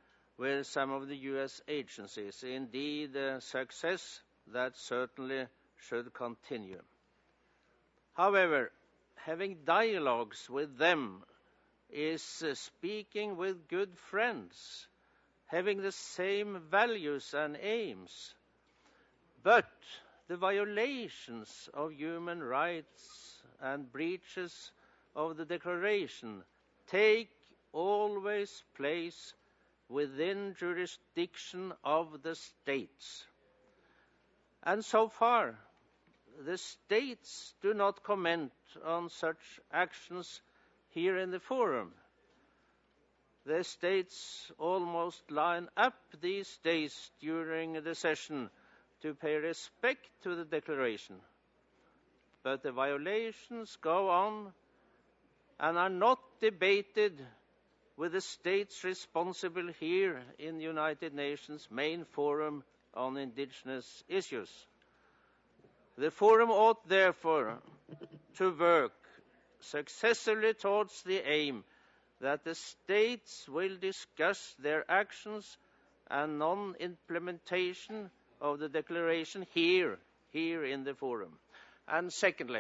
[SPEAKER 7] with some of the U S agencies. Indeed, uh, success that certainly should continue. However, having dialogues with them is uh, speaking with good friends, having the same values and aims. But the violations of human rights and breaches of the Declaration take always place within jurisdiction of the states. And so far, the states do not comment on such actions here in the forum. The states almost line up these days during the session to pay respect to the declaration. But the violations go on and are not debated with the states responsible here in the United Nations main forum on indigenous issues. The forum ought therefore to work successively towards the aim that the states will discuss their actions and non-implementation of the declaration here, here in the forum. And secondly,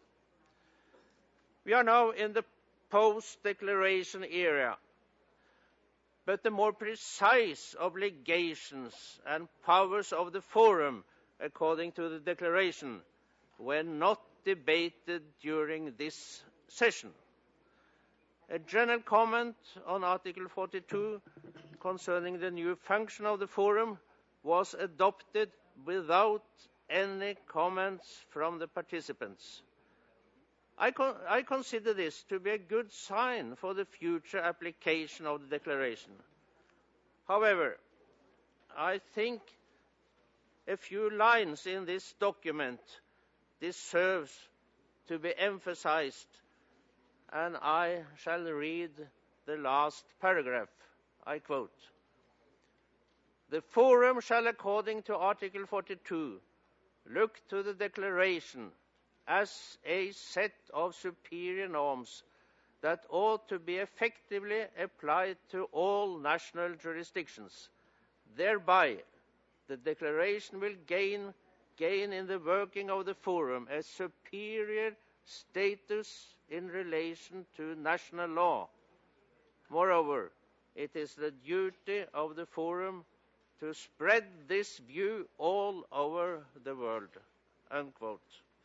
[SPEAKER 7] we are now in the post-declaration era, but the more precise obligations and powers of the forum, according to the declaration, were not debated during this session. A general comment on Article forty-two concerning the new function of the forum was adopted without any comments from the participants. I, con I consider this to be a good sign for the future application of the declaration. However, I think a few lines in this document deserves to be emphasized, and I shall read the last paragraph. I quote, "The Forum shall, according to Article forty-two, look to the declaration as a set of superior norms that ought to be effectively applied to all national jurisdictions. Thereby, the declaration will gain, gain in the working of the Forum a superior status in relation to national law. Moreover, it is the duty of the Forum to spread this view all over the world." Unquote.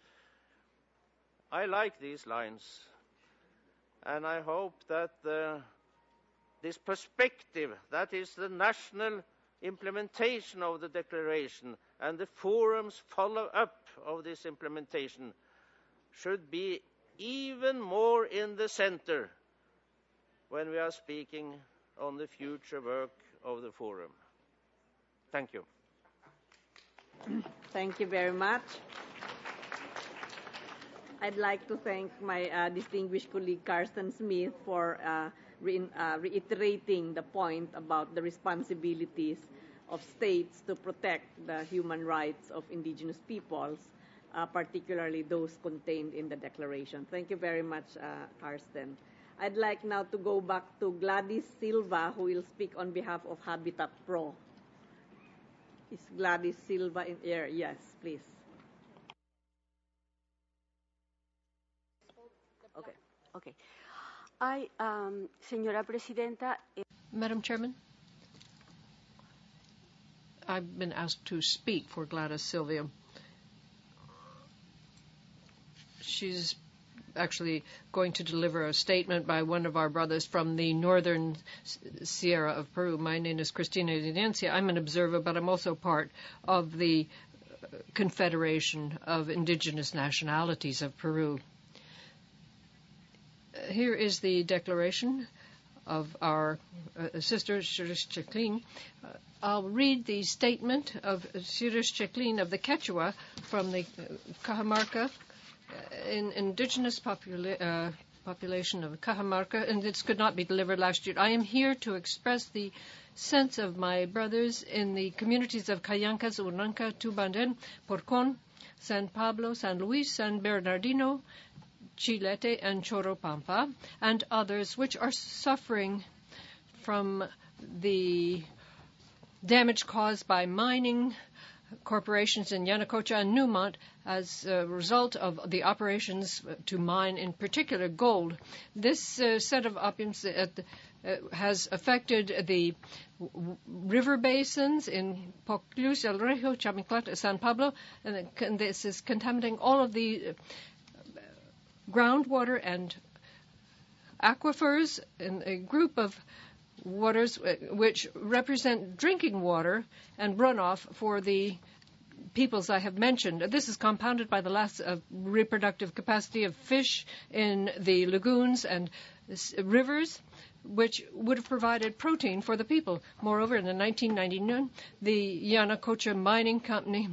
[SPEAKER 7] I like these lines, and I hope that uh, this perspective, that is the national implementation of the declaration and the Forum's follow-up of this implementation, should be even more in the center when we are speaking on the future work of the Forum. Thank you.
[SPEAKER 1] Thank you very much. I'd like to thank my uh, distinguished colleague Carsten Smith for uh, re uh, reiterating the point about the responsibilities of states to protect the human rights of indigenous peoples, uh, particularly those contained in the declaration. Thank you very much, uh, Carsten. I'd like now to go back to Gladys Silva, who will speak on behalf of Habitat Pro. Is Gladys Silva in air? Yes, please.
[SPEAKER 9] Okay. Okay. I, um, Señora Presidenta.
[SPEAKER 3] Madam Chairman, I've been asked to speak for Gladys Silva. She's actually going to deliver a statement by one of our brothers from the northern Sierra of Peru. My name is Cristina Evidencia. I'm an observer, but I'm also part of the Confederation of Indigenous Nationalities of Peru. Here is the declaration of our uh, sister, Shirish Chaclin. Uh, I'll read the statement of Shirish Chaclin of the Quechua from the uh, Cajamarca, uh, in indigenous popula uh, population of Cajamarca, and this could not be delivered last year. I am here to express the sense of my brothers in the communities of Cayancas, Unanca, Tubanten, Porcon, San Pablo, San Luis, San Bernardino, Chilete and Choropampa, and others which are suffering from the damage caused by mining corporations in Yanacocha and Newmont as a result of the operations to mine, in particular, gold. This uh, set of opulence uh, uh, has affected the w- river basins in Poclus, El Regio, Chamiclat, San Pablo, and, and this is contaminating all of the uh, groundwater and aquifers in a group of waters which represent drinking water and runoff for the peoples I have mentioned. This is compounded by the loss of reproductive capacity of fish in the lagoons and rivers, which would have provided protein for the people. Moreover, in nineteen ninety-nine, the Yanacocha Mining Company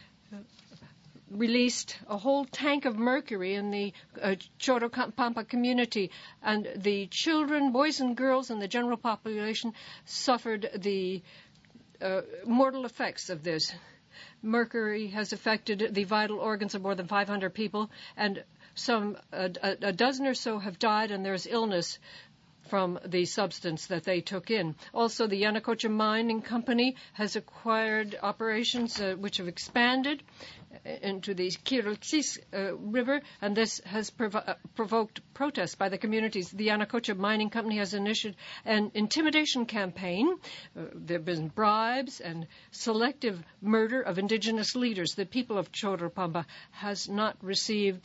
[SPEAKER 3] released a whole tank of mercury in the uh, Chorropampa community, and the children, boys and girls, and the general population suffered the uh, mortal effects of this. Mercury has affected the vital organs of more than five hundred people, and some a, a dozen or so have died, and there's illness from the substance that they took in. Also, the Yanacocha Mining Company has acquired operations uh, which have expanded into the Quirochis uh, River, and this has prov- uh, provoked protests by the communities. The Yanacocha Mining Company has initiated an intimidation campaign. Uh, there have been bribes and selective murder of indigenous leaders. The people of Chorropampa has not received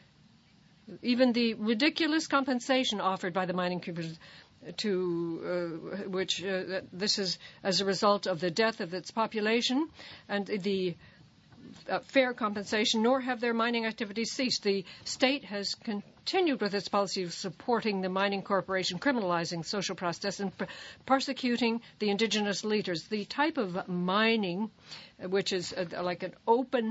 [SPEAKER 3] even the ridiculous compensation offered by the mining community, to uh, which uh, this is as a result of the death of its population and the uh, fair compensation, nor have their mining activities ceased. The state has continued with its policy of supporting the mining corporation, criminalizing social process, and pr- persecuting the indigenous leaders. The type of mining, uh, which is uh, like an open,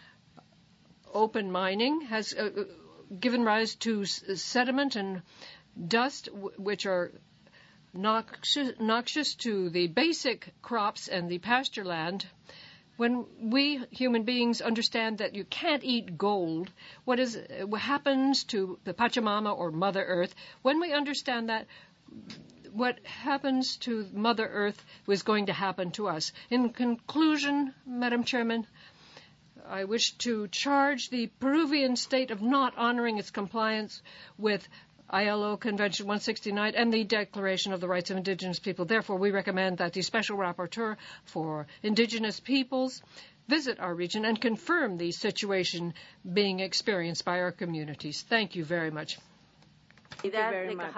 [SPEAKER 3] open mining, has uh, given rise to s- sediment and dust, w- which are noxious, noxious to the basic crops and the pasture land. When we human beings understand that you can't eat gold, what is what happens to the Pachamama or Mother Earth, when we understand that, what happens to Mother Earth was going to happen to us. In conclusion, Madam Chairman, I wish to charge the Peruvian state of not honoring its compliance with I L O Convention one sixty-nine and the Declaration of the Rights of Indigenous People. Therefore, we recommend that the Special Rapporteur for Indigenous Peoples visit our region and confirm the situation being experienced by our communities. Thank you very much.
[SPEAKER 1] Thank you very much.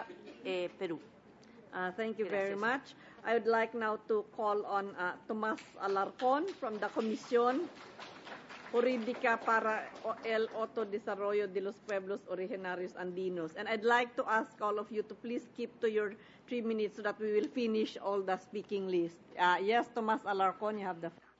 [SPEAKER 1] Uh, thank you very much. I would like now to call on uh, Tomas Alarcon from the Comisión Jurídica para el Autodesarrollo de los Pueblos Originarios Andinos. And I'd like to ask all of you to please keep to your three minutes so that we will finish all the speaking list. Uh, yes, Tomas Alarcon, you have the floor.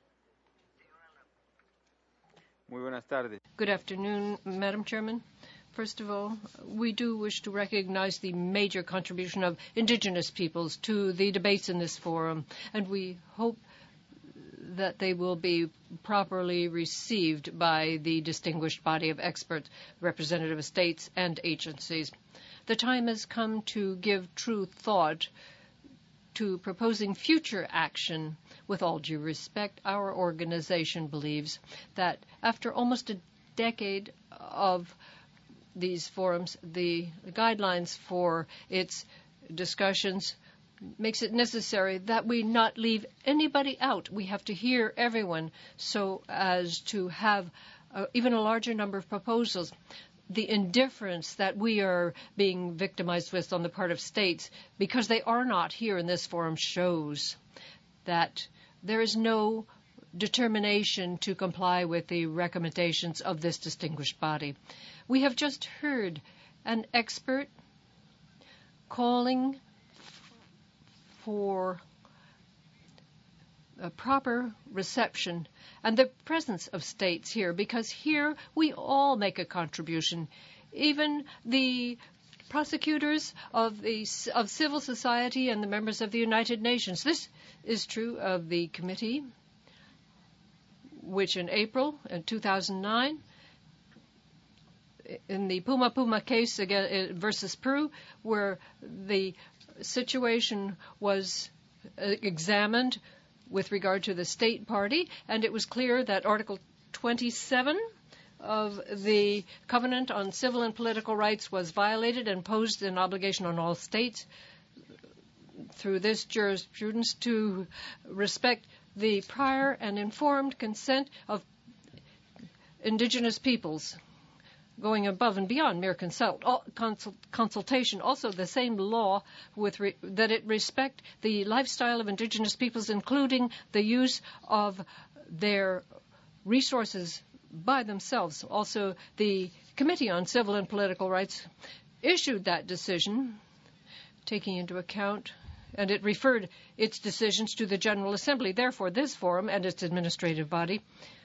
[SPEAKER 10] Muy buenas tardes.
[SPEAKER 3] Good afternoon, Madam Chairman. First of all, we do wish to recognize the major contribution of indigenous peoples to the debates in this forum, and we hope that they will be properly received by the distinguished body of experts, representative of states and agencies. The time has come to give true thought to proposing future action. With all due respect, our organization believes that after almost a decade of these forums, the guidelines for its discussions makes it necessary that we not leave anybody out. We have to hear everyone so as to have uh, even a larger number of proposals. The indifference that we are being victimized with on the part of states, because they are not here in this forum, shows that there is no determination to comply with the recommendations of this distinguished body. We have just heard an expert calling for a proper reception and the presence of states here, because here we all make a contribution. Even the prosecutors of the of civil society and the members of the United Nations. This is true of the committee, which in April in two thousand nine, in the Puma Puma case again, versus Peru, where the situation was examined, with regard to the state party, and it was clear that Article twenty-seven of the Covenant on Civil and Political Rights was violated and posed an obligation on all states through this jurisprudence to respect the prior and informed consent of indigenous peoples, going above and beyond mere consult, consult, consultation. Also, the same law with re, that it respect the lifestyle of indigenous peoples, including the use of their resources by themselves. Also, the Committee on Civil and Political Rights issued that decision, taking into account, and it referred its decisions to the General Assembly. Therefore, this forum and its administrative body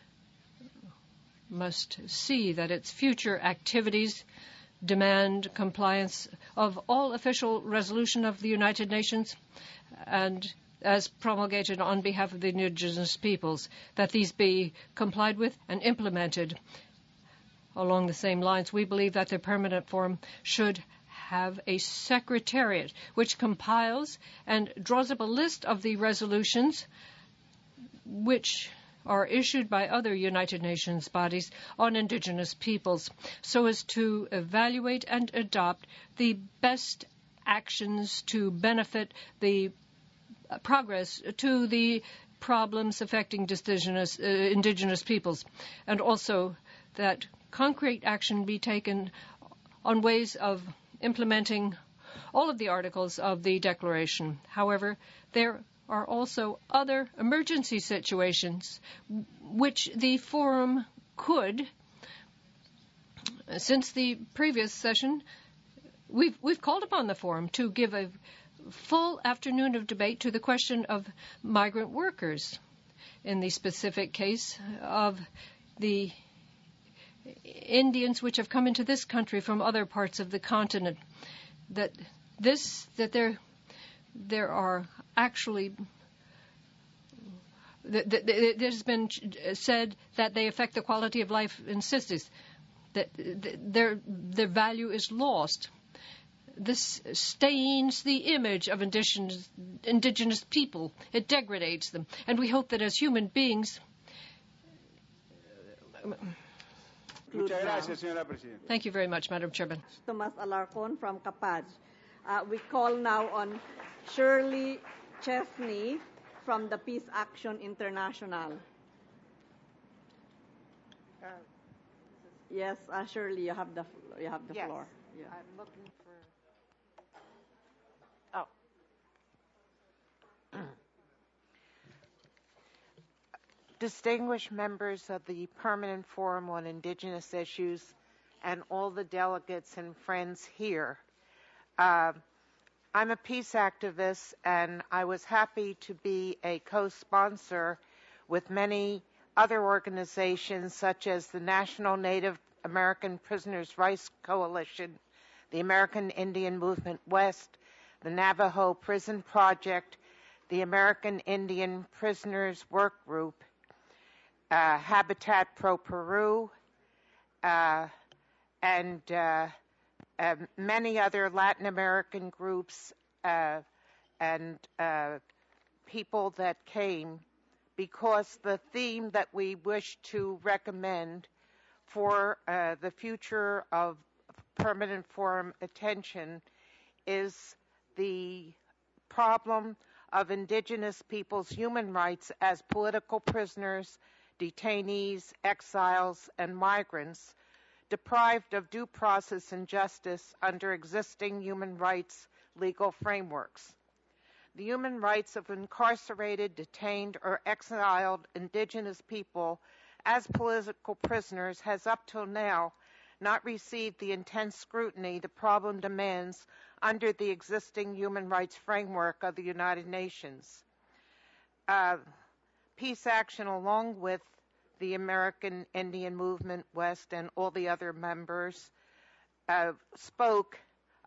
[SPEAKER 3] must see that its future activities demand compliance of all official resolution of the United Nations and as promulgated on behalf of the indigenous peoples, that these be complied with and implemented. Along the same lines, we believe that the Permanent Forum should have a secretariat which compiles and draws up a list of the resolutions which are issued by other United Nations bodies on indigenous peoples, so as to evaluate and adopt the best actions to benefit the progress to the problems affecting indigenous, uh, indigenous peoples, and also that concrete action be taken on ways of implementing all of the articles of the Declaration. However, there are also other emergency situations which the Forum could, since the previous session, we've, we've called upon the Forum to give a full afternoon of debate to the question of migrant workers in the specific case of the Indians which have come into this country from other parts of the continent. That this that there there are actually that, that, that it has been said that they affect the quality of life in cities, that their their value is lost. This stains the image of indigenous, indigenous people. It degrades them. And we hope that as human beings... Thank you very much, Madam Chairman.
[SPEAKER 1] Tomas Alarcon from Capaj. Uh, we call now on Shirley Chesney from the Peace Action International. Uh, yes, uh, Shirley, you have the, you have the
[SPEAKER 10] yes.
[SPEAKER 1] floor. Yeah.
[SPEAKER 10] I'm looking for... Distinguished members of the Permanent Forum on Indigenous Issues and all the delegates and friends here. Uh, I'm a peace activist, and I was happy to be a co-sponsor with many other organizations such as the National Native American Prisoners' Rights Coalition, the American Indian Movement West, the Navajo Prison Project, the American Indian Prisoners Work Group, uh, Habitat Pro Peru, uh, and uh, uh, many other Latin American groups uh, and uh, people that came, because the theme that we wish to recommend for uh, the future of Permanent Forum attention is the problem of indigenous people's human rights as political prisoners, detainees, exiles, and migrants, deprived of due process and justice under existing human rights legal frameworks. The human rights of incarcerated, detained, or exiled indigenous people as political prisoners has up till now not received the intense scrutiny the problem demands under the existing human rights framework of the United Nations. Uh, Peace Action, along with the American Indian Movement West and all the other members, uh, spoke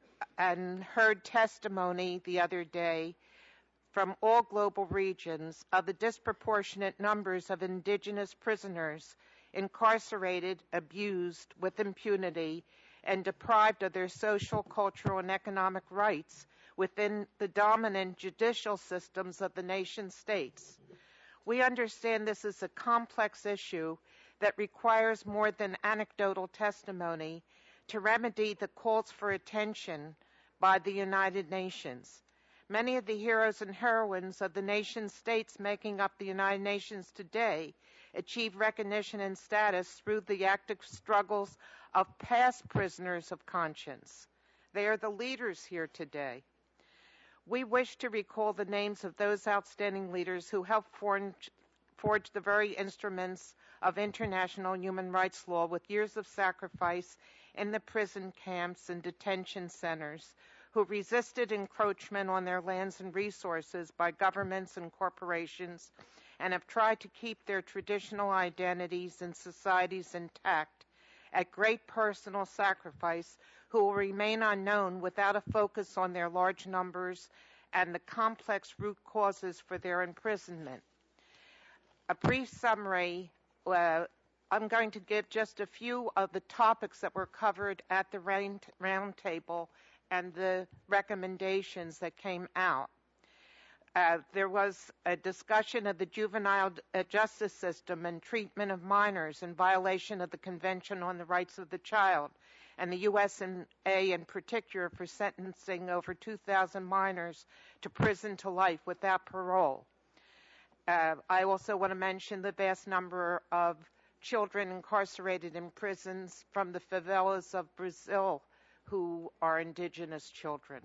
[SPEAKER 10] and heard testimony the other day from all global regions of the disproportionate numbers of indigenous prisoners incarcerated, abused with impunity, and deprived of their social, cultural, and economic rights within the dominant judicial systems of the nation states. We understand this is a complex issue that requires more than anecdotal testimony to remedy the calls for attention by the United Nations. Many of the heroes and heroines of the nation states making up the United Nations today achieve recognition and status through the active struggles of past prisoners of conscience. They are the leaders here today. We wish to recall the names of those outstanding leaders who helped forge, forge the very instruments of international human rights law with years of sacrifice in the prison camps and detention centers, who resisted encroachment on their lands and resources by governments and corporations, and have tried to keep their traditional identities and societies intact at great personal sacrifice, who will remain unknown without a focus on their large numbers and the complex root causes for their imprisonment. A brief summary, uh, I'm going to give just a few of the topics that were covered at the round, round table and the recommendations that came out. Uh, there was a discussion of the juvenile uh, justice system and treatment of minors in violation of the Convention on the Rights of the Child, and the U S A in particular for sentencing over two thousand minors to prison to life without parole. Uh, I also want to mention the vast number of children incarcerated in prisons from the favelas of Brazil who are indigenous children.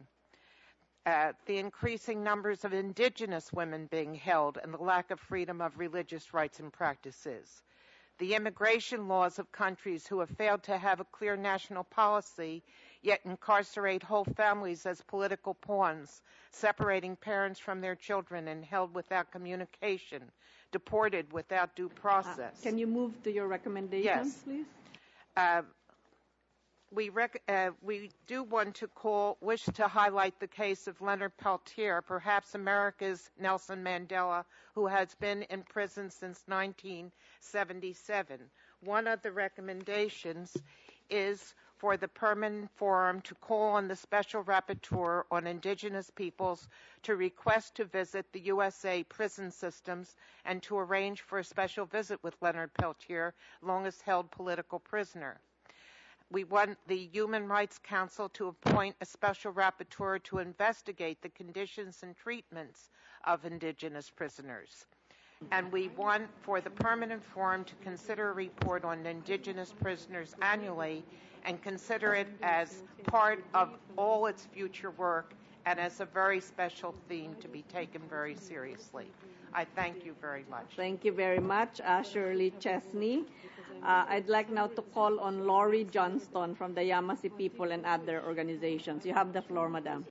[SPEAKER 10] Uh, the increasing numbers of indigenous women being held and the lack of freedom of religious rights and practices. The immigration laws of countries who have failed to have a clear national policy, yet incarcerate whole families as political pawns, separating parents from their children and held without communication, deported without due process.
[SPEAKER 1] Uh, can you move to your recommendations,
[SPEAKER 10] yes.
[SPEAKER 1] please?
[SPEAKER 10] Uh, We, rec- uh, we do want to call, wish to highlight the case of Leonard Peltier, perhaps America's Nelson Mandela, who has been in prison since nineteen seventy-seven. One of the recommendations is for the Permanent Forum to call on the Special Rapporteur on Indigenous Peoples to request to visit the U S A prison systems and to arrange for a special visit with Leonard Peltier, longest held political prisoner. We want the Human Rights Council to appoint a special rapporteur to investigate the conditions and treatments of indigenous prisoners. And we want for the Permanent Forum to consider a report on indigenous prisoners annually and consider it as part of all its future work and as a very special theme to be taken very seriously. I thank you very much.
[SPEAKER 1] Thank you very much, uh, Shirley Chesney. Uh, I'd like now to call on Laurie Johnston from the Yamasee people and other organizations. You have the floor, Madam.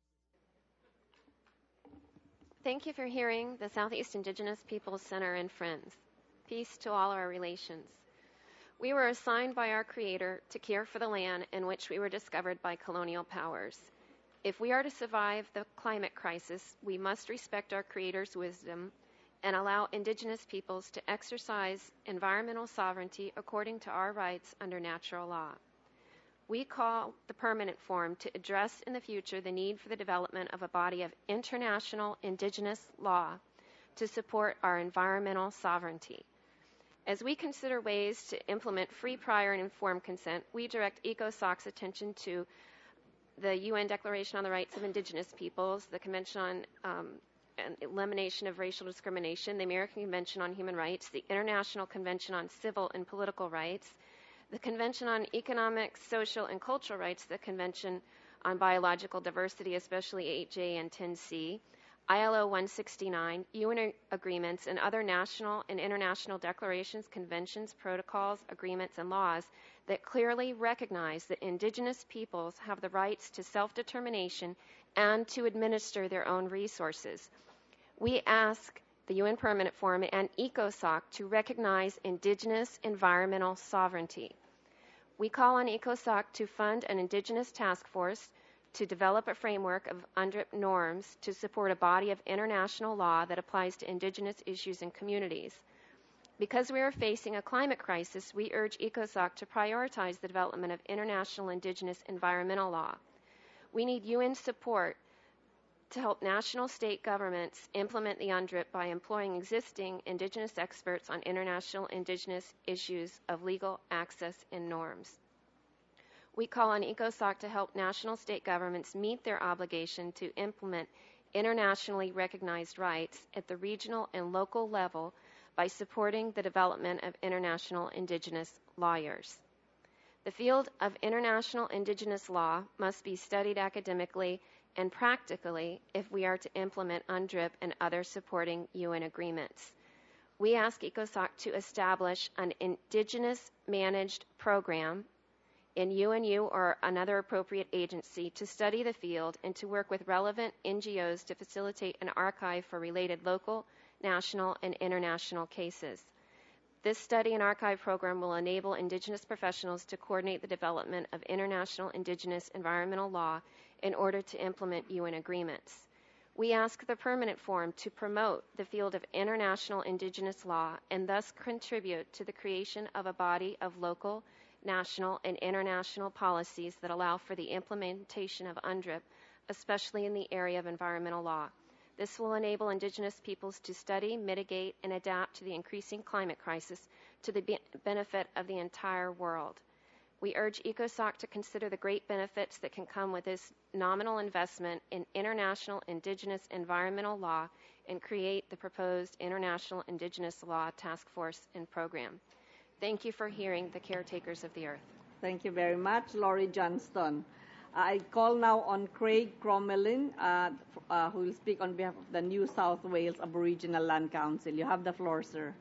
[SPEAKER 11] Thank you for hearing the Southeast Indigenous Peoples Center and friends. Peace to all our relations. We were assigned by our Creator to care for the land in which we were discovered by colonial powers. If we are to survive the climate crisis, we must respect our Creator's wisdom and allow Indigenous peoples to exercise environmental sovereignty according to our rights under natural law. We call the Permanent Forum to address in the future the need for the development of a body of international Indigenous law to support our environmental sovereignty. As we consider ways to implement free, prior, and informed consent, we direct ECOSOC's attention to the U N Declaration on the Rights of Indigenous Peoples, the Convention on um, and Elimination of Racial Discrimination, the American Convention on Human Rights, the International Convention on Civil and Political Rights, the Convention on Economic, Social, and Cultural Rights, the Convention on Biological Diversity, especially eight J and ten C, I L O one sixty-nine, U N agreements, and other national and international declarations, conventions, protocols, agreements, and laws that clearly recognize that Indigenous peoples have the rights to self-determination and to administer their own resources. We ask the U N Permanent Forum and ECOSOC to recognize Indigenous environmental sovereignty. We call on ECOSOC to fund an Indigenous task force to develop a framework of U N D R I P norms to support a body of international law that applies to Indigenous issues and communities. Because we are facing a climate crisis, we urge ECOSOC to prioritize the development of international Indigenous environmental law. We need U N support to help national state governments implement the UNDRIP by employing existing Indigenous experts on international Indigenous issues of legal access and norms. We call on ECOSOC to help national state governments meet their obligation to implement internationally recognized rights at the regional and local level by supporting the development of international Indigenous lawyers. The field of international Indigenous law must be studied academically and practically if we are to implement UNDRIP and other supporting U N agreements. We ask ECOSOC to establish an Indigenous managed program in U N U or another appropriate agency to study the field and to work with relevant N G Os to facilitate an archive for related local, national, and international cases. This study and archive program will enable Indigenous professionals to coordinate the development of international Indigenous environmental law in order to implement U N agreements. We ask the Permanent Forum to promote the field of international Indigenous law and thus contribute to the creation of a body of local, national, and international policies that allow for the implementation of UNDRIP, especially in the area of environmental law. This will enable Indigenous peoples to study, mitigate, and adapt to the increasing climate crisis to the be- benefit of the entire world. We urge ECOSOC to consider the great benefits that can come with this nominal investment in international Indigenous environmental law and create the proposed International Indigenous Law Task Force and Program. Thank you for hearing the caretakers of the earth.
[SPEAKER 1] Thank you very much, Laurie Johnston. I call now on Craig Cromelin, uh, uh, who will speak on behalf of the New South Wales Aboriginal Land Council. You have the floor, sir.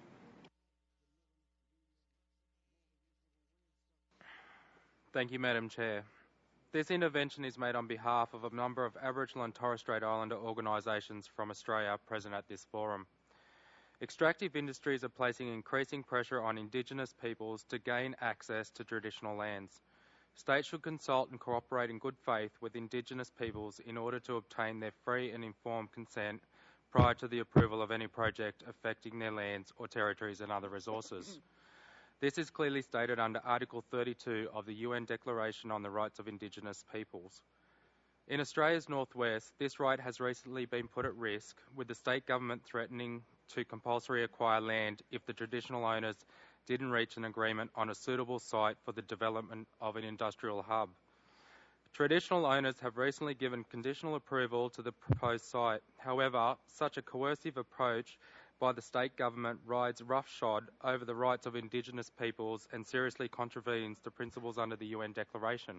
[SPEAKER 6] Thank you, Madam Chair. This intervention is made on behalf of a number of Aboriginal and Torres Strait Islander organisations from Australia present at this forum. Extractive industries are placing increasing pressure on Indigenous peoples to gain access to traditional lands. States should consult and cooperate in good faith with Indigenous peoples in order to obtain their free and informed consent prior to the approval of any project affecting their lands or territories and other resources. This is clearly stated under Article thirty-two of the U N Declaration on the Rights of Indigenous Peoples. In Australia's northwest, this right has recently been put at risk, with the state government threatening to compulsory acquire land if the traditional owners didn't reach an agreement on a suitable site for the development of an industrial hub. Traditional owners have recently given conditional approval to the proposed site. However, such a coercive approach by the state government rides roughshod over the rights of Indigenous peoples and seriously contravenes the principles under the U N Declaration.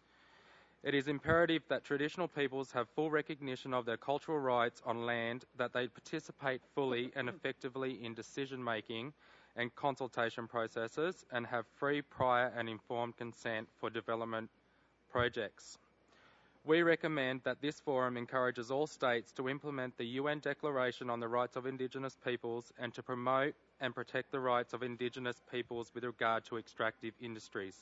[SPEAKER 6] It is imperative that traditional peoples have full recognition of their cultural rights on land, that they participate fully and effectively in decision-making and consultation processes, and have free, prior and informed consent for development projects. We recommend that this forum encourages all states to implement the U N Declaration on the Rights of Indigenous Peoples and to promote and protect the rights of Indigenous peoples with regard to extractive industries.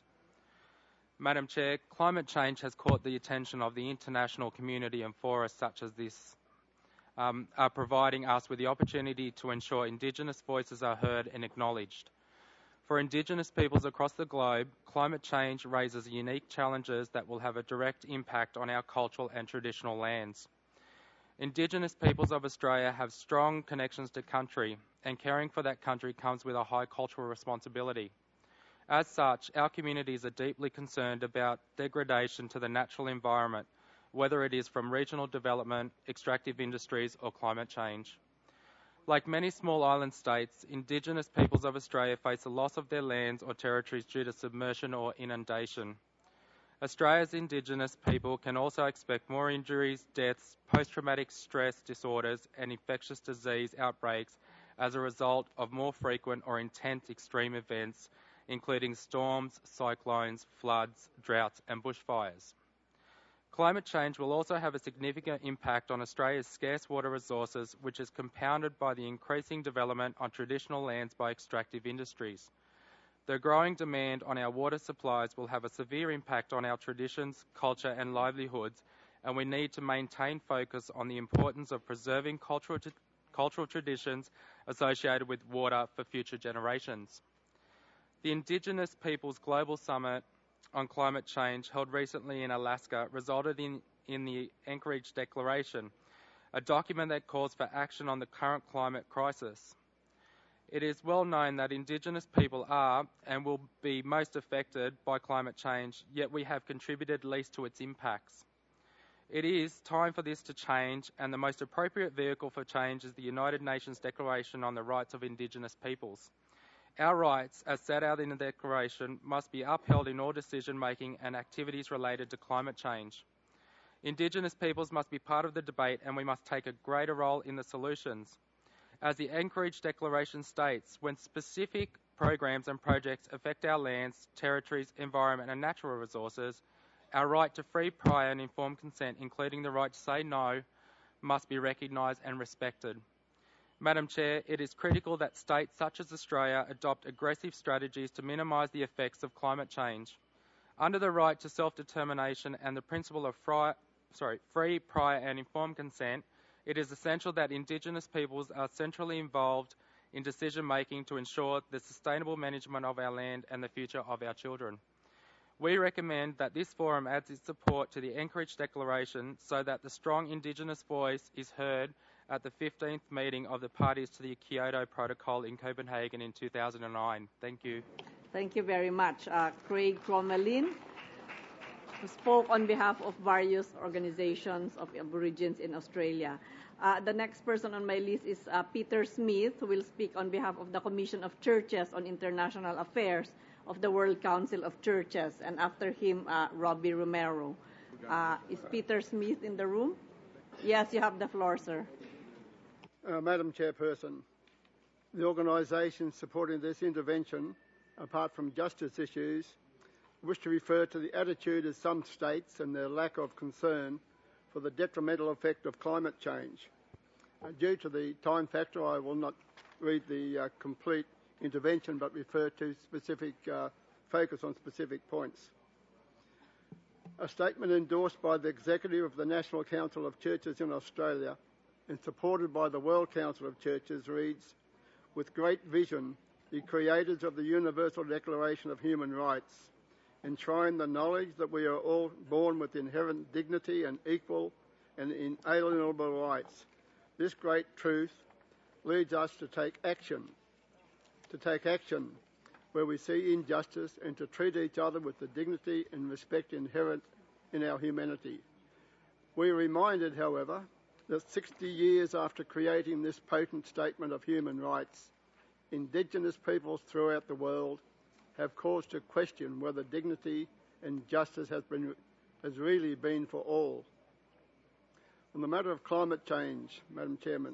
[SPEAKER 6] Madam Chair, climate change has caught the attention of the international community, and forums such as this um, are providing us with the opportunity to ensure Indigenous voices are heard and acknowledged. For Indigenous peoples across the globe, climate change raises unique challenges that will have a direct impact on our cultural and traditional lands. Indigenous peoples of Australia have strong connections to country, and caring for that country comes with a high cultural responsibility. As such, our communities are deeply concerned about degradation to the natural environment, whether it is from regional development, extractive industries, or climate change. Like many small island states, Indigenous peoples of Australia face the loss of their lands or territories due to submersion or inundation. Australia's Indigenous people can also expect more injuries, deaths, post-traumatic stress disorders, and infectious disease outbreaks as a result of more frequent or intense extreme events, including storms, cyclones, floods, droughts, and bushfires. Climate change will also have a significant impact on Australia's scarce water resources, which is compounded by the increasing development on traditional lands by extractive industries. The growing demand on our water supplies will have a severe impact on our traditions, culture, and livelihoods, and we need to maintain focus on the importance of preserving cultural, t- cultural traditions associated with water for future generations. The Indigenous Peoples Global Summit on Climate Change, held recently in Alaska, resulted in in the Anchorage Declaration, a document that calls for action on the current climate crisis. It is well known that Indigenous people are and will be most affected by climate change, yet we have contributed least to its impacts. It is time for this to change, and the most appropriate vehicle for change is the United Nations Declaration on the Rights of Indigenous Peoples. Our rights, as set out in the Declaration, must be upheld in all decision-making and activities related to climate change. Indigenous peoples must be part of the debate, and we must take a greater role in the solutions. As the Anchorage Declaration states, when specific programs and projects affect our lands, territories, environment and natural resources, our right to free, prior and informed consent, including the right to say no, must be recognised and respected. Madam Chair, it is critical that states such as Australia adopt aggressive strategies to minimise the effects of climate change. Under the right to self-determination and the principle of fri- sorry, free, prior and informed consent, it is essential that Indigenous peoples are centrally involved in decision-making to ensure the sustainable management of our land and the future of our children. We recommend that this forum adds its support to the Anchorage Declaration so that the strong Indigenous voice is heard at the fifteenth meeting of the parties to the Kyoto Protocol in Copenhagen in two thousand nine. Thank you.
[SPEAKER 1] Thank you very much. Uh, Craig Crommelin, who spoke on behalf of various organizations of Aborigines in Australia. Uh, the next person on my list is uh, Peter Smith, who will speak on behalf of the Commission of Churches on International Affairs of the World Council of Churches, and after him, uh, Robbie Romero. Uh, is Peter Smith in the room? Yes, you have the floor, sir.
[SPEAKER 13] Uh, Madam Chairperson, the organisations supporting this intervention, apart from justice issues, wish to refer to the attitude of some states and their lack of concern for the detrimental effect of climate change. Uh, due to the time factor, I will not read the uh, complete intervention but refer to specific uh, focus on specific points. A statement endorsed by the Executive of the National Council of Churches in Australia and supported by the World Council of Churches reads, "With great vision, the creators of the Universal Declaration of Human Rights enshrine the knowledge that we are all born with inherent dignity and equal and inalienable rights. This great truth leads us to take action, to take action where we see injustice and to treat each other with the dignity and respect inherent in our humanity. We are reminded, however, that sixty years after creating this potent statement of human rights, Indigenous peoples throughout the world have cause to question whether dignity and justice has been has really been for all. On the matter of climate change, Madam Chairman,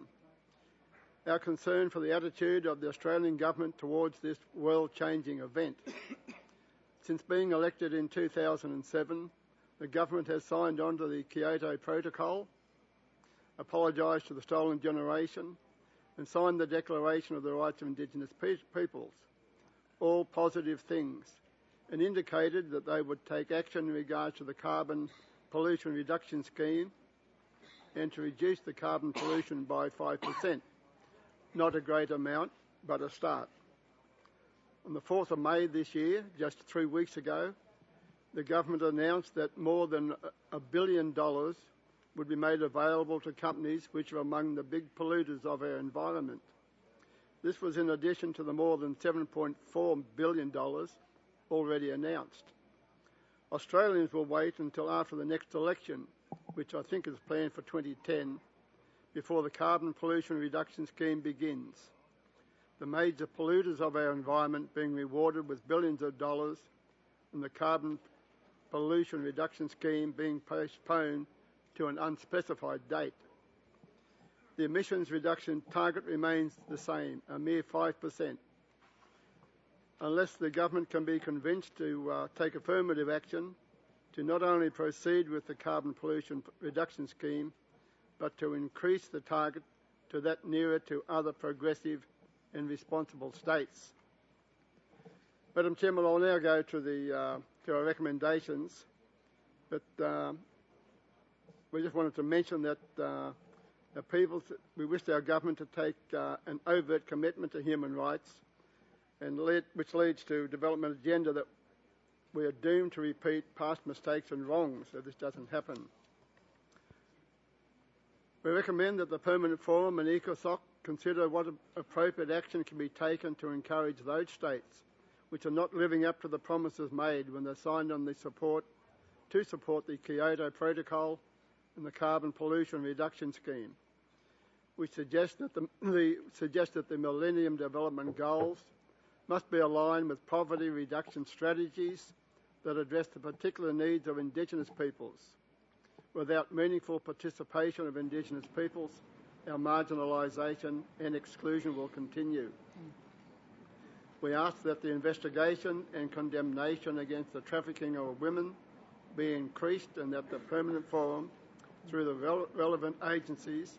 [SPEAKER 13] our concern for the attitude of the Australian government towards this world-changing event. Since being elected in two thousand seven, the government has signed on to the Kyoto Protocol, apologised to the Stolen Generation, and signed the Declaration of the Rights of Indigenous Peoples. All positive things, and indicated that they would take action in regards to the carbon pollution reduction scheme and to reduce the carbon pollution by five percent. Not a great amount, but a start. On the fourth of May this year, just three weeks ago, the government announced that more than a billion dollars would be made available to companies which are among the big polluters of our environment. This was in addition to the more than seven point four billion dollars already announced. Australians will wait until after the next election, which I think is planned for twenty ten, before the carbon pollution reduction scheme begins. The major polluters of our environment being rewarded with billions of dollars and the carbon pollution reduction scheme being postponed to an unspecified date. The emissions reduction target remains the same, a mere five percent. Unless the government can be convinced to uh, take affirmative action to not only proceed with the carbon pollution reduction scheme, but to increase the target to that nearer to other progressive and responsible states. Madam Chairman, I'll now go to, the, uh, to our recommendations, but uh, we just wanted to mention that uh, the people, we wish our government to take uh, an overt commitment to human rights, and lead, which leads to development agenda that we are doomed to repeat past mistakes and wrongs, so this doesn't happen. We recommend that the Permanent Forum and ECOSOC consider what appropriate action can be taken to encourage those states which are not living up to the promises made when they signed on the support to support the Kyoto Protocol and the Carbon Pollution Reduction Scheme. We suggest that the, the, suggest that the Millennium Development Goals must be aligned with poverty reduction strategies that address the particular needs of Indigenous peoples. Without meaningful participation of Indigenous peoples, our marginalisation and exclusion will continue. We ask that the investigation and condemnation against the trafficking of women be increased and that the Permanent Forum, through the rele- relevant agencies,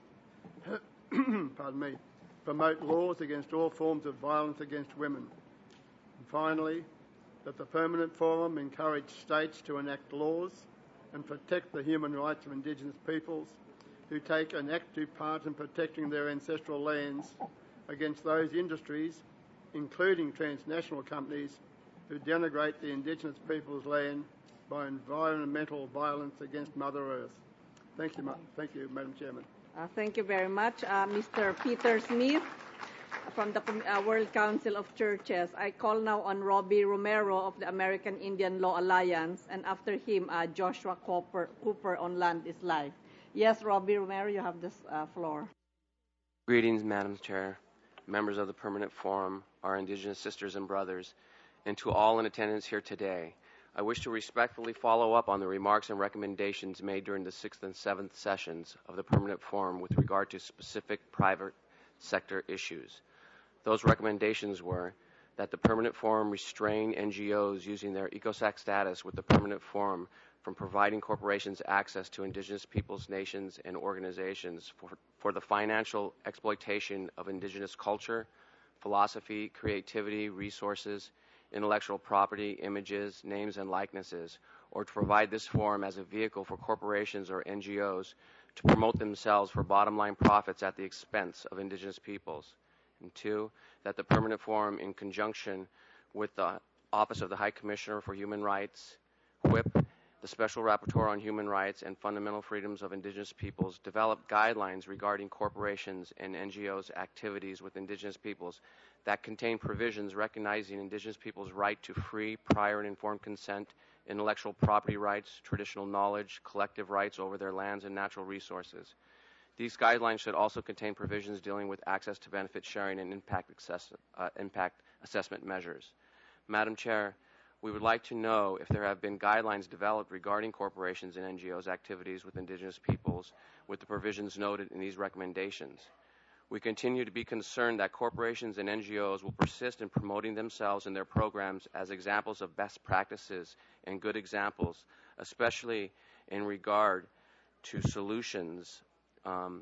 [SPEAKER 13] pardon me, promote laws against all forms of violence against women. And finally, that the Permanent Forum encourage states to enact laws and protect the human rights of Indigenous peoples who take an active part in protecting their ancestral lands against those industries, including transnational companies, who denigrate the Indigenous people's land by environmental violence against Mother Earth. Thank you, Ma- thank you, Madam Chairman.
[SPEAKER 1] Uh, thank you very much, uh, Mister Peter Smith from the uh, World Council of Churches. I call now on Robbie Romero of the American Indian Law Alliance, and after him, uh, Joshua Cooper, Cooper on Land is Life. Yes, Robbie Romero, you have this uh, floor.
[SPEAKER 16] Greetings, Madam Chair, members of the Permanent Forum, our Indigenous sisters and brothers, and to all in attendance here today. I wish to respectfully follow up on the remarks and recommendations made during the sixth and seventh sessions of the Permanent Forum with regard to specific private sector issues. Those recommendations were that the Permanent Forum restrain N G Os using their ECOSOC status with the Permanent Forum from providing corporations access to Indigenous peoples, nations, and organizations for, for the financial exploitation of Indigenous culture, philosophy, creativity, resources, intellectual property, images, names, and likenesses, or to provide this forum as a vehicle for corporations or N G Os to promote themselves for bottom-line profits at the expense of Indigenous peoples. And two, that the Permanent Forum, in conjunction with the Office of the High Commissioner for Human Rights, W H I P, the Special Rapporteur on Human Rights and Fundamental Freedoms of Indigenous Peoples, develop guidelines regarding corporations and N G Os' activities with Indigenous peoples that contain provisions recognizing Indigenous peoples' right to free, prior, and informed consent, intellectual property rights, traditional knowledge, collective rights over their lands and natural resources. These guidelines should also contain provisions dealing with access to benefit sharing and impact, access, uh, impact assessment measures. Madam Chair, we would like to know if there have been guidelines developed regarding corporations and N G Os' activities with Indigenous peoples with the provisions noted in these recommendations. We continue to be concerned that corporations and N G Os will persist in promoting themselves and their programs as examples of best practices and good examples, especially in regard to solutions, um,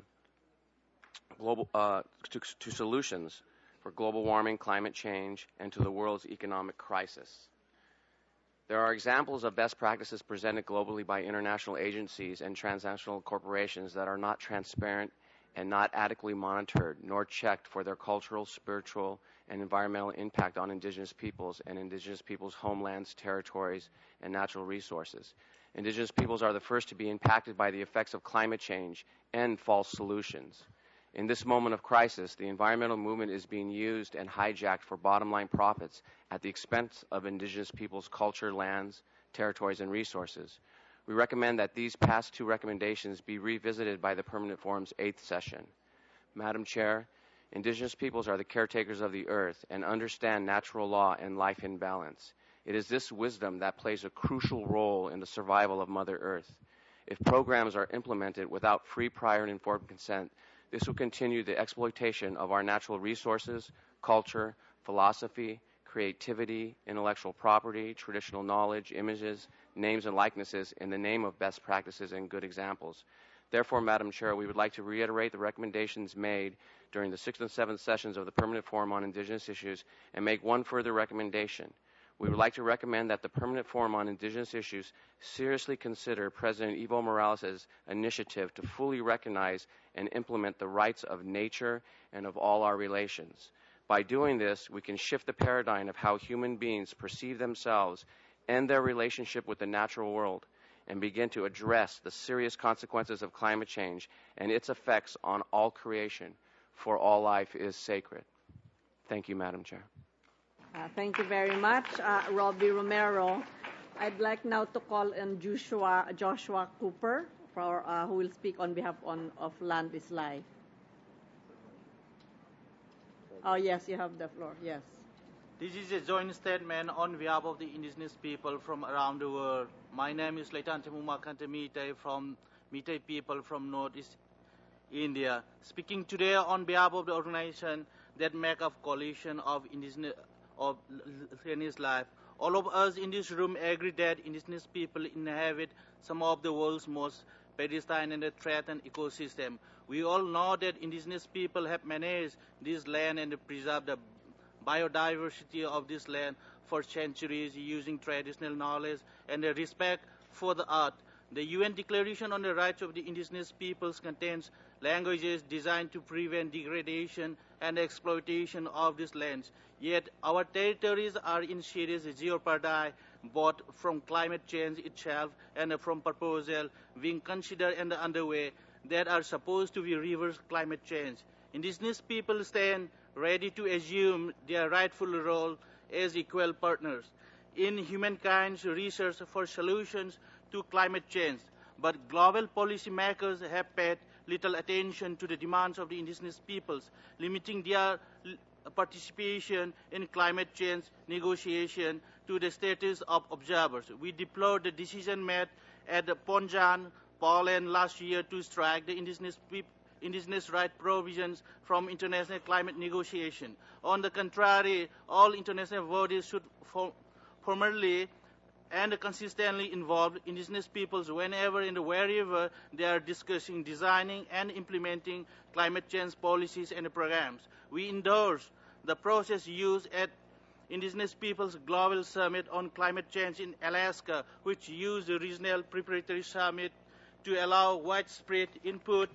[SPEAKER 16] global, uh, to, to solutions for global warming, climate change, and to the world's economic crisis. There are examples of best practices presented globally by international agencies and transnational corporations that are not transparent and not adequately monitored nor checked for their cultural, spiritual, and environmental impact on Indigenous peoples and Indigenous peoples' homelands, territories, and natural resources. Indigenous peoples are the first to be impacted by the effects of climate change and false solutions. In this moment of crisis, the environmental movement is being used and hijacked for bottom-line profits at the expense of Indigenous peoples' culture, lands, territories, and resources. We recommend that these past two recommendations be revisited by the Permanent Forum's eighth session. Madam Chair, Indigenous peoples are the caretakers of the earth and understand natural law and life in balance. It is this wisdom that plays a crucial role in the survival of Mother Earth. If programs are implemented without free, prior, and informed consent, this will continue the exploitation of our natural resources, culture, philosophy, creativity, intellectual property, traditional knowledge, images, names, and likenesses in the name of best practices and good examples. Therefore, Madam Chair, we would like to reiterate the recommendations made during the sixth and seventh sessions of the Permanent Forum on Indigenous Issues and make one further recommendation. We would like to recommend that the Permanent Forum on Indigenous Issues seriously consider President Evo Morales' initiative to fully recognize and implement the rights of nature and of all our relations. By doing this, we can shift the paradigm of how human beings perceive themselves and their relationship with the natural world, and begin to address the serious consequences of climate change and its effects on all creation, for all life is sacred. Thank you, Madam Chair.
[SPEAKER 1] Uh, thank you very much, uh, Robbie Romero. I'd like now to call on Joshua, Joshua Cooper, for, uh, who will speak on behalf on, of Land is Life. Oh, yes, you have the floor, yes.
[SPEAKER 17] This is a joint statement on behalf of the indigenous people from around the world. My name is Leitan Temuma Kante Meitei from Meitei people from Northeast India. Speaking today on behalf of the organization that make up coalition of indigenous of Land is Life. All of us in this room agree that indigenous people inhabit some of the world's most pedestrian and threatened ecosystem. We all know that indigenous people have managed this land and preserved the biodiversity of this land for centuries using traditional knowledge and a respect for the earth. The U N Declaration on the Rights of the Indigenous Peoples contains languages designed to prevent degradation and exploitation of these lands. Yet our territories are in serious jeopardy, both from climate change itself and from proposals being considered and underway that are supposed to be reverse climate change. Indigenous people stand ready to assume their rightful role as equal partners in humankind's research for solutions to climate change. But global policymakers have paid little attention to the demands of the indigenous peoples, limiting their participation in climate change negotiation to the status of observers. We deplore the decision made at Ponjan, Poland last year to strike the indigenous people indigenous right provisions from international climate negotiation. On the contrary, all international bodies should for, formally and consistently involve indigenous peoples whenever and wherever they are discussing, designing, and implementing climate change policies and programs. We endorse the process used at Indigenous Peoples Global Summit on Climate Change in Alaska, which used the Regional Preparatory Summit to allow widespread input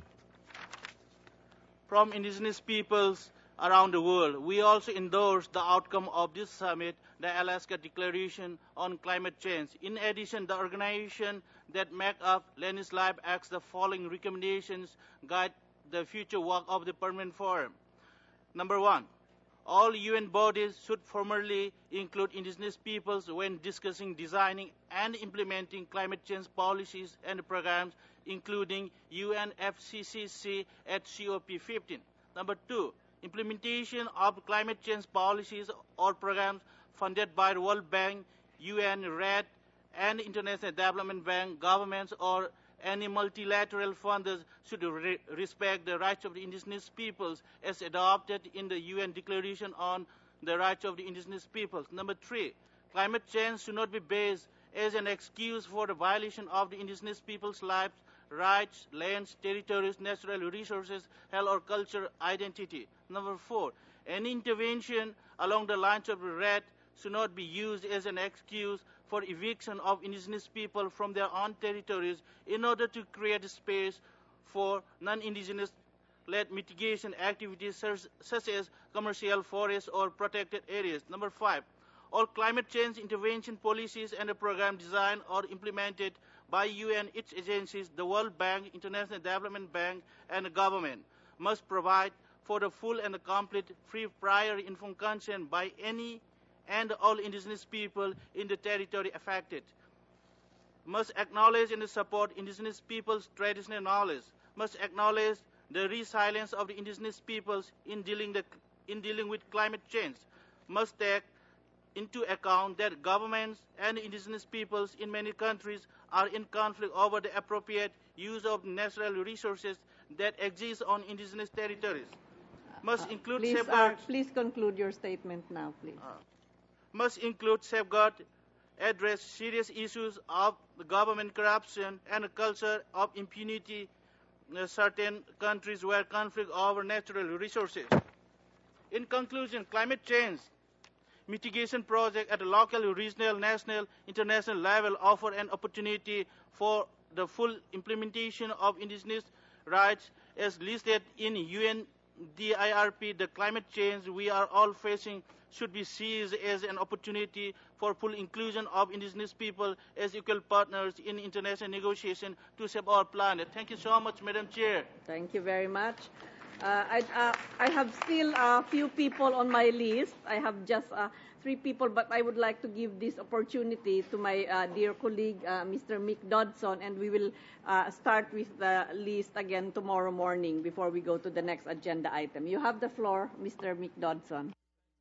[SPEAKER 17] from indigenous peoples around the world. We also endorse the outcome of this summit, the Alaska Declaration on Climate Change. In addition, the organization that make up Land is Life asks the following recommendations guide the future work of the Permanent Forum. Number one, all U N bodies should formally include indigenous peoples when discussing, designing, and implementing climate change policies and programs, including U N F C C C at C O P fifteen. Number two, implementation of climate change policies or programs funded by the World Bank, U N, RED, and International Development Bank, governments, or any multilateral funders should re respect the rights of the indigenous peoples as adopted in the U N Declaration on the Rights of the Indigenous Peoples. Number three, climate change should not be based as an excuse for the violation of the indigenous people's lives, rights, lands, territories, natural resources, health, or cultural identity. Number four, any intervention along the lines of RED should not be used as an excuse for eviction of indigenous people from their own territories in order to create space for non-indigenous-led mitigation activities such, such as commercial forests or protected areas. Number five, all climate change intervention policies and a program designed or implemented by U N, its agencies, the World Bank, International Development Bank, and the government must provide for the full and the complete free prior informed consent by any and all indigenous people in the territory affected, must acknowledge and support indigenous people's traditional knowledge, must acknowledge the resilience of the indigenous peoples in dealing, the, in dealing with climate change, must take into account that governments and indigenous peoples in many countries are in conflict over the appropriate use of natural resources that exist on indigenous territories, must
[SPEAKER 1] uh,
[SPEAKER 17] include
[SPEAKER 1] please,
[SPEAKER 17] safeguards.
[SPEAKER 1] Uh, please conclude your statement now, please.
[SPEAKER 17] Uh, must include safeguard, address serious issues of the government corruption and a culture of impunity in certain countries where conflict over natural resources. In conclusion, climate change mitigation projects at the local, regional, national, international level offer an opportunity for the full implementation of indigenous rights as listed in U N the I R P, the climate change we are all facing should be seized as an opportunity for full inclusion of indigenous people as equal partners in international negotiation to save our planet. Thank you so much, Madam Chair.
[SPEAKER 1] Thank you very much. Uh, I, uh, I have still a few people on my list. I have just uh, three people, but I would like to give this opportunity to my uh, dear colleague, uh, Mister Mick Dodson, and we will uh, start with the list again tomorrow morning before we go to the next agenda item. You have the floor, Mister Mick Dodson.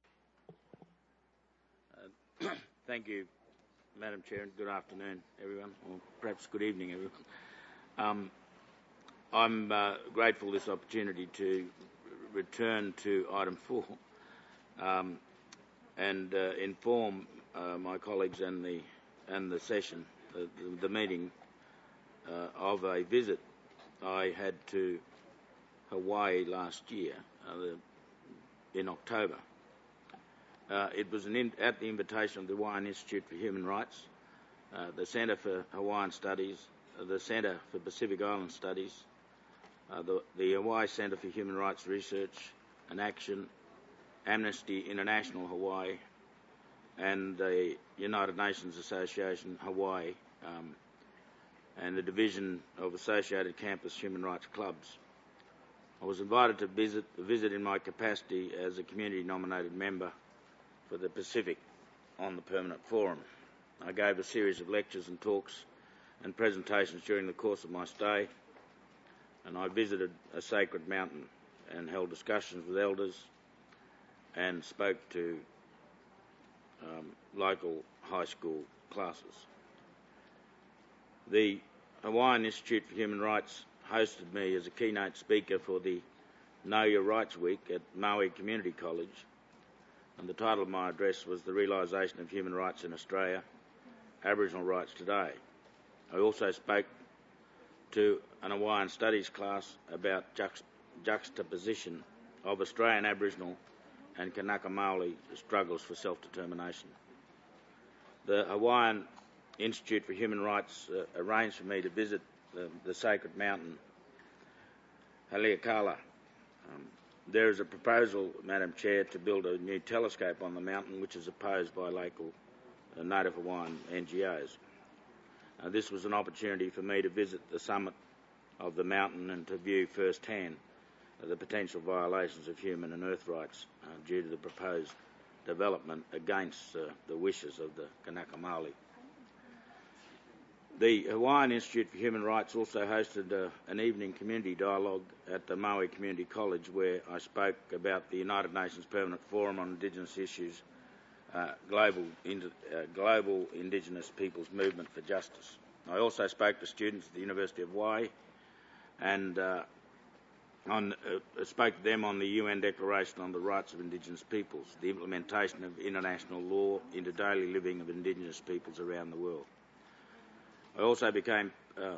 [SPEAKER 18] Uh, thank you, Madam Chair, and good afternoon, everyone, or perhaps good evening, everyone. Um, I'm uh, grateful for this opportunity to return to item four um, and uh, inform uh, my colleagues and the and the session, uh, the, the meeting, uh, of a visit I had to Hawaii last year, uh, the, in October. Uh, it was an in, at the invitation of the Hawaiian Institute for Human Rights, uh, the Centre for Hawaiian Studies, uh, the Centre for Pacific Island Studies, Uh, the, the Hawaii Centre for Human Rights Research and Action, Amnesty International Hawaii, and the United Nations Association Hawaii, um, and the Division of Associated Campus Human Rights Clubs. I was invited to visit, visit in my capacity as a community-nominated member for the Pacific on the Permanent Forum. I gave a series of lectures and talks and presentations during the course of my stay, and I visited a sacred mountain and held discussions with elders and spoke to um, local high school classes. The Hawaiian Institute for Human Rights hosted me as a keynote speaker for the Know Your Rights Week at Maui Community College, and the title of my address was The Realisation of Human Rights in Australia, Aboriginal Rights Today. I also spoke to an Hawaiian Studies class about juxt juxtaposition of Australian Aboriginal and Kanaka Maoli struggles for self-determination. The Hawaiian Institute for Human Rights uh, arranged for me to visit the, the sacred mountain, Haleakala. Um, there is a proposal, Madam Chair, to build a new telescope on the mountain, which is opposed by local uh, Native Hawaiian N G Os. Uh, this was an opportunity for me to visit the summit of the mountain and to view firsthand uh, the potential violations of human and earth rights uh, due to the proposed development against uh, the wishes of the Kanaka Maoli. The Hawaiian Institute for Human Rights also hosted uh, an evening community dialogue at the Maui Community College, where I spoke about the United Nations Permanent Forum on Indigenous Issues, Uh, global, uh, global Indigenous Peoples Movement for Justice. I also spoke to students at the University of Hawaii and uh, on, uh, spoke to them on the U N Declaration on the Rights of Indigenous Peoples, the implementation of international law into daily living of Indigenous peoples around the world. I also became uh,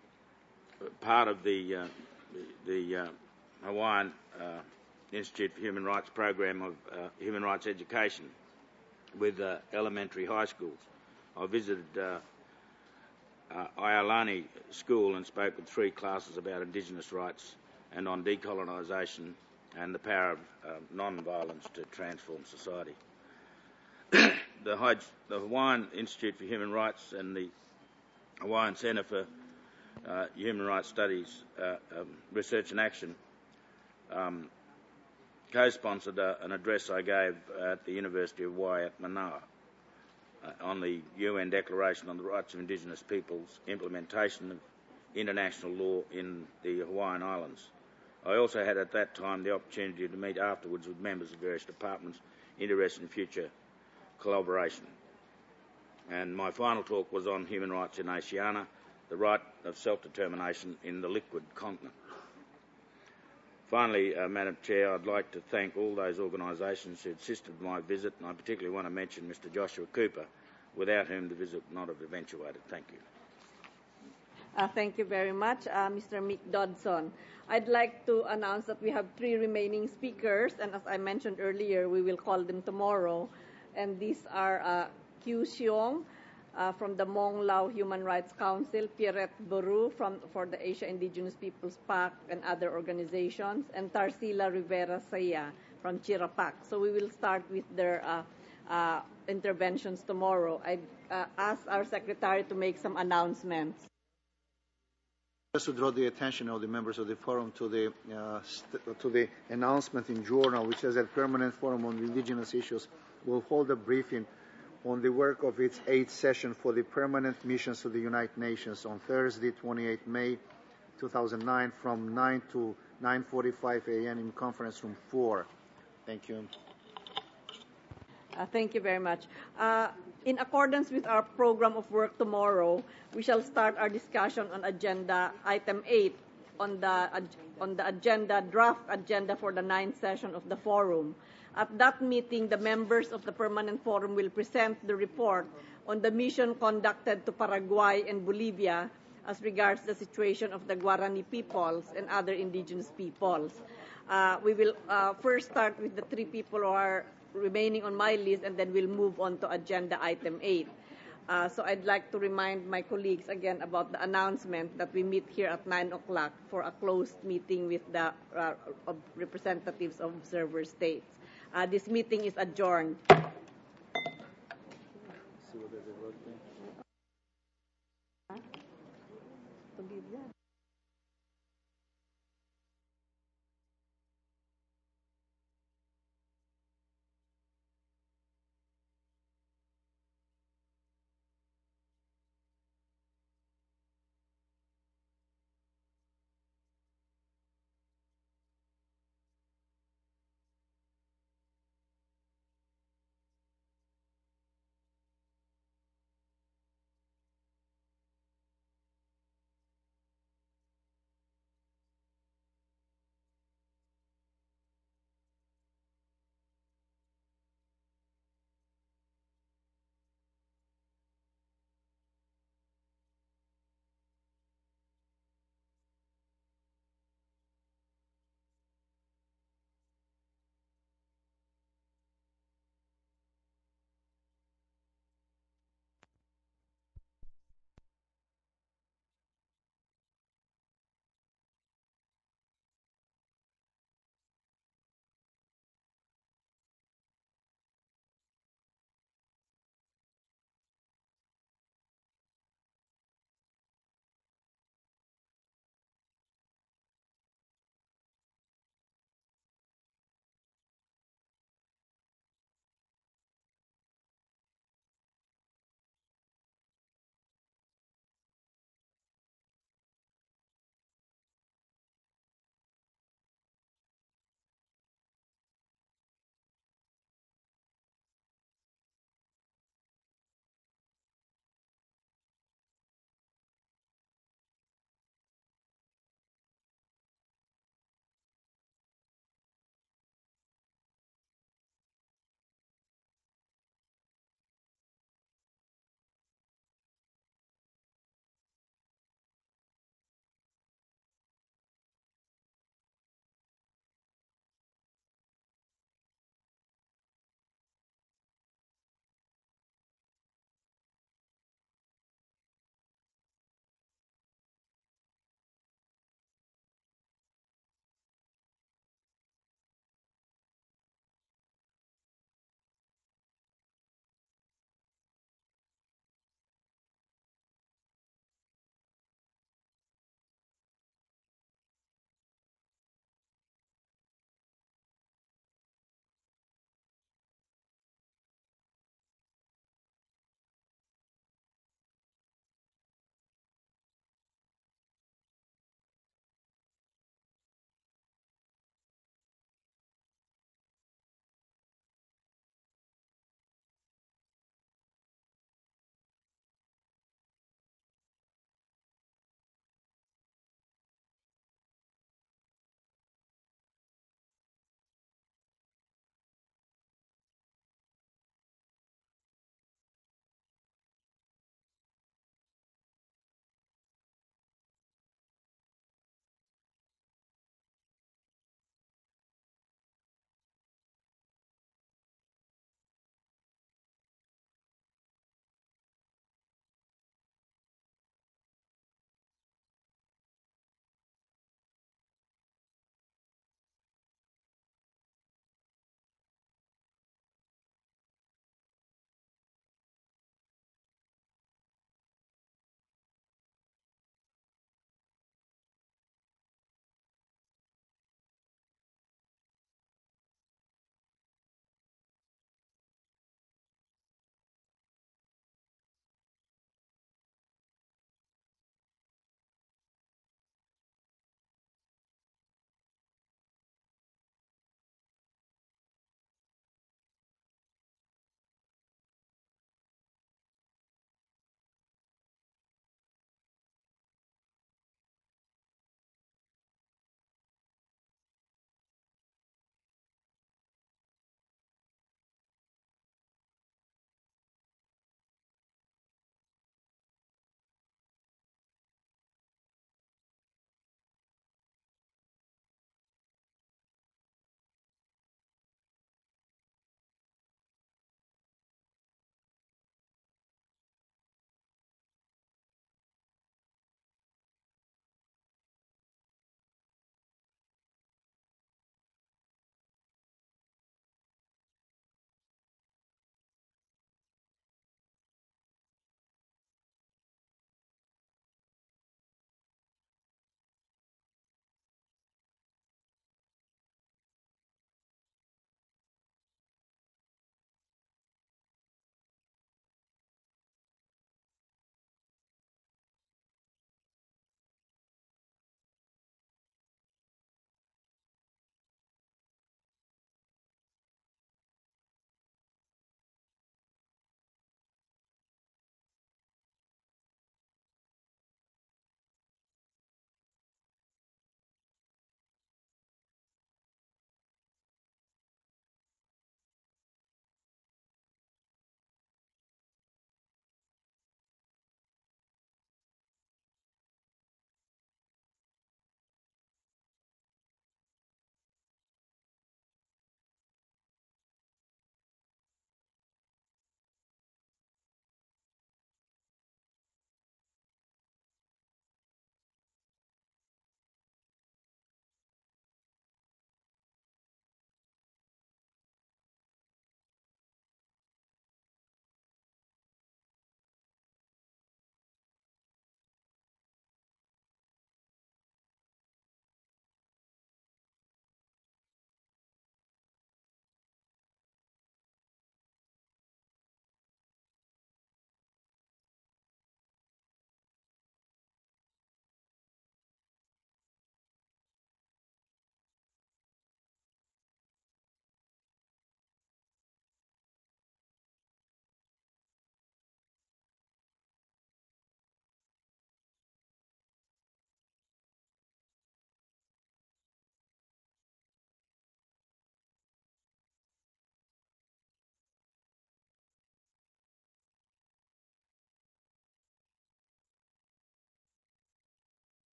[SPEAKER 18] part of the, uh, the uh, Hawaiian uh, Institute for Human Rights program of uh, human rights education with uh, elementary high schools. I visited uh, uh, Iolani School and spoke with three classes about Indigenous rights and on decolonisation and the power of uh, non-violence to transform society. the, the Hawaiian Institute for Human Rights and the Hawaiian Centre for uh, Human Rights Studies, uh, um, Research and Action um, co-sponsored uh, an address I gave at the University of Hawaii at Manoa uh, on the U N Declaration on the Rights of Indigenous Peoples, implementation of international law in the Hawaiian Islands. I also had at that time the opportunity to meet afterwards with members of various departments interested in future collaboration. And my final talk was on human rights in Oceania, the right of self-determination in the liquid continent. Finally, uh, Madam Chair, I'd like to thank all those organisations who assisted with my visit, and I particularly want to mention Mister Joshua Cooper, without whom the visit would not have eventuated. Thank you.
[SPEAKER 1] Uh, thank you very much, uh, Mister Mick Dodson. I'd like to announce that we have three remaining speakers, and as I mentioned earlier, we will call them tomorrow. And these are uh, Q Xiong, uh, from the Hmong Lao Human Rights Council, Pierrette Boru from for the Asia Indigenous Peoples Pact and other organizations, and Tarsila Rivera Saya from Chirapac. So we will start with their uh, uh, interventions tomorrow. I uh, ask our secretary to make some announcements.
[SPEAKER 19] Just to draw the attention of the members of the forum to the uh, st- to the announcement in Journal, which says that Permanent Forum on Indigenous Issues will hold a briefing on the work of its eighth session for the permanent missions to the United Nations on Thursday, twenty-eighth May two thousand nine, from nine to nine forty-five a m in conference room four. Thank you.
[SPEAKER 1] Uh, thank you very much. Uh, in accordance with our program of work tomorrow, we shall start our discussion on agenda item eight on the on the agenda draft agenda for the ninth session of the forum. At that meeting, the members of the Permanent Forum will present the report on the mission conducted to Paraguay and Bolivia as regards the situation of the Guarani peoples and other indigenous peoples. Uh, we will uh, first start with the three people who are remaining on my list, and then we'll move on to agenda item eight. Uh, so I'd like to remind my colleagues again about the announcement that we meet here at nine o'clock for a closed meeting with the uh, representatives of observer states. Uh, this meeting is adjourned.